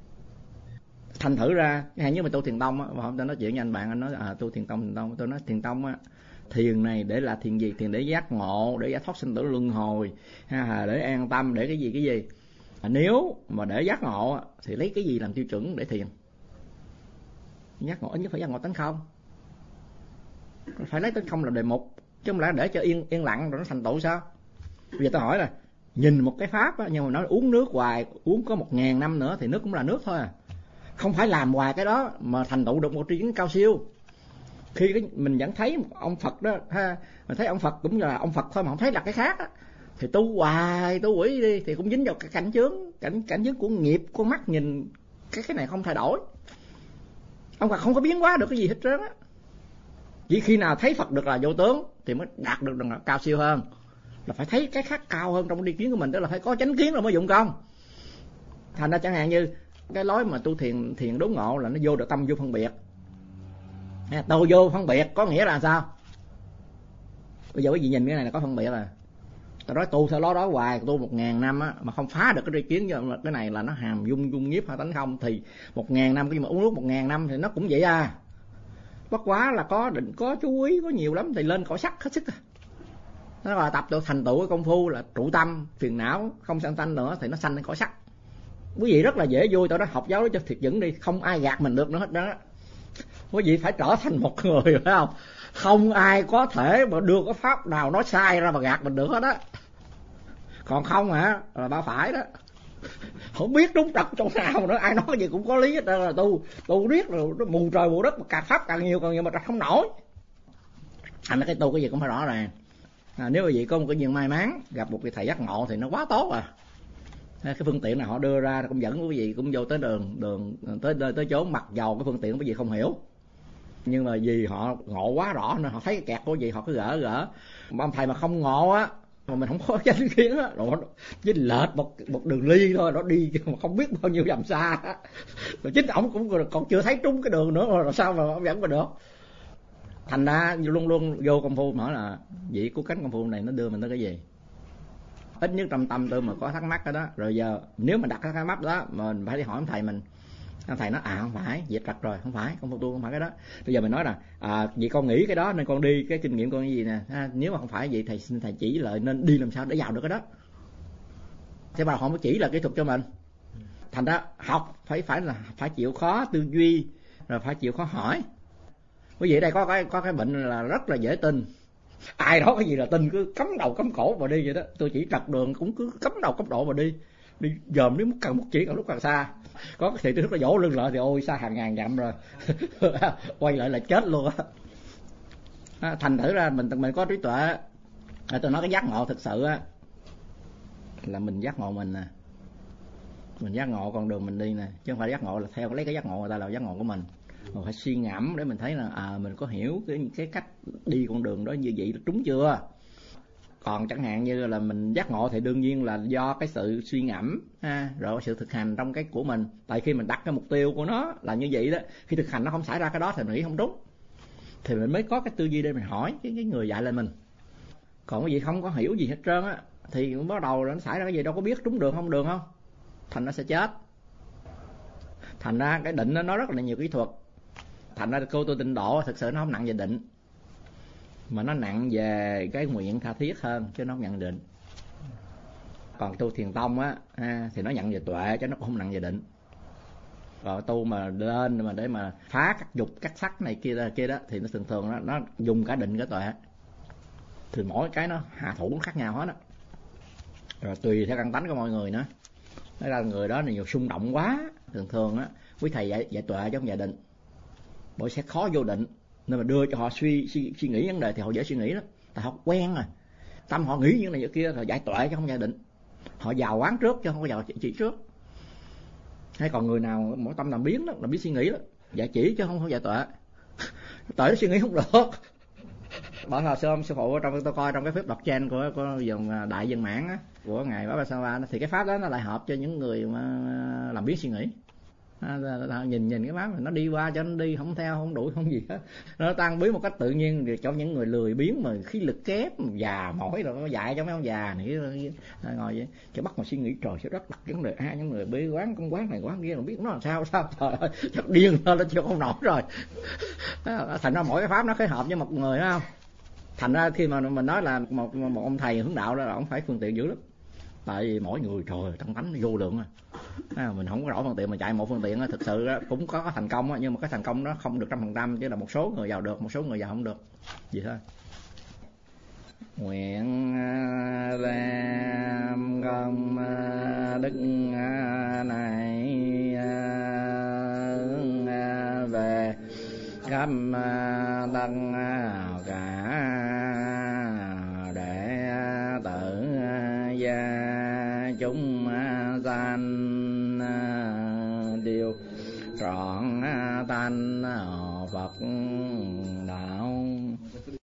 Thành thử ra hay như mình tu thiền tông á, và hôm tôi nói chuyện với anh bạn, anh nói tu thiền tông, tôi nói thiền tông á, thiền này để là thiền gì? Thiền để giác ngộ, để giải thoát sinh tử luân hồi, hay để an tâm, để cái gì. Nếu mà để giác ngộ thì lấy cái gì làm tiêu chuẩn để thiền? Giác ngộ ít nhất phải giác ngộ tánh không, phải lấy tánh không là đề mục, chứ không lẽ để cho yên lặng rồi nó thành tựu sao? Bây giờ tôi hỏi là nhìn một cái pháp á, nhưng mà nó uống nước hoài, uống có 1000 năm nữa thì nước cũng là nước thôi Không phải làm hoài cái đó mà thành tựu được một tri kiến cao siêu. Khi mình vẫn thấy ông Phật đó mình thấy ông Phật cũng là ông Phật thôi mà không thấy là cái khác á, thì tu hoài tu quỷ đi thì cũng dính vào cái cảnh chướng của nghiệp, của mắt nhìn cái này không thay đổi. Ông Phật không có biến hóa được cái gì hết trơn á. Chỉ khi nào thấy Phật được là vô tướng thì mới đạt được cao siêu hơn, là phải thấy cái khác cao hơn trong tri kiến của mình, tức là phải có chánh kiến rồi mới dụng công. Thành ra chẳng hạn như cái lối mà tu thiền đốn ngộ là nó vô được tâm vô phân biệt. Tu vô phân biệt có nghĩa là sao? Bây giờ quý vị nhìn cái này là có phân biệt. Tôi nói tu theo đó hoài, tu 1000 năm á mà không phá được cái tri kiến, cái này là nó hàm dung nhiếp hay tánh không, thì 1000 năm cái mà uống nước 1000 năm thì nó cũng vậy à. Bất quá là có định, có chú ý, có nhiều lắm thì lên cõi sắc hết sức. Nó là tập được thành tựu cái công phu là trụ tâm, phiền não không sanh tanh nữa thì nó sanh lên cõi sắc. Quý vị rất là dễ vui, tôi nói học giáo đó cho thiệt vững đi, không ai gạt mình được nữa hết đó. Quý vị phải trở thành một người, phải không? Không ai có thể mà đưa cái pháp nào nói sai ra mà gạt mình được hết á. Còn không hả là ba phải đó, không biết đúng trật chỗ nào nữa, ai nói gì cũng có lý hết. Đó là tu riết rồi nó mù trời mù đất, mà càng pháp càng nhiều mà trật không nổi. Thành ra cái tu cái gì cũng phải rõ ràng. Nếu quý vị có một cái duyên may mắn gặp một vị thầy giác ngộ thì nó quá tốt à. Cái phương tiện nào họ đưa ra cũng dẫn quý vị cũng vô tới đường tới chốn, mặc dầu cái phương tiện quý vị không hiểu, nhưng mà vì họ ngộ quá rõ nên họ thấy cái kẹt của quý vị họ cứ gỡ. Mà ông thầy mà không ngộ á, mà mình không có chánh kiến á, rồi chỉ lệch một đường ly thôi, nó đi mà không biết bao nhiêu dặm xa á. Mà chính ổng cũng còn chưa thấy trúng cái đường nữa, rồi sao mà ông dẫn mà được. Thành ra luôn vô công phu hỏi là vị của cánh công phu này nó đưa mình tới cái gì, ít nhất trong tâm tư mà có thắc mắc đó. Rồi giờ nếu mà đặt cái thắc mắc đó mình phải đi hỏi ông thầy mình. Ông thầy nói không phải, dẹp trật rồi, không phải, công phu tu không phải cái đó. Bây giờ mình nói là vì con nghĩ cái đó nên con đi, cái kinh nghiệm con cái gì nè, nếu mà không phải vậy thầy xin thầy chỉ lại nên đi làm sao để vào được cái đó. Thế mà họ mới chỉ là kỹ thuật cho mình. Thành ra học phải chịu khó tư duy, rồi phải chịu khó hỏi. Quý vị đây có cái bệnh là rất là dễ tin. Ai đó cái gì là tin, cứ cắm đầu cắm cổ mà đi vậy đó. Tôi chỉ trật đường cũng cứ cắm đầu cắm độ mà đi dòm đến càng một chỉ càng lúc càng xa. Có cái thị trấn nó vỗ lưng lại thì ôi xa hàng ngàn dặm rồi. Quay lại là chết luôn á. Thành thử ra mình có trí tuệ. Tôi nói cái giác ngộ thực sự á là mình giác ngộ mình nè, mình giác ngộ con đường mình đi nè, chứ không phải giác ngộ là theo lấy cái giác ngộ người ta là giác ngộ của mình. Mình phải suy ngẫm để mình thấy là mình có hiểu cái cách đi con đường đó như vậy là trúng chưa. Còn chẳng hạn như là mình giác ngộ thì đương nhiên là do cái sự suy ngẫm rồi sự thực hành trong cái của mình. Tại khi mình đặt cái mục tiêu của nó là như vậy đó, khi thực hành nó không xảy ra cái đó thì mình nghĩ không đúng, thì mình mới có cái tư duy để mình hỏi cái người dạy lên mình. Còn cái gì không có hiểu gì hết trơn á thì bắt đầu nó xảy ra cái gì đâu có biết trúng đường không, thành nó sẽ chết. Thành ra cái định nó rất là nhiều kỹ thuật. Thành ra cô tu tịnh độ thực sự nó không nặng về định, mà nó nặng về cái nguyện tha thiết hơn, chứ nó không nhận định. Còn tu thiền tông á thì nó nhận về tuệ chứ nó cũng không nặng về định. Còn tu mà lên mà để mà phá các dục các sắc này kia đó thì nó thường nó dùng cả định cả tuệ, thì mỗi cái nó hạ thủ nó khác nhau hết á. Rồi tùy theo căn tánh của mọi người nữa. Nói ra người đó là nhiều xung động quá, thường á quý thầy dạy tuệ chứ không dạy định, bởi sẽ khó vô định, nên mà đưa cho họ suy nghĩ vấn đề thì họ dễ suy nghĩ lắm. Tại họ quen rồi, tâm họ nghĩ những này những kia, rồi dạy tuệ chứ không dạy định. Họ vào quán trước chứ không có vào chỉ trước. Hay còn người nào mỗi tâm làm biến đó, làm biến suy nghĩ đó, dạy chỉ chứ không dạy tuệ. Tuệ nó suy nghĩ không được. Bởi hồi xưa sư phụ trong tôi coi trong cái phép đọc trên của dòng Đại Dân Mãn á, của ngài Baba Sa thì cái pháp đó nó lại hợp cho những người mà làm biến suy nghĩ. Nhìn cái pháp nó đi qua cho nó đi, không theo không đuổi không gì hết, nó tăng biến một cách tự nhiên cho những người lười biếng mà khí lực kép già mỏi rồi nó dạy cho mấy ông già này ngồi vậy cho bắt mà suy nghĩ trời sẽ đất đặt vấn đề những người bế quán công quán này quán kia không biết nó làm sao trời ơi chắc điên lên nó chưa không nổi rồi. Thành ra mỗi cái pháp nó khế hợp với một người đó không. Thành ra khi mà mình nói là một ông thầy hướng đạo đó là ông phải phương tiện dữ lắm. Tại vì mỗi người trời trong tánh vô lượng mình không có rõ phương tiện mà chạy một phương tiện thực sự cũng có thành công nhưng mà cái thành công đó không được 100%, chứ là một số người vào được, một số người vào không được vậy thôi. Nguyện làm công đức này về khắp tân cả để tự gia chúng sanh điều trọn tánh Phật đạo.